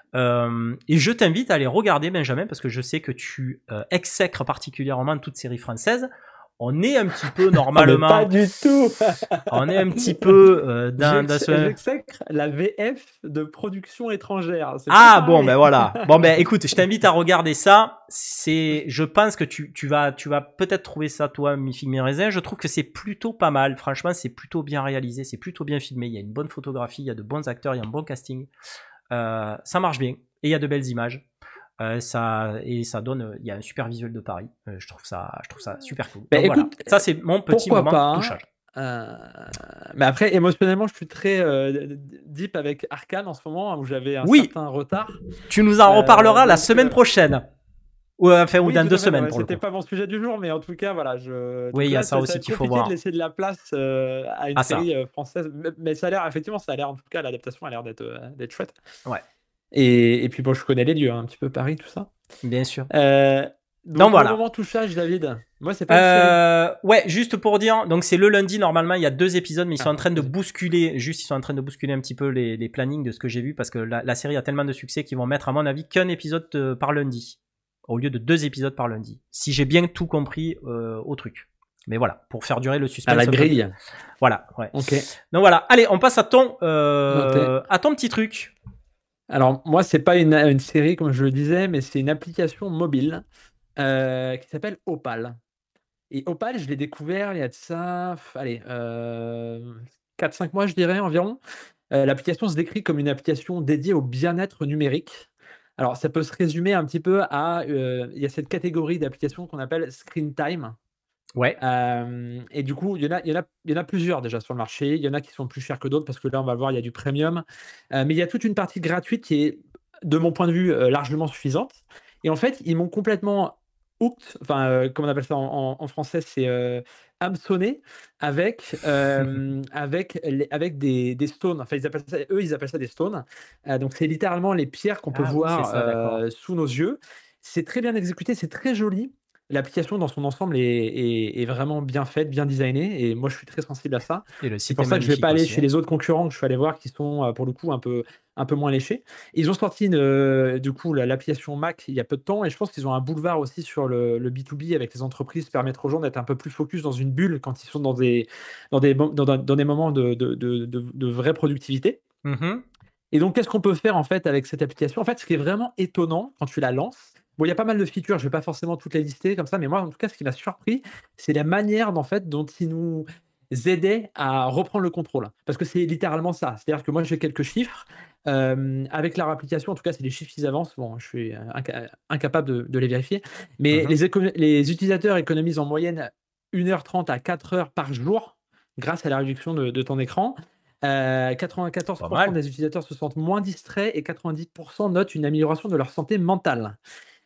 [SPEAKER 2] Euh, et je t'invite à les regarder, Benjamin, parce que je sais que tu euh, exècres particulièrement toute série française. On est un petit peu normalement.
[SPEAKER 3] Ah, mais pas du tout.
[SPEAKER 2] On est un petit peu euh, dans, dans ce.
[SPEAKER 3] J'exècre la V F de production étrangère. C'est
[SPEAKER 2] Ah
[SPEAKER 3] pas
[SPEAKER 2] bon
[SPEAKER 3] pareil.
[SPEAKER 2] ben voilà. Bon ben écoute, je t'invite à regarder ça. C'est, je pense que tu, tu vas, tu vas peut-être trouver ça toi, mi figue mi raisin. Je trouve que c'est plutôt pas mal. Franchement, c'est plutôt bien réalisé, c'est plutôt bien filmé. Il y a une bonne photographie, il y a de bons acteurs, il y a un bon casting. Euh, ça marche bien et il y a de belles images. Euh, ça et ça donne, il y a un super visuel de Paris. Euh, je trouve ça, je trouve ça super cool.
[SPEAKER 3] Bah,
[SPEAKER 2] Donc voilà,
[SPEAKER 3] écoute,
[SPEAKER 2] ça c'est mon petit
[SPEAKER 3] pourquoi
[SPEAKER 2] moment
[SPEAKER 3] pas, hein.
[SPEAKER 2] touchage.
[SPEAKER 3] Euh, mais après, émotionnellement, je suis très euh, deep avec Arcane en ce moment, où j'avais un
[SPEAKER 2] Oui.
[SPEAKER 3] certain retard.
[SPEAKER 2] Tu nous en
[SPEAKER 3] Euh,
[SPEAKER 2] reparleras la
[SPEAKER 3] donc,
[SPEAKER 2] semaine
[SPEAKER 3] euh,
[SPEAKER 2] prochaine. Ou, enfin, ou
[SPEAKER 3] Oui,
[SPEAKER 2] dans
[SPEAKER 3] tout
[SPEAKER 2] deux
[SPEAKER 3] à fait,
[SPEAKER 2] semaines
[SPEAKER 3] ouais,
[SPEAKER 2] pour le
[SPEAKER 3] c'était
[SPEAKER 2] coup.
[SPEAKER 3] pas mon sujet du jour, mais en tout cas, voilà. Je...
[SPEAKER 2] Oui,
[SPEAKER 3] donc
[SPEAKER 2] il y a
[SPEAKER 3] là,
[SPEAKER 2] ça
[SPEAKER 3] ça
[SPEAKER 2] aussi
[SPEAKER 3] va être
[SPEAKER 2] qu'il faut
[SPEAKER 3] compliqué
[SPEAKER 2] voir.
[SPEAKER 3] de laisser de la place euh, à une
[SPEAKER 2] Ah, ça.
[SPEAKER 3] série euh, française, mais, mais ça a l'air, effectivement, ça a l'air, en tout cas, l'adaptation a l'air d'être euh, d'être chouette.
[SPEAKER 2] Ouais.
[SPEAKER 3] Et, et puis, bon, je connais les lieux, hein, un petit peu Paris, tout ça.
[SPEAKER 2] Bien sûr.
[SPEAKER 3] Euh, donc,
[SPEAKER 2] Donc
[SPEAKER 3] mon
[SPEAKER 2] voilà.
[SPEAKER 3] moment touchage, David. Moi, c'est pas une série.
[SPEAKER 2] Euh, ouais, juste pour dire, donc c'est le lundi normalement, il y a deux épisodes, mais ils sont
[SPEAKER 3] Ah,
[SPEAKER 2] en train de
[SPEAKER 3] vas-y.
[SPEAKER 2] bousculer, juste ils sont en train de bousculer un petit peu les, les plannings de ce que j'ai vu parce que la, la série a tellement de succès qu'ils vont mettre à mon avis qu'un épisode euh, par lundi au lieu de deux épisodes par lundi. Si j'ai bien tout compris euh, au truc. Mais voilà, pour faire durer le suspense.
[SPEAKER 3] À la
[SPEAKER 2] un peu.
[SPEAKER 3] grille.
[SPEAKER 2] Voilà, ouais.
[SPEAKER 3] Ok.
[SPEAKER 2] Donc voilà, allez, on passe à ton, euh,
[SPEAKER 3] Noté.
[SPEAKER 2] à ton petit truc.
[SPEAKER 3] Alors, moi, c'est pas une, une série, comme je le disais, mais c'est une application mobile euh, qui s'appelle Opal. Et Opal, je l'ai découvert il y a de ça, f- allez, euh, quatre cinq mois, je dirais, environ. Euh, l'application se décrit comme une application dédiée au bien-être numérique. Alors, ça peut se résumer un petit peu à, euh, il y a cette catégorie d'applications qu'on appelle Screen Time.
[SPEAKER 2] Ouais.
[SPEAKER 3] Euh, et du coup, il y en a, il y en a, il y en a plusieurs déjà sur le marché. Il y en a qui sont plus chers que d'autres parce que là, on va le voir, il y a du premium. Euh, mais il y a toute une partie gratuite qui est, de mon point de vue, euh, largement suffisante. Et en fait, ils m'ont complètement hooked, enfin, euh, comment on appelle ça en, en- en français, c'est euh, hameçonné avec, euh, avec, les- avec des, des stones. Enfin, ils appellent ça, eux, ils appellent ça des stones. Euh, donc, c'est littéralement les pierres qu'on peut
[SPEAKER 2] Ah oui, c'est
[SPEAKER 3] voir
[SPEAKER 2] ça, d'accord.
[SPEAKER 3] euh, sous nos yeux. C'est très bien exécuté, c'est très joli. L'application dans son ensemble est, est- est vraiment bien faite, bien designée, et moi je suis très sensible à ça.
[SPEAKER 2] Et le
[SPEAKER 3] C'est
[SPEAKER 2] site est
[SPEAKER 3] pour ça que je vais pas
[SPEAKER 2] magnifique
[SPEAKER 3] aller
[SPEAKER 2] aussi,
[SPEAKER 3] chez
[SPEAKER 2] hein.
[SPEAKER 3] les autres concurrents que je suis allé voir qui sont euh, pour le coup un peu, un peu moins léchés. Ils ont sorti une, euh, du coup la- l'application Mac il y a peu de temps, et je pense qu'ils ont un boulevard aussi sur le, le B deux B avec les entreprises, permettre aux gens d'être un peu plus focus dans une bulle quand ils sont dans des, dans des, mo- dans, dans- dans des moments de, de, de, de- de vraie productivité.
[SPEAKER 2] Mhm.
[SPEAKER 3] Et donc, qu'est-ce qu'on peut faire en fait avec cette application? En fait, ce qui est vraiment étonnant quand tu la lances, bon, il y a pas mal de features, je vais pas forcément toutes les lister comme ça, mais moi, en tout cas, ce qui m'a surpris, c'est la manière en fait, dont ils nous aidaient à reprendre le contrôle. Parce que c'est littéralement ça. C'est-à-dire que moi, j'ai quelques chiffres. Euh, avec leur application, en tout cas, c'est les chiffres qui avancent. Bon, je suis inca- incapable de, de les vérifier. Mais
[SPEAKER 2] Mhm.
[SPEAKER 3] les, éco- les utilisateurs économisent en moyenne une heure trente à quatre heures par jour grâce à la réduction de, de ton écran. Euh,
[SPEAKER 2] C'est
[SPEAKER 3] quatre-vingt-quatorze
[SPEAKER 2] pas
[SPEAKER 3] pour cent
[SPEAKER 2] mal.
[SPEAKER 3] des utilisateurs se sentent moins distraits et quatre-vingt-dix pour cent notent une amélioration de leur santé mentale.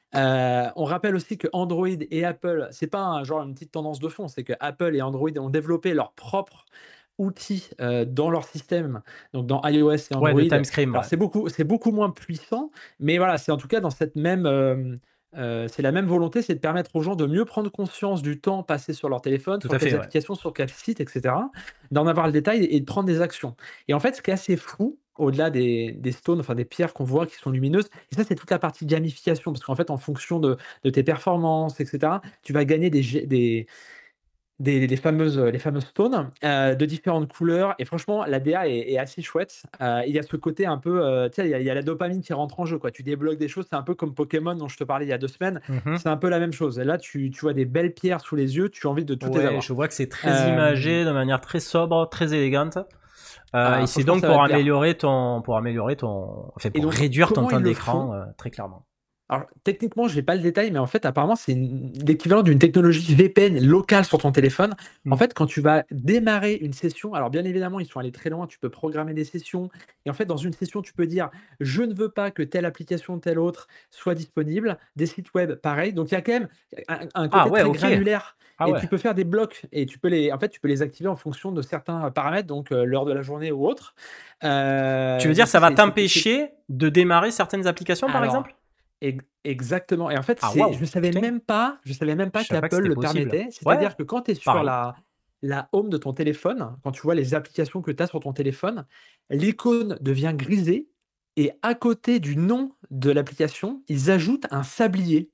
[SPEAKER 3] Euh, on rappelle aussi que Android et Apple, c'est pas un, genre une petite tendance de fond, c'est que Apple et Android ont développé leurs propres outils euh, dans leur système, donc dans iOS et
[SPEAKER 2] Ouais, de
[SPEAKER 3] Android.
[SPEAKER 2] time scream,
[SPEAKER 3] Alors
[SPEAKER 2] ouais.
[SPEAKER 3] c'est beaucoup, c'est beaucoup moins puissant, mais voilà, c'est en tout cas dans cette même, euh, euh, c'est la même volonté, c'est de permettre aux gens de mieux prendre conscience du temps passé sur leur téléphone,
[SPEAKER 2] Tout
[SPEAKER 3] sur
[SPEAKER 2] à
[SPEAKER 3] quelles
[SPEAKER 2] fait, ouais.
[SPEAKER 3] applications, sur quels sites, et cetera. D'en avoir le détail et de prendre des actions. Et en fait, ce qui est assez fou, au-delà des, des stones, enfin des pierres qu'on voit qui sont lumineuses, et ça c'est toute la partie gamification, parce qu'en fait, en fonction de, de tes performances, et cetera, tu vas gagner des, gé- des, des les fameuses, les fameuses stones, heu, de différentes couleurs, et franchement la D A est est assez chouette. Heu, il y a ce côté un peu, heu, tu sais, il y a il y a la dopamine qui rentre en jeu, quoi. Tu débloques des choses, c'est un peu comme Pokémon dont je te parlais il y a deux semaines,
[SPEAKER 2] Mhm.
[SPEAKER 3] c'est un peu la même chose. Et là, tu tu vois des belles pierres sous les yeux, tu as envie de toutes les
[SPEAKER 2] Ouais, je
[SPEAKER 3] avoir.
[SPEAKER 2] vois que c'est très
[SPEAKER 3] Hem,
[SPEAKER 2] imagé, de manière très sobre, très élégante. Euh, et
[SPEAKER 3] ah
[SPEAKER 2] c'est
[SPEAKER 3] franchement
[SPEAKER 2] donc
[SPEAKER 3] ça va
[SPEAKER 2] pour
[SPEAKER 3] te plaire.
[SPEAKER 2] améliorer ton, pour améliorer ton, enfin
[SPEAKER 3] Et
[SPEAKER 2] pour
[SPEAKER 3] donc
[SPEAKER 2] réduire ton
[SPEAKER 3] comment
[SPEAKER 2] temps
[SPEAKER 3] ils le
[SPEAKER 2] d'écran,
[SPEAKER 3] font?
[SPEAKER 2] euh, très clairement.
[SPEAKER 3] Alors, techniquement, je n'ai pas le détail, mais en fait, apparemment, c'est une- l'équivalent d'une technologie V P N locale sur ton téléphone. En
[SPEAKER 2] Mm.
[SPEAKER 3] fait, quand tu vas démarrer une session, alors bien évidemment, ils sont allés très loin, tu peux programmer des sessions. Et en fait, dans une session, tu peux dire, je ne veux pas que telle application, telle autre soit disponible. Des sites web, pareil. Donc, il y a quand même un, un
[SPEAKER 2] Ah
[SPEAKER 3] côté
[SPEAKER 2] ouais,
[SPEAKER 3] très
[SPEAKER 2] ok.
[SPEAKER 3] granulaire.
[SPEAKER 2] Ah
[SPEAKER 3] Et
[SPEAKER 2] ouais.
[SPEAKER 3] tu peux faire des blocs et tu peux les, en fait, tu peux les activer en fonction de certains paramètres, donc euh, l'heure de la journée ou autre.
[SPEAKER 2] Tu veux
[SPEAKER 3] Euh,
[SPEAKER 2] dire
[SPEAKER 3] donc
[SPEAKER 2] ça
[SPEAKER 3] ça,
[SPEAKER 2] va
[SPEAKER 3] c'est c'est- c'est-
[SPEAKER 2] t'empêcher de démarrer certaines applications, par
[SPEAKER 3] alors,
[SPEAKER 2] exemple?
[SPEAKER 3] ex exactement, et en fait,
[SPEAKER 2] Ah
[SPEAKER 3] c'est je
[SPEAKER 2] waouh,
[SPEAKER 3] savais
[SPEAKER 2] putain,
[SPEAKER 3] même pas je savais même
[SPEAKER 2] je
[SPEAKER 3] pas
[SPEAKER 2] savais pas que
[SPEAKER 3] qu'Apple
[SPEAKER 2] c'était
[SPEAKER 3] le
[SPEAKER 2] possible.
[SPEAKER 3] permettait.
[SPEAKER 2] Ouais,
[SPEAKER 3] C'est-à-dire que quand tu es sur
[SPEAKER 2] pareil.
[SPEAKER 3] la la home de ton téléphone, quand tu vois les applications que tu as sur ton téléphone, l'icône devient grisée, et à côté du nom de l'application, ils ajoutent un sablier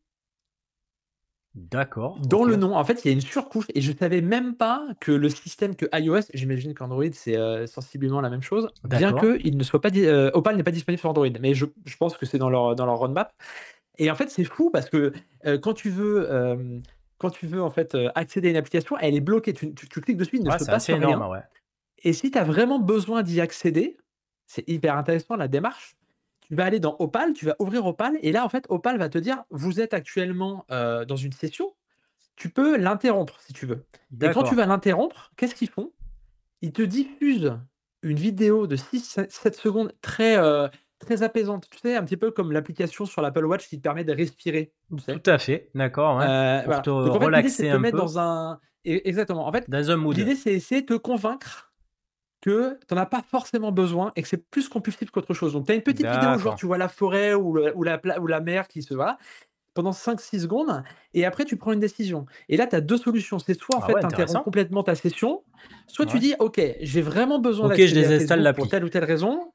[SPEAKER 2] D'accord,
[SPEAKER 3] dans
[SPEAKER 2] ok.
[SPEAKER 3] le nom. En fait, il y a une surcouche, et je savais même pas que le système que iOS, j'imagine qu'Android, c'est, heu, sensiblement la même chose, bien
[SPEAKER 2] D'accord.
[SPEAKER 3] qu'il ne soit pas di heu, Opal n'est pas disponible sur Android, mais je je pense que c'est dans leur dans leur roadmap. Et en fait, c'est fou parce que, heu, quand tu veux, hem, quand tu veux en fait, heu, accéder à une application, elle est bloquée. Tu tu tu cliques dessus, il ne
[SPEAKER 2] Ouais,
[SPEAKER 3] se
[SPEAKER 2] c'est
[SPEAKER 3] passe
[SPEAKER 2] assez énorme,
[SPEAKER 3] rien.
[SPEAKER 2] ouais.
[SPEAKER 3] Et si tu as vraiment besoin d'y accéder, c'est hyper intéressant la démarche. Tu vas aller dans Opal, tu vas ouvrir Opal, et là, en fait, Opal va te dire: «Vous êtes actuellement, heu, dans une session». Tu peux l'interrompre si tu veux. Et quand tu
[SPEAKER 2] D'accord.
[SPEAKER 3] vas l'interrompre, qu'est-ce qu'ils font? Ils te diffusent une vidéo de six sept secondes très, heu, très apaisante. Tu sais, un petit peu comme l'application sur l'Apple Watch qui te permet de respirer, tu
[SPEAKER 2] Tout
[SPEAKER 3] sais?
[SPEAKER 2] à fait, d'accord, ouais.
[SPEAKER 3] Heu,
[SPEAKER 2] Pour
[SPEAKER 3] voilà.
[SPEAKER 2] te
[SPEAKER 3] Donc en fait, l'idée, c'est
[SPEAKER 2] relaxer
[SPEAKER 3] de te
[SPEAKER 2] un
[SPEAKER 3] mettre
[SPEAKER 2] peu
[SPEAKER 3] dans un e exactement. En fait,
[SPEAKER 2] dans un mood.
[SPEAKER 3] l'idée, c'est essayer de te convaincre que tu en as pas forcément besoin et que c'est plus compulsif qu'autre chose. Donc tu as une petite vidéo, genre
[SPEAKER 2] D'accord.
[SPEAKER 3] tu vois la forêt ou le ou la pla ou la mer qui se voilà, pendant cinq six secondes, et après tu prends une décision. Et là, tu as deux solutions. C'est soit en
[SPEAKER 2] Ah
[SPEAKER 3] fait
[SPEAKER 2] ouais,
[SPEAKER 3] tu interromps
[SPEAKER 2] intéressant.
[SPEAKER 3] complètement ta session, soit tu
[SPEAKER 2] Ouais.
[SPEAKER 3] dis: «OK, j'ai vraiment besoin
[SPEAKER 2] Ok, je
[SPEAKER 3] d'accéder à
[SPEAKER 2] désinstalle
[SPEAKER 3] Facebook pour
[SPEAKER 2] l'appli.
[SPEAKER 3] telle ou telle raison».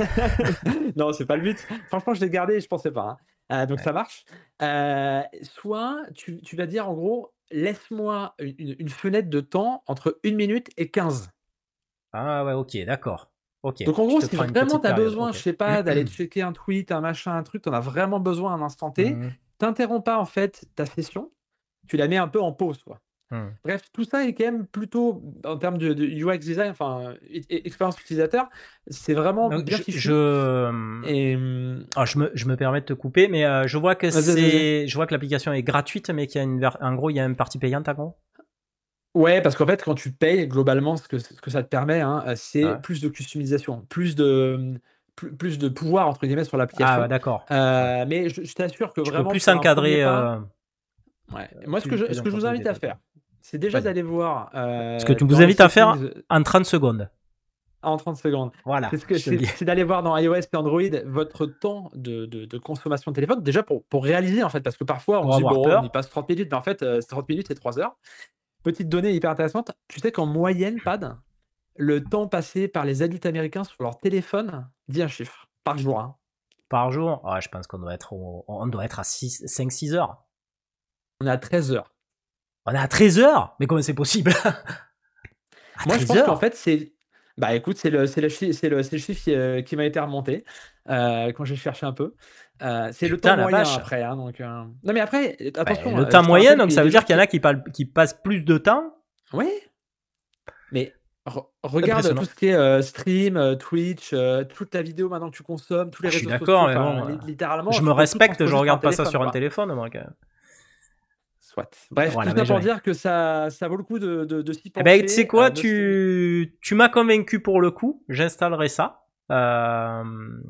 [SPEAKER 3] Non, c'est pas le but. Franchement, je l'ai gardé et je pensais pas, hein. Heu, donc
[SPEAKER 2] Ouais.
[SPEAKER 3] ça marche. Heu, soit tu tu vas dire en gros: «Laisse-moi une une une fenêtre de temps entre une minute et quinze».
[SPEAKER 2] Ah ouais, ok, d'accord. Ok,
[SPEAKER 3] Donc en
[SPEAKER 2] tu
[SPEAKER 3] gros,
[SPEAKER 2] te
[SPEAKER 3] si
[SPEAKER 2] prends une
[SPEAKER 3] vraiment
[SPEAKER 2] petite
[SPEAKER 3] tu as
[SPEAKER 2] période,
[SPEAKER 3] besoin, je
[SPEAKER 2] ok.
[SPEAKER 3] sais pas, d'aller checker un tweet, un machin, un truc, tu en as vraiment besoin à un instant T,
[SPEAKER 2] Mhm,
[SPEAKER 3] tu pas en fait ta session, tu la mets un peu en pause, quoi.
[SPEAKER 2] mhm.
[SPEAKER 3] Bref, tout ça est quand même plutôt en termes de de U X design, enfin, e e expérience utilisateur, c'est vraiment
[SPEAKER 2] Donc,
[SPEAKER 3] bien
[SPEAKER 2] je, je,
[SPEAKER 3] fichu.
[SPEAKER 2] euh,
[SPEAKER 3] Et mmh,
[SPEAKER 2] alors, je me, je me permets de te couper, mais euh, je vois que
[SPEAKER 3] vas-y, vas-y, vas-y.
[SPEAKER 2] c'est, je vois que l'application est gratuite, mais qu'il y a une, ver- en gros, il y a une partie payante, en gros.
[SPEAKER 3] Ouais, parce qu'en fait, quand tu payes, globalement, ce que ce que ça te permet, hein, heu, c'est
[SPEAKER 2] Ouais.
[SPEAKER 3] plus de customisation, plus de, mmh, plus plus de «pouvoir» entre guillemets sur
[SPEAKER 2] Ah ouais,
[SPEAKER 3] l'application.
[SPEAKER 2] d'accord. Ouais.
[SPEAKER 3] Heu, mais je je t'assure que
[SPEAKER 2] Tu peux
[SPEAKER 3] vraiment
[SPEAKER 2] plus
[SPEAKER 3] pour un premier
[SPEAKER 2] encadrer.
[SPEAKER 3] pas,
[SPEAKER 2] euh,
[SPEAKER 3] Ouais. Moi, ce
[SPEAKER 2] plus-
[SPEAKER 3] que je,
[SPEAKER 2] plus
[SPEAKER 3] ce
[SPEAKER 2] en
[SPEAKER 3] que je vous
[SPEAKER 2] contact
[SPEAKER 3] invite à
[SPEAKER 2] des
[SPEAKER 3] faire, c'est déjà
[SPEAKER 2] Vas-y.
[SPEAKER 3] d'aller voir. euh,
[SPEAKER 2] Ce que tu
[SPEAKER 3] dans
[SPEAKER 2] vous
[SPEAKER 3] les
[SPEAKER 2] invite à faire
[SPEAKER 3] settings, euh,
[SPEAKER 2] en trente secondes.
[SPEAKER 3] en trente secondes.
[SPEAKER 2] Voilà,
[SPEAKER 3] C'est ce que
[SPEAKER 2] je te le
[SPEAKER 3] c'est
[SPEAKER 2] dis.
[SPEAKER 3] c'est d'aller voir dans iOS et Android votre temps de, de, de consommation de téléphone, déjà pour, pour réaliser en fait, parce que parfois on
[SPEAKER 2] Pour
[SPEAKER 3] se dit
[SPEAKER 2] avoir
[SPEAKER 3] bon, on y
[SPEAKER 2] peur.
[SPEAKER 3] passe trente minutes, mais en fait euh, trente minutes c'est trois heures. Petite donnée hyper intéressante, tu sais qu'en moyenne, Pad, le temps passé par les adultes américains sur leur téléphone dit un chiffre par jour. Hein.
[SPEAKER 2] Par jour, ah, je pense qu'on doit être, au- on doit être à cinq six heures.
[SPEAKER 3] On est à treize heures.
[SPEAKER 2] On est à treize heures. Mais comment c'est possible? À
[SPEAKER 3] Moi, je
[SPEAKER 2] treize
[SPEAKER 3] pense qu'en
[SPEAKER 2] heures.
[SPEAKER 3] fait, c'est. Bah écoute, c'est le, c'est le, chi- c'est le, c'est le chiffre qui, euh, qui m'a été remonté euh, quand j'ai cherché un peu. Euh, c'est le temps
[SPEAKER 2] Putain, la
[SPEAKER 3] moyen
[SPEAKER 2] vache.
[SPEAKER 3] après. Hein, donc, euh, Non, mais après, euh,
[SPEAKER 2] Ben,
[SPEAKER 3] attention,
[SPEAKER 2] le
[SPEAKER 3] euh,
[SPEAKER 2] temps
[SPEAKER 3] je te
[SPEAKER 2] moyen,
[SPEAKER 3] rappelle
[SPEAKER 2] donc
[SPEAKER 3] qu'il y
[SPEAKER 2] ça
[SPEAKER 3] a
[SPEAKER 2] veut
[SPEAKER 3] des gens
[SPEAKER 2] dire qu'il y en a qui, parlent- qui passent plus de temps.
[SPEAKER 3] Oui, mais re- regarde
[SPEAKER 2] Impressionnant.
[SPEAKER 3] tout ce qui est euh, stream, euh, Twitch, euh, toute la vidéo maintenant que tu consommes, tous les
[SPEAKER 2] Ah, je suis
[SPEAKER 3] réseaux sociaux,
[SPEAKER 2] d'accord, mais
[SPEAKER 3] enfin,
[SPEAKER 2] bon, euh,
[SPEAKER 3] li- littéralement,
[SPEAKER 2] je me
[SPEAKER 3] tu peux tout
[SPEAKER 2] respecte, je
[SPEAKER 3] transposer sur un
[SPEAKER 2] regarde pas ça
[SPEAKER 3] téléphone,
[SPEAKER 2] sur un
[SPEAKER 3] quoi.
[SPEAKER 2] téléphone, moi. quand même.
[SPEAKER 3] Soit. Bref,
[SPEAKER 2] Voilà,
[SPEAKER 3] tout
[SPEAKER 2] ben
[SPEAKER 3] ça pour
[SPEAKER 2] j'aurais.
[SPEAKER 3] dire que ça, ça vaut le coup de, de, de s'y
[SPEAKER 2] Eh ben, tu sais
[SPEAKER 3] pencher.
[SPEAKER 2] quoi,
[SPEAKER 3] euh, ne se-
[SPEAKER 2] tu, tu m'as convaincu pour le coup. J'installerai ça. Euh,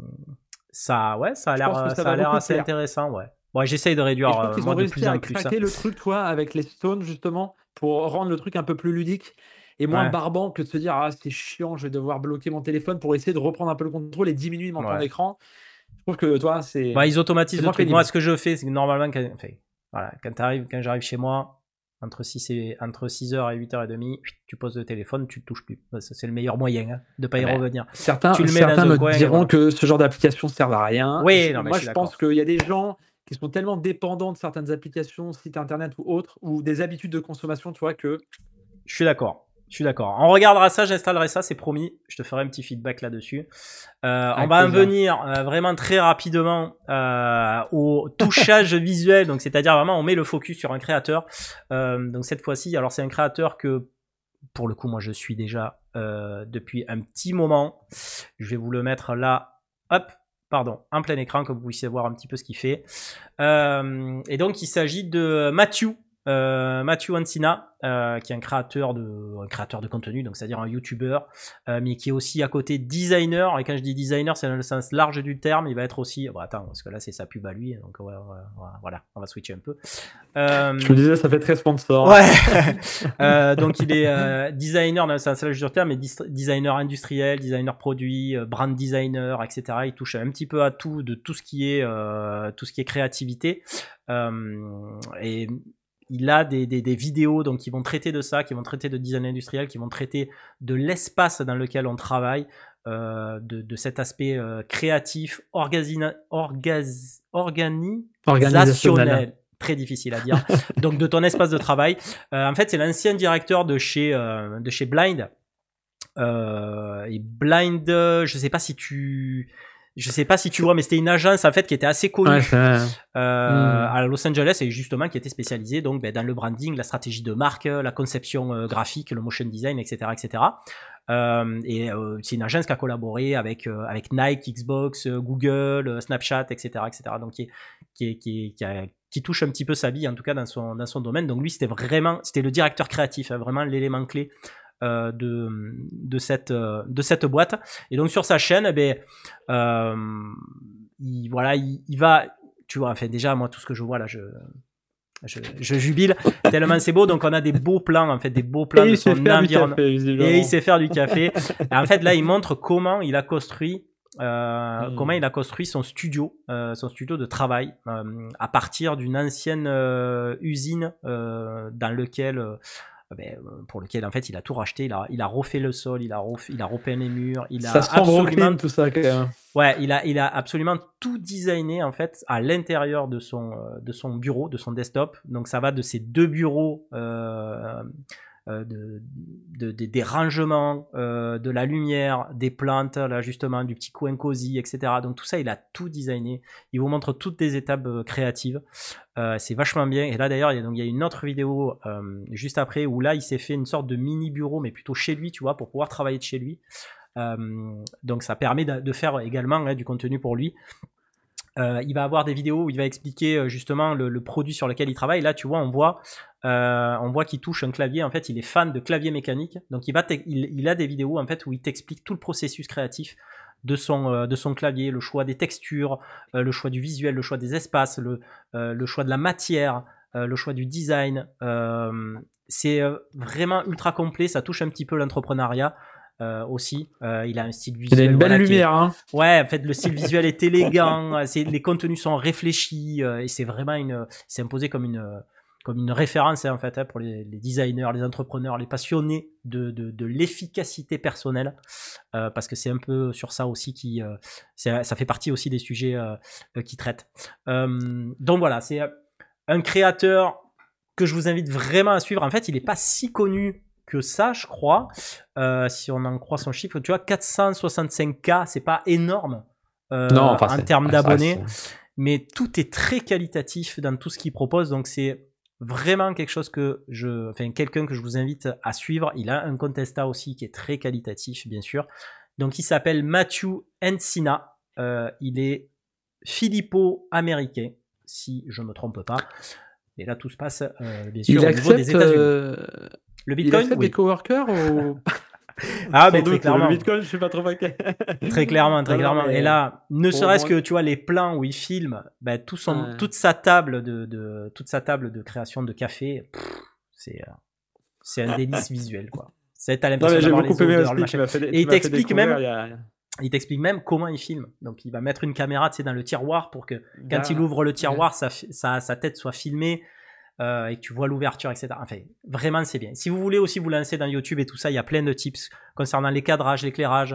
[SPEAKER 2] ça, ouais, ça a
[SPEAKER 3] Je pense que
[SPEAKER 2] l'air,
[SPEAKER 3] ça
[SPEAKER 2] ça a
[SPEAKER 3] va
[SPEAKER 2] l'air
[SPEAKER 3] beaucoup te
[SPEAKER 2] assez
[SPEAKER 3] plaire.
[SPEAKER 2] intéressant, ouais. Bon, j'essaye de
[SPEAKER 3] Et
[SPEAKER 2] réduire
[SPEAKER 3] je trouve
[SPEAKER 2] euh,
[SPEAKER 3] qu'ils ont
[SPEAKER 2] moi de
[SPEAKER 3] réussi
[SPEAKER 2] plus
[SPEAKER 3] à
[SPEAKER 2] en plus ça.
[SPEAKER 3] craquer le truc, toi, avec les stones, justement, pour rendre le truc un peu plus ludique et moins
[SPEAKER 2] Ouais,
[SPEAKER 3] barbant que de se dire ah c'est chiant, je vais devoir bloquer mon téléphone pour essayer de reprendre un peu le contrôle et diminuer mon temps
[SPEAKER 2] ouais.
[SPEAKER 3] d'écran. Je trouve que toi, c'est
[SPEAKER 2] Bah, ils automatisent
[SPEAKER 3] c'est
[SPEAKER 2] le
[SPEAKER 3] moins
[SPEAKER 2] truc. Moi,
[SPEAKER 3] pénible.
[SPEAKER 2] ce que je fais, c'est que normalement, quand, enfin, voilà, quand t'arrives, quand j'arrive chez moi, entre six et, entre six heures et huit heures trente, tu poses le téléphone, tu te touches plus. Ça, c'est le meilleur moyen, hein, de pas
[SPEAKER 3] Ah
[SPEAKER 2] y
[SPEAKER 3] ben,
[SPEAKER 2] revenir. Tu
[SPEAKER 3] certains,
[SPEAKER 2] le mets dans
[SPEAKER 3] certains
[SPEAKER 2] un
[SPEAKER 3] me
[SPEAKER 2] coin et
[SPEAKER 3] diront
[SPEAKER 2] voilà.
[SPEAKER 3] que ce genre d'application ne servent à rien.
[SPEAKER 2] Oui,
[SPEAKER 3] Je-
[SPEAKER 2] non, mais je
[SPEAKER 3] moi,
[SPEAKER 2] suis
[SPEAKER 3] je pense
[SPEAKER 2] d'accord.
[SPEAKER 3] qu'il y a des gens qui sont tellement dépendants de certaines applications, sites internet ou autres, ou des habitudes de consommation, tu vois, que
[SPEAKER 2] Je suis d'accord. Je suis d'accord. On regardera ça, j'installerai ça, c'est promis. Je te ferai un petit feedback là-dessus. Euh, on
[SPEAKER 3] avec
[SPEAKER 2] va en
[SPEAKER 3] plaisir.
[SPEAKER 2] venir euh, vraiment très rapidement euh, au touchage visuel. Donc, c'est-à-dire vraiment, on met le focus sur un créateur. Euh, donc cette fois-ci, alors c'est un créateur que, pour le coup, moi je suis déjà euh, depuis un petit moment. Je vais vous le mettre là. Hop. Pardon, en plein écran, que vous puissiez voir un petit peu ce qu'il fait. Euh, et donc, il s'agit de Matthew. Euh, Matthew Ancina, euh, qui est un créateur de un créateur de contenu, donc c'est-à-dire un YouTuber, euh, mais qui est aussi à côté designer. Et quand je dis designer, c'est dans le sens large du terme. Il va être aussi. Bon, attends, parce que là c'est sa pub à lui, donc ouais, ouais, ouais, voilà, on va switcher un peu. Euh,
[SPEAKER 3] Je me disais, ça fait très sponsor.
[SPEAKER 2] Ouais. euh, donc il est euh, designer dans le sens large du terme, mais dis- designer industriel, designer produit, euh, brand designer, et cetera. Il touche un petit peu à tout, de tout ce qui est euh, tout ce qui est créativité. Euh, et il a des, des, des vidéos donc qui vont traiter de ça, qui vont traiter de design industriel, qui vont traiter de l'espace dans lequel on travaille, euh, de, de cet aspect euh, créatif, orgasina, orgaz, organisationnel.
[SPEAKER 3] Organisationnel.
[SPEAKER 2] Très difficile à dire. Donc de ton espace de travail. Euh, en fait, c'est l'ancien directeur de chez euh, de chez Blind. Euh, et Blind, euh, je sais pas si tu je sais pas si tu vois, mais c'était une agence en fait qui était assez connue
[SPEAKER 3] Ouais, c'est-
[SPEAKER 2] euh,
[SPEAKER 3] Hmm.
[SPEAKER 2] à Los Angeles et justement qui était spécialisée donc ben, dans le branding, la stratégie de marque, la conception euh, graphique, le motion design, et cetera, et cetera. Euh, et euh, c'est une agence qui a collaboré avec euh, avec Nike, Xbox, euh, Google, euh, Snapchat, et cetera, et cetera. Donc qui est, qui est, qui est, qui, a- qui touche un petit peu sa vie en tout cas dans son dans son domaine. Donc lui c'était vraiment c'était le directeur créatif, hein, vraiment l'élément clé euh, de de cette euh, de cette boîte. Et donc sur sa chaîne, eh ben euh, il voilà il, il va tu vois, enfin déjà moi tout ce que je vois là je je, je jubile tellement c'est beau. Donc on a des beaux plans en fait, des beaux plans
[SPEAKER 3] Et
[SPEAKER 2] de
[SPEAKER 3] il sait
[SPEAKER 2] son
[SPEAKER 3] faire du
[SPEAKER 2] environnement
[SPEAKER 3] café,
[SPEAKER 2] et
[SPEAKER 3] visiblement.
[SPEAKER 2] il sait faire du café. Et en fait là il montre comment il a construit euh,
[SPEAKER 3] Hmm.
[SPEAKER 2] comment il a construit son studio, euh, son studio de travail euh, à partir d'une ancienne euh, usine euh, dans lequel euh, ben, pour lequel en fait il a tout racheté, il a, il a refait le sol, il a, refait, il a repeint les murs, il a
[SPEAKER 3] Ça sent
[SPEAKER 2] absolument
[SPEAKER 3] Brooklyn, tout ça, quand même.
[SPEAKER 2] ouais, il a, il a absolument tout designé en fait à l'intérieur de son, euh, de son bureau, de son desktop. Donc ça va de ces deux bureaux, euh, euh, de, de, de- des rangements, euh, de la lumière, des plantes, là justement, du petit coin cosy, et cetera. Donc tout ça, il a tout designé. Il vous montre toutes les étapes euh, créatives. Euh, c'est vachement bien. Et là d'ailleurs, il y a, donc, il y a une autre vidéo euh, juste après où là, il s'est fait une sorte de mini bureau, mais plutôt chez lui, tu vois, pour pouvoir travailler de chez lui. Euh, donc ça permet de, de faire également hein, du contenu pour lui. Euh, il va avoir des vidéos où il va expliquer euh, justement le, le produit sur lequel il travaille. Là, tu vois, on voit, euh, on voit qu'il touche un clavier. En fait, il est fan de clavier mécanique. Donc, il va, il, il a des vidéos en fait où il t'explique tout le processus créatif de son, euh, de son clavier, le choix des textures, euh, le choix du visuel, le choix des espaces, le, euh, le choix de la matière. euh, le choix du design. Euh, c'est euh, vraiment ultra complet. Ça touche un petit peu l'entrepreneuriat euh, aussi. Euh, il a un style visuel.
[SPEAKER 3] Il a une belle
[SPEAKER 2] voilà, qui est-
[SPEAKER 3] lumière, hein.
[SPEAKER 2] Ouais, en fait, le style visuel est élégant. C'est, les contenus sont réfléchis euh, et c'est vraiment une. C'est imposé comme une comme une référence hein, en fait hein, pour les, les designers, les entrepreneurs, les passionnés de de, de l'efficacité personnelle, euh, parce que c'est un peu sur ça aussi qui euh, c'est, ça fait partie aussi des sujets euh, euh, qui traitent. Euh, donc voilà, c'est un créateur que je vous invite vraiment à suivre. En fait, il est pas si connu que ça, je crois. Euh, si on en croit son chiffre, tu vois, quatre cent soixante-cinq K, c'est pas énorme euh,
[SPEAKER 3] Non, enfin,
[SPEAKER 2] en
[SPEAKER 3] c'est-
[SPEAKER 2] termes
[SPEAKER 3] ça
[SPEAKER 2] d'abonnés,
[SPEAKER 3] reste-
[SPEAKER 2] mais tout est très qualitatif dans tout ce qu'il propose. Donc c'est vraiment quelque chose que je, enfin quelqu'un que je vous invite à suivre. Il a un compte Insta aussi qui est très qualitatif, bien sûr. Donc il s'appelle Matthew Encina. Euh, il est philippo-américain, si je me trompe pas. Et là tout se passe euh, bien sûr
[SPEAKER 3] Il
[SPEAKER 2] au niveau des
[SPEAKER 3] accepte,
[SPEAKER 2] États-Unis.
[SPEAKER 3] euh,
[SPEAKER 2] Le
[SPEAKER 3] il
[SPEAKER 2] Bitcoin,
[SPEAKER 3] accepte
[SPEAKER 2] oui.
[SPEAKER 3] des coworkers ou...
[SPEAKER 2] Ah,
[SPEAKER 3] Sans
[SPEAKER 2] mais
[SPEAKER 3] doute,
[SPEAKER 2] très clairement.
[SPEAKER 3] Le Bitcoin, je sais pas trop paquet.
[SPEAKER 2] Très clairement, très
[SPEAKER 3] Non, non,
[SPEAKER 2] clairement.
[SPEAKER 3] mais
[SPEAKER 2] Et là, ne
[SPEAKER 3] pour
[SPEAKER 2] serait-ce
[SPEAKER 3] moi-
[SPEAKER 2] que tu vois les plans où il filme, ben, tout son,
[SPEAKER 3] Ouais.
[SPEAKER 2] toute sa table de, de toute sa table de création de café, pff, c'est euh, c'est un délice visuel quoi. C'est t'as
[SPEAKER 3] Non,
[SPEAKER 2] l'impression
[SPEAKER 3] mais j'ai
[SPEAKER 2] d'avoir
[SPEAKER 3] beaucoup
[SPEAKER 2] les
[SPEAKER 3] aimé
[SPEAKER 2] odeurs,
[SPEAKER 3] aussi.
[SPEAKER 2] le
[SPEAKER 3] Tu
[SPEAKER 2] machin.
[SPEAKER 3] m'as fait,
[SPEAKER 2] Et
[SPEAKER 3] tu
[SPEAKER 2] il
[SPEAKER 3] m'as fait
[SPEAKER 2] t'explique
[SPEAKER 3] découvrir
[SPEAKER 2] même-
[SPEAKER 3] il y a-
[SPEAKER 2] Il t'explique même comment il filme. Donc il va mettre une caméra, tu sais, dans le tiroir pour que quand il
[SPEAKER 3] Ah,
[SPEAKER 2] ouvre le tiroir, sa, fi- sa, sa tête soit filmée euh, et que tu vois l'ouverture, et cetera. Enfin, vraiment, c'est bien. Si vous voulez aussi vous lancer dans YouTube et tout ça, il y a plein de tips concernant les cadrages, l'éclairage,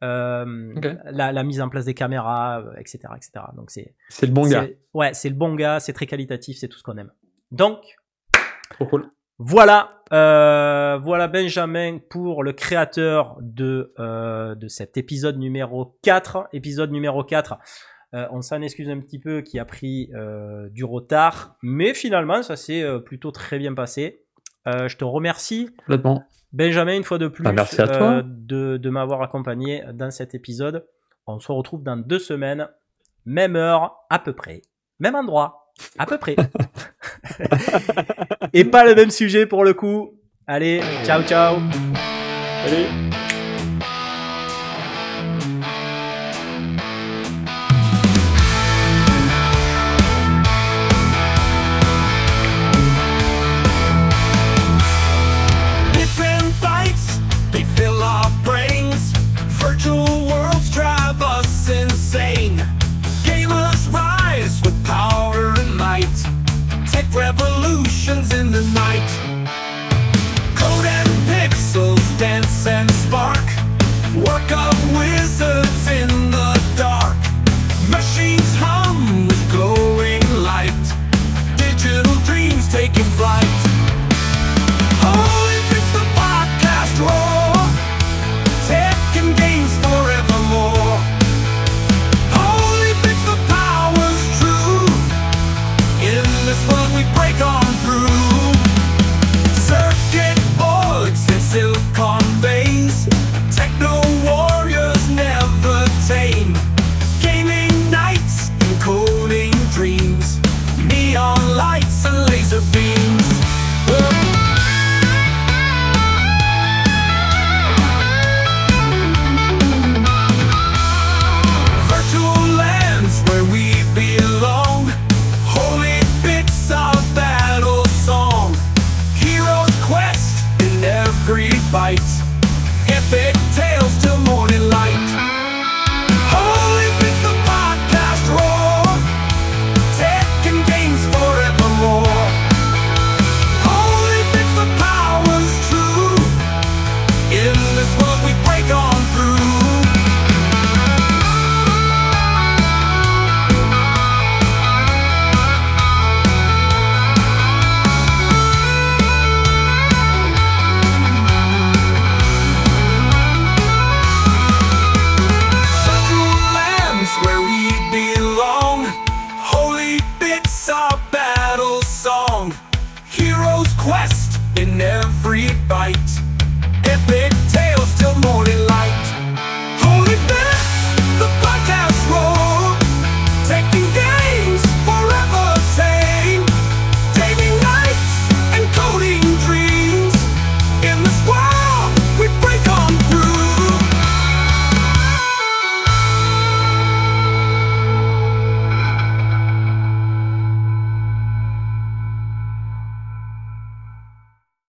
[SPEAKER 2] euh,
[SPEAKER 3] Ok.
[SPEAKER 2] la, la mise en place des caméras, euh, et cetera, et cetera. Donc c'est,
[SPEAKER 3] C'est le bon
[SPEAKER 2] c'est-
[SPEAKER 3] gars.
[SPEAKER 2] ouais, c'est le bon gars, c'est très qualitatif, c'est tout ce qu'on aime. Donc
[SPEAKER 3] Trop cool.
[SPEAKER 2] voilà, euh, voilà Benjamin pour le créateur de, euh, de cet épisode numéro quatre. Épisode numéro quatre, euh, on s'en excuse un petit peu qui a pris euh, du retard, mais finalement ça s'est euh, plutôt très bien passé. Euh, je te remercie
[SPEAKER 3] Complètement.
[SPEAKER 2] Benjamin une fois de plus
[SPEAKER 3] Bah, merci à toi.
[SPEAKER 2] euh, de, de m'avoir accompagné dans cet épisode. On se retrouve dans deux semaines, même heure à peu près, même endroit à peu près. Et pas le même sujet pour le coup. Allez, ciao ciao.
[SPEAKER 3] Allez.
[SPEAKER 1] Different bites, they fill our brains. Virtual worlds drive us insane. Gamers rise with power and might. Tech revolutions in the night. Code and pixels dance and spark. Work of wizards in the dark. Machines hum with glowing light. Digital dreams taking flight. Oh, it's the podcast roar. Tech and games forevermore. Holy fix the power's true. In this world we break on through. Circuit boards and silicon veins. Techno warriors never tame. Gaming nights and coding dreams. Neon lights and laser beams. Virtual lands where we belong. Holy bits of battle song. Hero's quest in every bite. Epic tales till morning light. Holy bits the podcast roar. Tech and games forevermore. Holy bits the power's true. In this world we break on through. Virtual lands where we belong. Holy bits our battle song. Hero's quest in every bite. Epic tales till morning